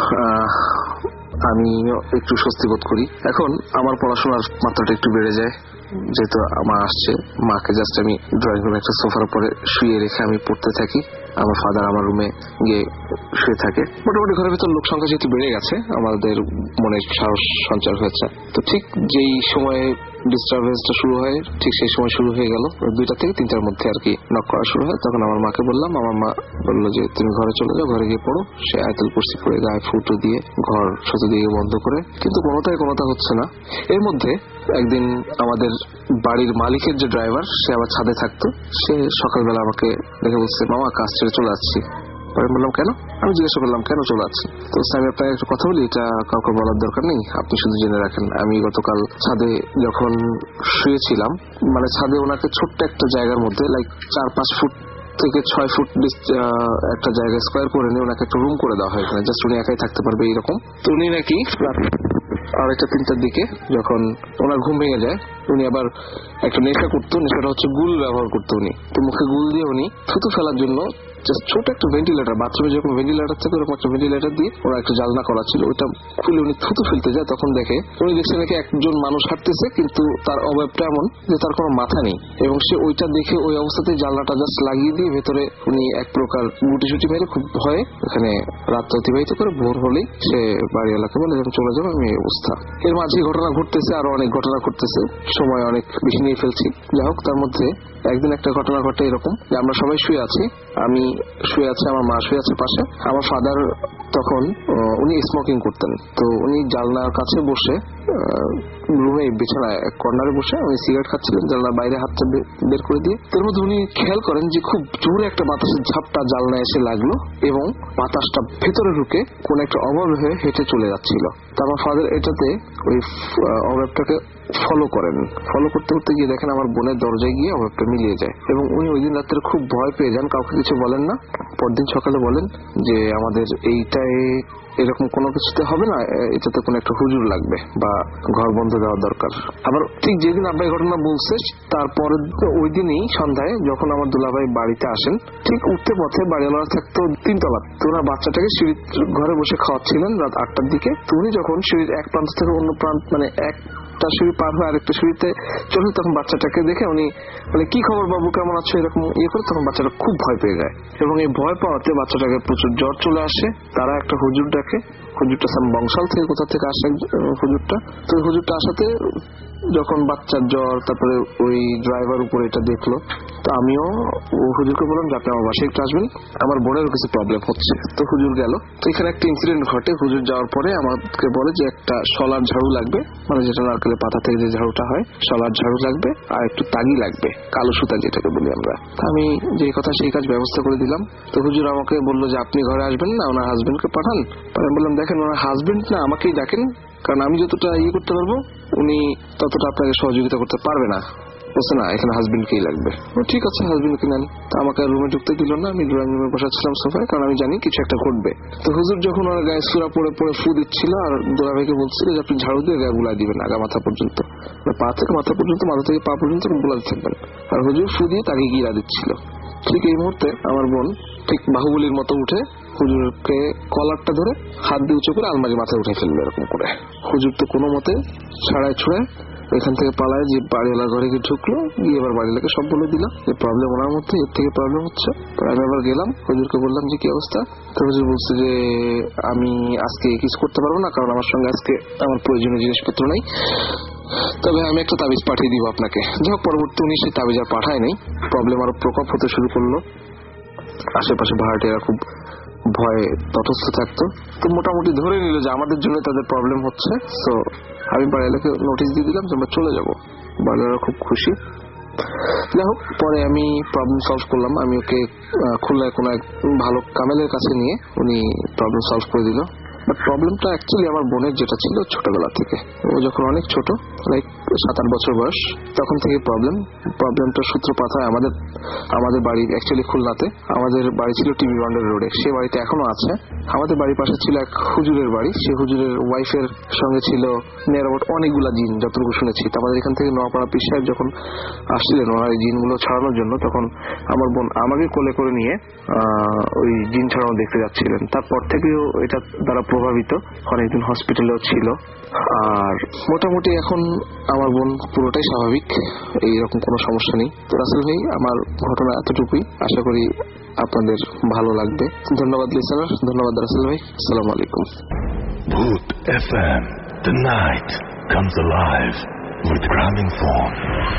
H: আমি একটু স্বস্তি বোধ করি। এখন আমার পড়াশোনার মাত্রাটা একটু বেড়ে যায়, যেহেতু আমার আসছে। মাকে জাস্ট আমি ড্রয়িং রুমে একটা সোফার উপরে শুয়ে রেখে আমি পড়তে থাকি, আমার ফাদার আমার রুমে গিয়ে শুয়ে থাকে। মোটামুটি ঘরের ভিতর লোক সংখ্যা যেহেতু বেড়ে গেছে আমাদের মনে সাহস সঞ্চার হয়েছে। তো ঠিক যেই সময়ে ডিস্টারবেন্সটা শুরু হয় ঠিক সেই সময় শুরু হয়ে গেল দুইটা থেকে তিনটার মধ্যে আর কি নক করা শুরু হয়। তখন আমার মাকে বললাম, আমার মা বললো যে তুমি ঘরে চলে যাও, ঘরে গিয়ে পড়ো। সে আয়াতুল কুরসি পড়ে গায়ে ফুটো দিয়ে ঘর চতুর্দিকে বন্ধ করে, কিন্তু কোনোটাই কোনোটা হচ্ছে না। এর মধ্যে একদিন আমাদের বাড়ির মালিকের যে ড্রাইভার সে আবার ছাদে থাকতো, সে সকালবেলা আমাকে দেখে বলছে, মামা কাজ ছেড়ে চলে আসছি। আমি বললাম কেন? আমি জিজ্ঞাসা করলাম কেন চলে আসছি? তো আমি আপনাকে একটু কথা বলি, এটা কাউকে বলার দরকার নেই, আপনি শুধু জেনে রাখেন। আমি গতকাল ছাদে যখন শুয়েছিলাম, মানে ছাদে ওনাকে ছোট্ট একটা জায়গার মধ্যে লাইক চার পাঁচ ফুট থেকে ছয় ফুট একটা জায়গা স্কোয়ার করে নিয়ে ওনাকে একটা রুম করে দেওয়া হয়, এখানে জাস্ট উনি একাই থাকতে পারবে এইরকম। তো উনি নাকি আড়াইটা তিনটার দিকে যখন ওনার ঘুম ভেঙে যায়, উনি আবার একটা নেশা করতো, নেশাটা হচ্ছে গুল ব্যবহার করতো উনি। তো মুখে গুল দিয়ে উনি থুতু ফেলার জন্য জাস্ট ছোট একটা ভেন্টিলেটার, বাথরুমে যখন ভেন্টিলেটার থাকে ওরকম একটা ভেন্টিলেটার দিয়ে ওরা একটা জালনা করা ছিল, ওইটা খুলে উনি থুতু ফেলতে যায়। তখন দেখে উনি দেখছে নাকি একজন মানুষ হাঁটতেছে, কিন্তু তার অবয়বটা এমন যে তার কোনো মাথা নেই, এবং সে ওইটা দেখে ওই অবস্থাতেই জানলাটা জাস্ট লাগিয়ে দিয়ে ভেতরে উনি এক প্রকার গুটি সুটি মেরে খুব ভয়ে এখানে রাত অতিবাহিত করে ভোর হলেই সে বাড়িওয়ালাকে বলে যে চলে যাবো, আমি এই অবস্থা। এর মাঝে ঘটনা ঘটতেছে, আরো অনেক ঘটনা ঘটতেছে, সময় অনেক বেশি নিয়ে ফেলছি। যাই হোক, তার মধ্যে একদিন একটা ঘটনা ঘটে এরকম যে আমরা সবাই শুয়ে আছি, আমি শুয়ে আছি, আমার মা শুয়ে আছে পাশে। আমার ফাদার তখন উনি স্মোকিং করতেন, তো উনি জানলার কাছে বসে রুমে বিছানায় এক কর্নারে বসে উনি সিগারেট খাচ্ছিলেন, জানলার বাইরে হাতটা বের করে দিয়ে। তার মধ্যে উনি খেয়াল করেন যে খুব জোরে একটা বাতাসের ঝাপটা জানলায় এসে লাগলো এবং বাতাসটা ভেতরে ঢুকে কোন একটা অভাব হয়ে হেঁটে চলে যাচ্ছিল। তো আমার ফাদার এটাতে ওই অভাবটাকে ফলো করেন, ফলো করতে করতে গিয়ে দেখেন আমার বোনের দরজায় গিয়ে অভাবটা মিলিয়ে যায়, এবং উনি ওই দিন রাত্রে খুব ভয় পেয়ে যান, কাউকে কিছু বলেন না। পরদিন সকালে বলেন যে আমাদের এইটাই এরকম কোনো কিছুতে হবে না, এটাতে কোনো একটা হুজুর লাগবে বা ঘর বন্ধ দেওয়া দরকার। আবার ঠিক যেদিন আব্বাই ঘটনা বলছে তারপরে ওই দিনই সন্ধ্যায় যখন আমার দুলাভাই বাড়িতে আসেন, ঠিক উঠতে পথে বাড়িওয়ালা থাকতো তিনতলা, তো ওনার বাচ্চাটাকে সিঁড়ির ঘরে বসে খাওয়াচ্ছিলেন রাত আটটার দিকে। তো উনি যখন সিঁড়ির এক প্রান্ত থেকে অন্য প্রান্ত, মানে এক একটা সিঁড়ি পার হয়ে আরেকটা সিঁড়িতে চলে, তখন বাচ্চাটাকে দেখে উনি মানে কি খবর বাবু, কেমন আছো, এরকম ইয়ে করে, তখন বাচ্চাটা খুব ভয় পেয়ে যায়, এবং এই ভয় পাওয়াতে বাচ্চাটাকে প্রচুর জ্বর চলে আসে। তারা একটা হুজুর ডাকে, হুজুরটা সাম বংশাল থেকে কোথা থেকে আসে হুজুরটা। তো হুজুরটা আসাতে যখন বাচ্চার জ্বর, তারপরে ওই ড্রাইভার উপরে এটা দেখলো, তো আমিও হুজুরকে বললাম যে আপনি আমার বাসায় একটু আসবেন, আমার বোনের কিছু প্রবলেম হচ্ছে। তো হুজুর গেল। তো এখানে একটা ইনসিডেন্ট ঘটে। হুজুর যাওয়ার পরে আমাকে বলে যে একটা শলার ঝাড়ু লাগবে, মানে যেটা নারকেলের পাতা থেকে যে ঝাড়ুটা হয়, শলার ঝাড়ু লাগবে, আর একটু তাগি লাগবে, কালো সুতা যেটাকে বলি আমরা। আমি যে কথা সেই কাজ ব্যবস্থা করে দিলাম। তো হুজুর আমাকে বললো যে আপনি ঘরে আসবেন না, ওনার হাজবেন্ডকে পাঠান। আমি বললাম দেখেন ওনার হাজবেন্ড না, আমাকেই ডাকেন, কারণ আমি যতটা ইয়ে করতে পারবো উনি ততটা আপনাকে সহযোগিতা করতে পারবে না। বলছে না, এখানে হাজবেন্ডকেই লাগবে। ঠিক আছে, হাজবেন্ডকে নেন। তো আমাকে রুমে ঢুকতে দিল না, আমি ড্রয়িং রুমে বসাচ্ছিলাম সোফায়, কারণ আমি জানি কিছু একটা ঘটবে। তো হুজুর যখন ওনার গায়ে সুরা পড়ে পড়ে ফু দিচ্ছিল, আর দোলাভাইকে বলছিল যে আপনি ঝাড়ু দিয়ে গায়ে বুলাই দিবেন আগা মাথা পর্যন্ত, পা থেকে মাথা পর্যন্ত, মাথা থেকে পা পর্যন্ত বুলাতে থাকবেন, আর হুজুর ফু দিয়ে তাকে গিরা দিচ্ছিল। ঠিক এই মুহূর্তে আমার বোন ঠিক বাহুবলীর মতো উঠে হুজুরকে কলারটা ধরে হাত দিয়ে উঁচু করে আলমারি মাথায় উঠে ফেলবে এরকম করে। হুজুর তো কোনো মতে ছাড়াই ছুড়ায় এখান থেকে পালায় যে বাড়িওয়ালার ঘরে গিয়ে ঢুকলো, গিয়ে এবার বাড়িওয়ালাকে সব বলে দিল যে প্রবলেম ওনার মধ্যে, এর থেকে প্রবলেম হচ্ছে। আমি আবার গেলাম হুজুরকে বললাম যে কি অবস্থা। তো হুজুর বলছে যে আমি আজকে কিছু করতে পারবো না, কারণ আমার সঙ্গে আজকে আমার প্রয়োজনীয় জিনিসপত্র নেই, তবে আমি একটা তাবিজ পাঠিয়ে দিব আপনাকে। যাই হোক, পরবর্তী উনি সেই তাবিজ আর পাঠায় নেই। প্রবলেম আরো প্রকোপ হতে শুরু করলো, আশেপাশে ভাড়াটিয়ারা খুব ভয়ে তটস্থ থাকতো। তো মোটামুটি ধরে নিল যে আমাদের জন্য তাদের প্রবলেম হচ্ছে। তো আমি বাড়িওয়ালাকে নোটিশ দিয়ে দিলাম যে আমরা চলে যাবো। বাড়িওয়ালা খুব খুশি। যাই হোক, পরে আমি প্রবলেম সলভ করলাম। আমি ওকে খুলনায় কোনো এক ভালো কামেলের কাছে নিয়ে উনি প্রবলেম সলভ করে দিল। বাট প্রবলেমটা অ্যাকচুয়ালি আমার বোনের যেটা ছিল ছোটবেলা থেকে, ও যখন অনেক ছোট লাইক সাত আট বছর বয়স তখন থেকে প্রবলেম প্রবলেমটার সূত্রপাত হয় আমাদের আমাদের বাড়ি অ্যাকচুয়ালি খুলনাতে। আমাদের বাড়ি ছিল টিভি বান্ডার রোডে, সে বাড়িতে এখনো আছে। আমাদের বাড়ির পাশে ছিল এক হুজুরের বাড়ি, সে হুজুরের ওয়াইফের সঙ্গে ছিল নিয়ার অ্যাবাউট অনেকগুলা জিন, যতটুকু শুনেছি। আমাদের এখান থেকে নোয়াপাড়া পীর সাহেব যখন আসছিলেন ওনার এই জিনগুলো ছাড়ানোর জন্য, তখন আমার বোন আমাকে কোলে করে নিয়ে ওই জিন ছাড়ানো দেখতে যাচ্ছিলেন। তারপর থেকেও এটা দ্বারা প্রভাবিত, অনেকদিন হসপিটালেও ছিল। আর মোটামুটি এখন আমার বোন পুরোটাই স্বাভাবিক, এইরকম কোনো সমস্যা নেই। তো রাসেল ভাই, আমার ঘটনা এতটুকুই, আশা করি আপনাদের ভালো লাগবে। ধন্যবাদ লিসেনার, ধন্যবাদ রাসেল ভাই, আসসালামু আলাইকুম।
A: Bhoot F M, the night comes alive with Graminphone.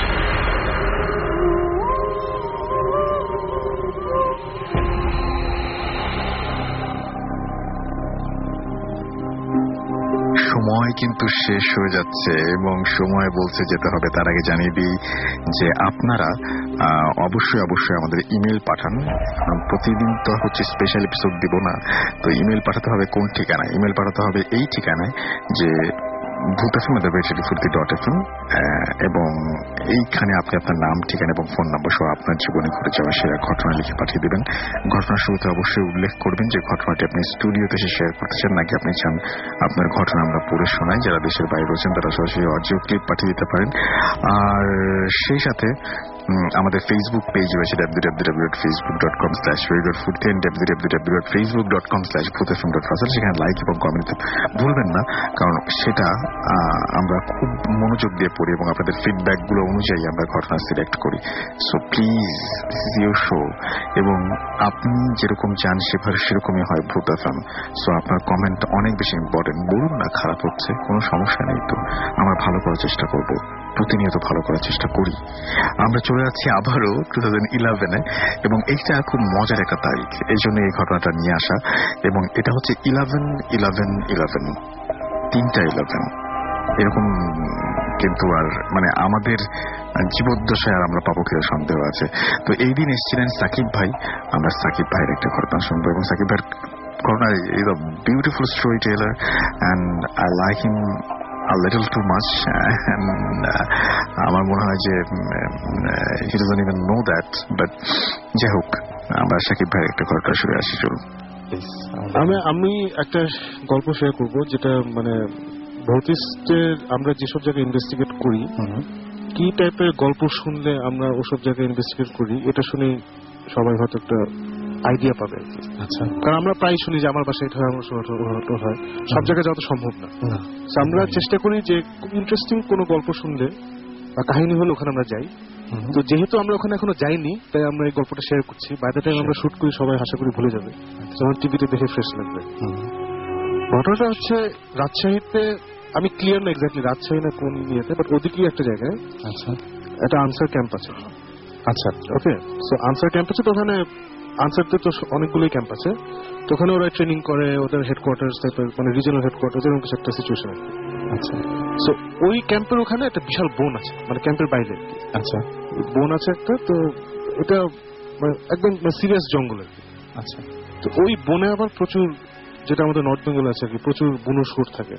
B: সময় কিন্তু শেষ হয়ে যাচ্ছে এবং সময় বলছে যেতে হবে। তার আগে জানিয়ে দিই যে আপনারা অবশ্যই অবশ্যই আমাদের ইমেল পাঠান। প্রতিদিন তো হচ্ছে স্পেশাল এপিসোড দিব না, তো ইমেল পাঠাতে হবে কোন ঠিকানায়? ইমেল পাঠাতে হবে এই ঠিকানায় যে Bhoot F M at the rate radio Foorti dot F M, এবং এইখানে আপনি আপনার নাম, ঠিকানা এবং ফোন নাম্বার সহ আপনার জীবনে ঘটে যাওয়া সেরা ঘটনা লিখে পাঠিয়ে দেবেন। ঘটনার শুরুতে অবশ্যই উল্লেখ করবেন যে ঘটনাটি আপনি স্টুডিওতে এসে শেয়ার করতে চান, নাকি আপনি চান আপনার ঘটনা আমরা পড়ে শোনাই। যারা দেশের বাইরে রয়েছেন তারা সরাসরি অডিও ক্লিপ পাঠিয়ে দিতে পারেন। আর সেই সাথে আমাদের ফেসবুক পেজ রয়েছে W W W dot Facebook dot com slash radio Foorti and W W W dot Facebook dot com slash Bhoot F M dot Russel. সেখানে লাইক এবং কমেন্ট ভুলবেন না, কারণ সেটা আমরা খুব মনোযোগ দিয়ে পড়ি এবং আপনাদের ফিডব্যাক গুলো অনুযায়ী আমরা ঘটনা সিলেক্ট করি। So please, this is your show, এবং আপনি যেরকম চান সেভাবে সেরকমই হয় ভূত এফ এম। সো আপনার কমেন্ট অনেক বেশি ইম্পর্টেন্ট। বলুন না খারাপ হচ্ছে, কোনো সমস্যা নেই, তো আমরা ভালো করার চেষ্টা করব, প্রতিনিয়ত ভালো করার চেষ্টা করি। আমরা চলে যাচ্ছি আবারও টু থাউজেন্ড ইলেভেনে, এবং এইটা খুব মজার একটা তারিখ, এই জন্য এই ঘটনাটা নিয়ে আসা। এবং এটা হচ্ছে ইলেভেন ইলেভেন ইলেভেন, তিনটা ইলেভেন এরকম। কিন্তু আর মানে আমাদের জীবদ্দশায় আর আমরা পাবো কিনা সন্দেহ আছে। তো এই দিন এসেছিলেন সাকিব ভাই। আমরা সাকিব ভাইয়ের একটা ঘটনা শুনবো, এবং সাকিব ভাইয়ের ঘটনা is a beautiful story teller and I like him a little too much, and আমার মনে হয় যে he doesn't even know that, but যাই হোক, আমরা সাকিব ভাইয়ের একটা ঘটনা শুনে আসি। চলুন।
G: আমি আমি একটা গল্প শেয়ার করব, যেটা মানে ভৌতিস্টের আমরা যেসব জায়গায় ইনভেস্টিগেট করি, কি টাইপের গল্প শুনলে আমরা ওসব জায়গায় ইনভেস্টিগেট করি, এটা শুনে সবাই হয়তো একটা আইডিয়া পাবে। আচ্ছা, কারণ আমরা প্রায় শুনি যে আমার বাসায় এটা হয়, আমার হয়, সব জায়গায় যাওয়া তো সম্ভব না। আমরা চেষ্টা করি যে খুব ইন্টারেস্টিং কোনো গল্প শুনলে বা কাহিনী হলে ওখানে আমরা যাই। তো যেহেতু আমরা ওখানে এখনো যাইনি, তাই আমরা এই গল্পটা শেয়ার করছি। বাই দ্য টাইম আমরা শুট করি, সবাই আশা করি ভুলে যাবে, যেমন টিভিতে দেখে ফ্রেশ লাগবে। ঘটনাটা হচ্ছে রাজশাহীতে, আমি ক্লিয়ার না এক্স্যাক্টলি রাজশাহী না কোন ইয়েতে, বাট ওদিকেই একটা জায়গায় আচ্ছা একটা আনসার ক্যাম্প আছে। আচ্ছা, ওকে। সো আনসার ক্যাম্প আছে, তো ওখানে আনসারতে তো অনেকগুলোই ক্যাম্প আছে, তো ওখানে ওরা ট্রেনিং করে, ওদের হেডকোয়ার্টার টাইপের মানে রিজনাল হেডকোয়ার্টার এরকম কিছু একটা সিচুয়েশন আছে। আচ্ছা, সো ওই ক্যাম্পের ওখানে একটা বিশাল বন আছে, মানে ক্যাম্পের বাইরে। আচ্ছা, বন আছে একটা, তো এটা মানে একদম সিরিয়াস জঙ্গল আর কি। আচ্ছা, তো ওই বনে আবার প্রচুর, যেটা আমাদের নর্থ বেঙ্গল আছে আর কি, প্রচুর বুনো শুঁড় থাকে।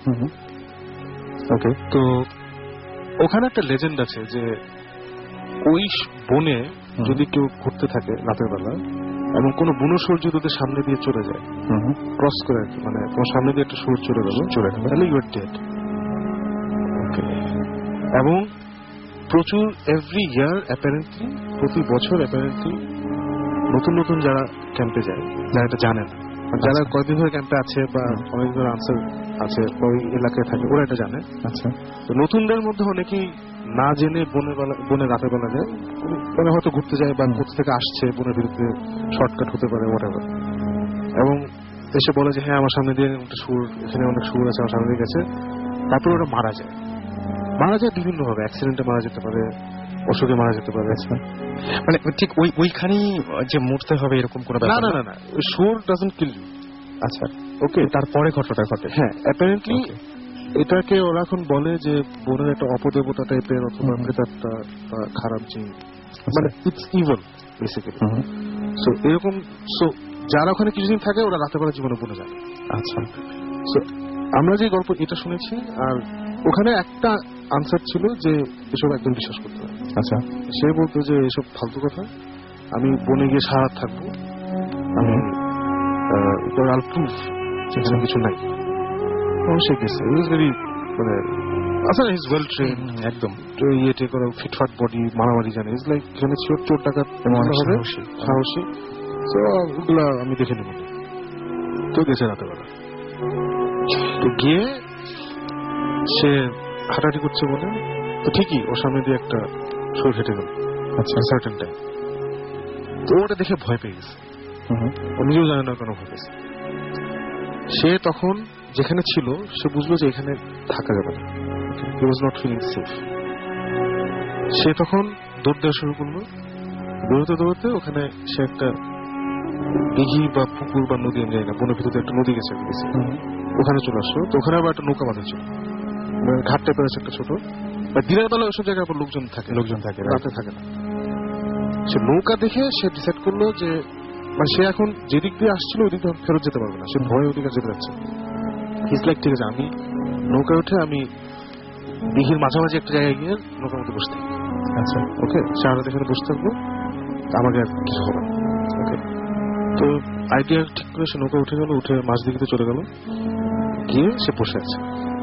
G: ওকে, তো ওখানে একটা লেজেন্ড আছে যে ওই বনে যদি কেউ ঘুরতে থাকে রাতের বেলা এবং কোনো বুনো শুঁড় যদি ওদের সামনে দিয়ে চলে যায়, ক্রস করে আর কি, মানে তোমার সামনে দিয়ে একটা শুঁড় চলে গেল, চলে গেল, তাহলে ইউ আর ডেড। ওকে, এবং প্রচুর এভরি ইয়ার অ্যাপারেন্টলি, প্রতি বছর অ্যাপারেন্টলি নতুন নতুন যারা ক্যাম্পে যায়, যারা এটা জানে না, যারা কয়েকদিন ধরে ক্যাম্পে আছে বা অনেক ধরে আনসার আছে বা ওই এলাকায় থাকে, ওরা এটা জানে। আচ্ছা, তো নতুনদের মধ্যে অনেকেই না জেনে বনের বেলা, বনে রাতের বেলা যায়, মানে হয়তো ঘুরতে যায় বা ঘুরতে থেকে আসছে, বনের বিরুদ্ধে শর্টকাট হতে পারে হোয়াটএভার, এবং এসে বলে যে হ্যাঁ আমার সামনে দিয়ে একটা সুর, এখানে অনেক সুর আছে, আমার সামনে দিয়ে গেছে। তারপরে ওরা মারা যায়। মারা যায় বিভিন্ন ভাবে, অ্যাক্সিডেন্টে মারা যেতে পারে, অসুখে মারা যেতে পারে।
B: মানে ঠিক ওই ওইখানেই যে মরতে হবে এরকম কোনো ব্যাপার
G: না, না, না, সুর ডাজন্ট কিল ইউ। আচ্ছা, ওকে,
B: তারপরে ঘটনাটা ঘটে।
G: হ্যাঁ, অ্যাপারেন্টলি এটাকে ওরা এখন বলে যে বনের একটা অপদেবতা টাইপের অথবা প্রেতাত্মা বা খারাপ জিন, মানে ইটস ইভিল বেসিক্যালি। সো এরকম, সো
I: যারা ওখানে কিছুদিন থাকে ওরা রাতের বেলা জীবনে বলে যায়।
J: আচ্ছা,
I: আমরা যে গল্প এটা শুনেছি, আর ওখানে একটা আনসার ছিল যে এসব একদম বিশ্বাস করতে হবে।
J: আচ্ছা,
I: সে বলতো যে এসব ফালতু কথা, আমি বনে গিয়ে সারা রাত থাকবো, আমি আল প্রুফ সেখানে কিছু নাই। সে গেছে, ভেরি মানে আসলে ইজ ওয়েল ট্রেন, একদম ইয়েটে করে ফিটফাট বডি, মারামারি জানে, ইজ লাইক এখানে চোর চোর টাকা হবে, সাহসী। তো ওগুলা আমি দেখে নেব। তো গেছে রাতেবেলা, তো গিয়ে সে হাঁটাহাঁটি করছে বলে তো ঠিকই ওর সামনে দিয়ে একটা শোর হেঁটে গেল। আচ্ছা, সার্টেন টাইম। তো ওটা দেখে ভয় পেয়ে গেছে, ও নিজেও জানে না কেন ভয় পেয়েছে। সে তখন যেখানে ছিল সে বুঝলো যে এখানে থাকা যাবে না, he was not feeling safe. সে তখন দৌড় দেওয়া শুরু করলো। দৌড়তে দৌড়তে ওখানে সে একটা দিঘি বা পুকুর বা নদী, আমি জানি না, বনের ভিতরে একটা নদী গেছে, ওখানে চলে আসলো। তো ওখানে আবার একটা নৌকা বাঁধা ছিল, ঘাট টাইপের আছে একটা ছোট। দিনের বেলা ওইসব জায়গায় আবার লোকজন থাকে, লোকজন থাকে, রাতে থাকে না। সে নৌকা দেখে সে ডিসাইড করলো যে মানে সে এখন যেদিক দিয়ে আসছিল ওই দিক দিয়ে ফেরত যেতে পারবে না, সে ভয়ে ওদিকে যেতে যাচ্ছে। ইজ লাইক ঠিক আছে, আমি নৌকায় উঠে আমি দিঘির মাঝামাঝি একটা জায়গায় গিয়ে নৌকার মধ্যে বসে থাকি। আচ্ছা, ওকে, সারা এখানে বসে থাকবো, আমাকে আর কিছু হবে না। ওকে, তো আইডিয়া ঠিক করে সে নৌকা উঠে গেল, উঠে মাঝ দিকে চলে গেল, গিয়ে সে বসে আছে।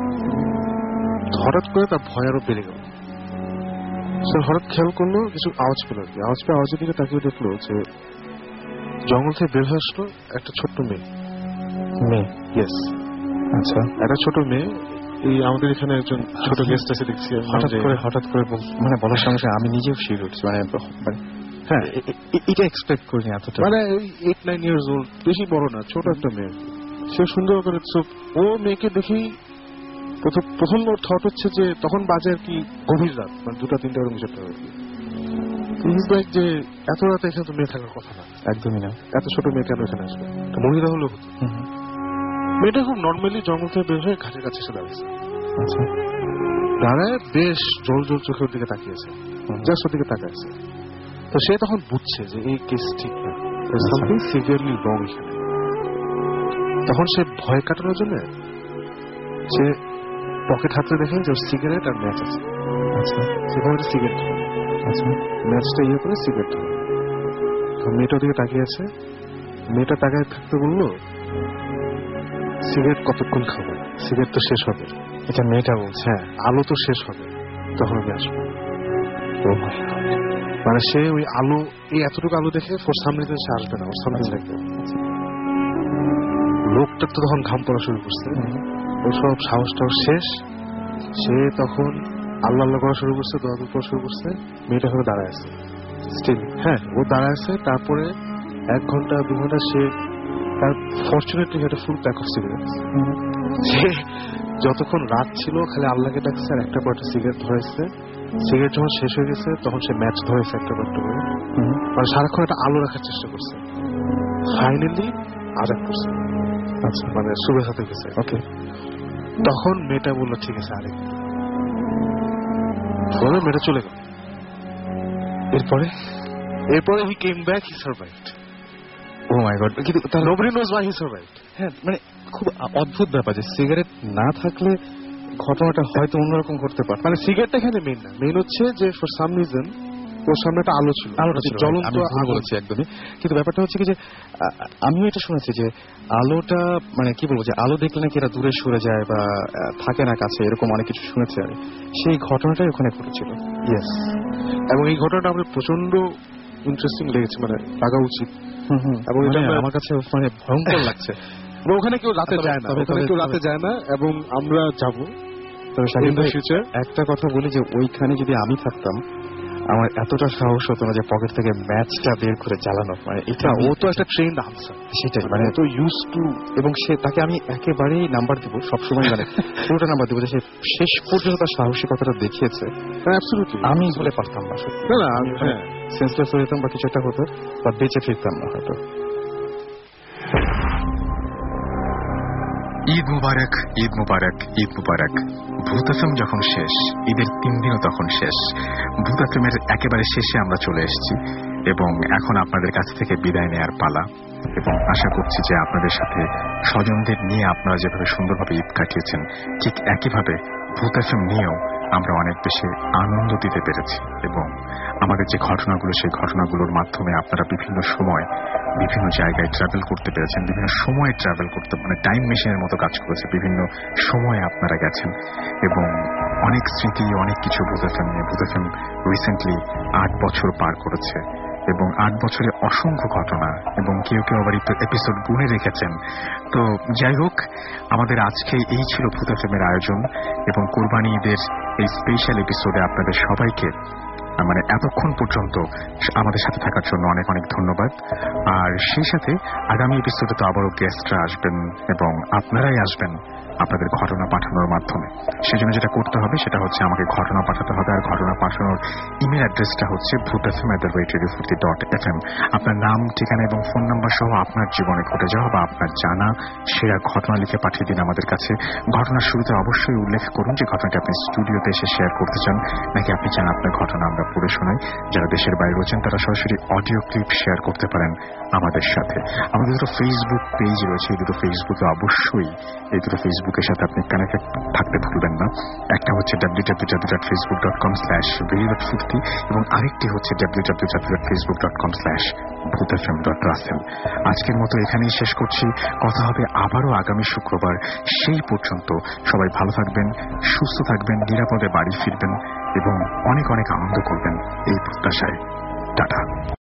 I: হঠাৎ করে তার ভয় আরো বেড়ে গেল। সে হঠাৎ খেয়াল করলো কিছু আওয়াজ পেল আর কি। আওয়াজ পেয়ে আওয়াজের দিকে তাকিয়ে দেখলো যে জঙ্গল থেকে বের হয়ে আসলো একটা ছোট্ট মেয়ে। মেয়ে ইয়েস আচ্ছা, একটা ছোট মেয়ে। এই আমাদের এখানে একজন ছোট গেস্ট আছে দেখছি। হঠাৎ করে হঠাৎ করে মানে বলার সঙ্গে সঙ্গে আমি নিজেও শিওর হচ্ছি, মানে হ্যাঁ এটা এক্সপেক্ট করিনি এতটা। মানে এইট নাইন ইয়ার্স ওল্ড, বেশি বড় না, ছোট একটা মেয়ে। সে সুন্দর করে ও মেয়েকে দেখেই প্রথম প্রথম ওর থট হচ্ছে যে তখন বাজে আর কি গভীর রাত, মানে দুটা তিনটা করে মিশাতে হবে। ইজ লাইক যে এত রাতে এখানে তো মেয়ে থাকার কথা না, একদমই না। এত ছোট মেয়ে কেন এখানে আসবে? মহিলা হলেও হতো। মেয়েটা খুব নর্মালি জঙ্গল থেকে বের হয়ে ঘাটের কাছে এসে দাঁড়িয়েছে। আচ্ছা, দাঁড়ায় বেশ জল জল চোখের দিকে তাকিয়েছে, জাস্ট ওর দিকে তাকাইছে। তো সে তখন বুঝছে যে এই কেস ঠিক না, সামথিং সিভিয়ারলি রং এখানে। তখন সে ভয় কাটানোর জন্য সে পকেট হাতে দেখে যে সিগারেট আর ম্যাচ আছে। আচ্ছা, সেখানে সিগারেট, আচ্ছা ম্যাচটা ইয়ে করে সিগারেট। মেয়েটার দিকে তাকিয়ে আছে, মেয়েটা তাকায় থাকতে বললো সিগারেট কতক্ষণ খাবো, সিগারেট তো শেষ হবে। এটা মেয়েটা বলছে, হ্যাঁ আলো তো শেষ হবে, তখন আমি আসবো। মানে সে ওই আলো, এই এতটুকু আলো দেখে ওর সামনে সে আসবে না, ওর সামনে দেখবে। লোকটা তো তখন ঘাম পড়া শুরু করছে, ওর সব সাহসটাও শেষ। সে তখন আল্লাহ আল্লাহ করা শুরু করছে, দোয়া করা শুরু করছে। মেয়েটা করে দাঁড়ায় আছে স্টিল, হ্যাঁ ও দাঁড়ায় আছে। তারপরে এক ঘন্টা দু ঘন্টা সে তার ফরচুনেটলি একটা ফুল প্যাক অফ সিগারেট। সে যতক্ষণ রাত ছিল খালি আল্লাহকে ডাকছে আর একটা পর একটা সিগারেট ধরেছে। সিগারেট যখন শেষ হয়ে গেছে তখন সে ম্যাচ ধরেছে একটা পর একটা করে, মানে সারাক্ষণ একটা আলো রাখার চেষ্টা করছে। ফাইনালি আজাদ করছে, আচ্ছা মানে সুবেহ হাতে গেছে। ওকে, তখন মেয়েটা বললো ঠিক আছে আরেক বলে, মেয়েটা চলে গেল। এরপরে এরপরে he came back, he survived. Oh my God, কিন্তু nobody knows why he survived. হ্যাঁ, মানে খুব অদ্ভুত ব্যাপার যে সিগারেট না থাকলে ঘটনাটা হয়তো অন্যরকম করতে পারে। মানে সিগারেটটা এখানে মেইন না, মেইন হচ্ছে যে ফর সাম রিজন ওর সামনে একটা আলো ছিল, আলোটা ছিল জ্বলন্ত আলো বলছি একদমই। কিন্তু ব্যাপারটা হচ্ছে কি যে আমিও এটা শুনেছি যে আলোটা মানে কি বলবো, যে আলো দেখলে নাকি এরা দূরে সরে যায় বা থাকে না কাছে, এরকম অনেক কিছু শুনেছি আমি। সেই ঘটনাটাই ওখানে ঘটেছিল। ইয়েস, এবং এই ঘটনাটা আমার প্রচন্ড ইন্টারেস্টিং লেগেছে, মানে লাগা উচিত। এবং এটা আমার কাছে মানে ভয়ঙ্কর লাগছে। ওখানে কেউ রাতে যায় না, ওখানে কেউ রাতে যায় না, এবং আমরা যাবো। তবে একটা কথা বলি যে ওইখানে যদি আমি থাকতাম আমার এতটা সাহস হতো না যে পকেট থেকে ম্যাচটা বের করে জ্বালানো। মানে এটা ও তো একটা ট্রেন্ড আনসার, সেটাই মানে তো ইউজ টু। এবং সে তাকে আমি একেবারেই নাম্বার দিব সবসময়, মানে পুরোটা নাম্বার দিব যে সে শেষ পর্যন্ত তার সাহসিকতাটা দেখিয়েছে। আমি বলে পারতাম না, না না আমি সেন্সলেস হয়ে যেতাম বা কিছু একটা হতো, বা বেঁচে ফিরতাম না হয়তো।
B: ঈদ মুবারক, ঈদ মুবারক, ঈদ মুবারক। ভূত এফএম যখন শেষ, ঈদের তিন দিনও তখন শেষ। ভূত এফএমের একেবারে শেষে আমরা চলে এসেছি। এবং এখন আপনাদের কাছ থেকে বিদায় নেয়ার পালা। এবং আশা করছি যে আপনাদের সাথে স্বজনদের নিয়ে আপনারা যেভাবে সুন্দরভাবে ঈদ কাটিয়েছেন, ঠিক একইভাবে ভূত এফএম নিয়েও আমরা অনেক বেশি আনন্দ দিতে পেরেছি। এবং আমাদের যে ঘটনাগুলো, সেই ঘটনাগুলোর মাধ্যমে আপনারা বিভিন্ন সময় বিভিন্ন জায়গায় ট্রাভেল করতে পেরেছেন, বিভিন্ন সময়ে ট্রাভেল করতে, মানে টাইম মেশিনের মতো কাজ করেছে। বিভিন্ন সময়ে আপনারা গেছেন এবং অনেক স্মৃতি, অনেক কিছু ভূত এফএম নিয়ে। ভূত এফএম রিসেন্টলি আট বছর পার করেছে এবং আট বছরে অসংখ্য ঘটনা, এবং কেউ কেউ আবার এপিসোড গুনে রেখেছেন। তো যাই হোক, আমাদের আজকে এই ছিল ভূত এফএমের আয়োজন এবং কোরবানি ঈদের এই স্পেশাল এপিসোডে আপনাদের সবাইকে মানে এতক্ষণ পর্যন্ত আমাদের সাথে থাকার জন্য অনেক অনেক ধন্যবাদ। আর সেই সাথে আগামী এপিসোডে তো আবারও গেস্টরা আসবেন এবং আপনারাই আসবেন আপনাদের ঘটনা পাঠানোর মাধ্যমে। সেজন্য যেটা করতে হবে সেটা হচ্ছে আমাকে ঘটনা পাঠাতে হবে। আর ঘটনা পাঠানোর ইমেল অ্যাড্রেসটা হচ্ছে Bhoot FM at the rate radio Foorti dot F M. আপনার নাম, ঠিকানা এবং ফোন নাম্বার সহ আপনার জীবনে ঘটে যাওয়া বা আপনার জানা সেরা ঘটনা লিখে পাঠিয়ে দিন আমাদের কাছে। ঘটনার শুরুতে অবশ্যই উল্লেখ করুন যে ঘটনাটি আপনি স্টুডিওতে এসে শেয়ার করতে চান, নাকি আপনি চান আপনার ঘটনা আমরা পড়ে শোনাই। যারা দেশের বাইরে রয়েছেন তারা সরাসরি অডিও ক্লিপ শেয়ার করতে পারেন আমাদের সাথে। আমাদের দুটো ফেসবুক পেজ রয়েছে, এই দুটো ফেসবুকে অবশ্যই এই দুটো ফেসবুকের সাথে আপনি কানেক্টেড থাকতে ভুলবেন না। একটা হচ্ছে W W W dot Facebook dot com slash radio dot Foorti এবং আরেকটি হচ্ছে W W W dot Facebook dot com slash Bhoot FM dot Russel. আজকের মতো এখানেই শেষ করছি। কথা হবে আবারও আগামী শুক্রবার। সেই পর্যন্ত সবাই ভালো থাকবেন, সুস্থ থাকবেন, নিরাপদে বাড়ি ফিরবেন এবং অনেক অনেক আনন্দ করবেন এই প্রত্যাশায়। টাটা।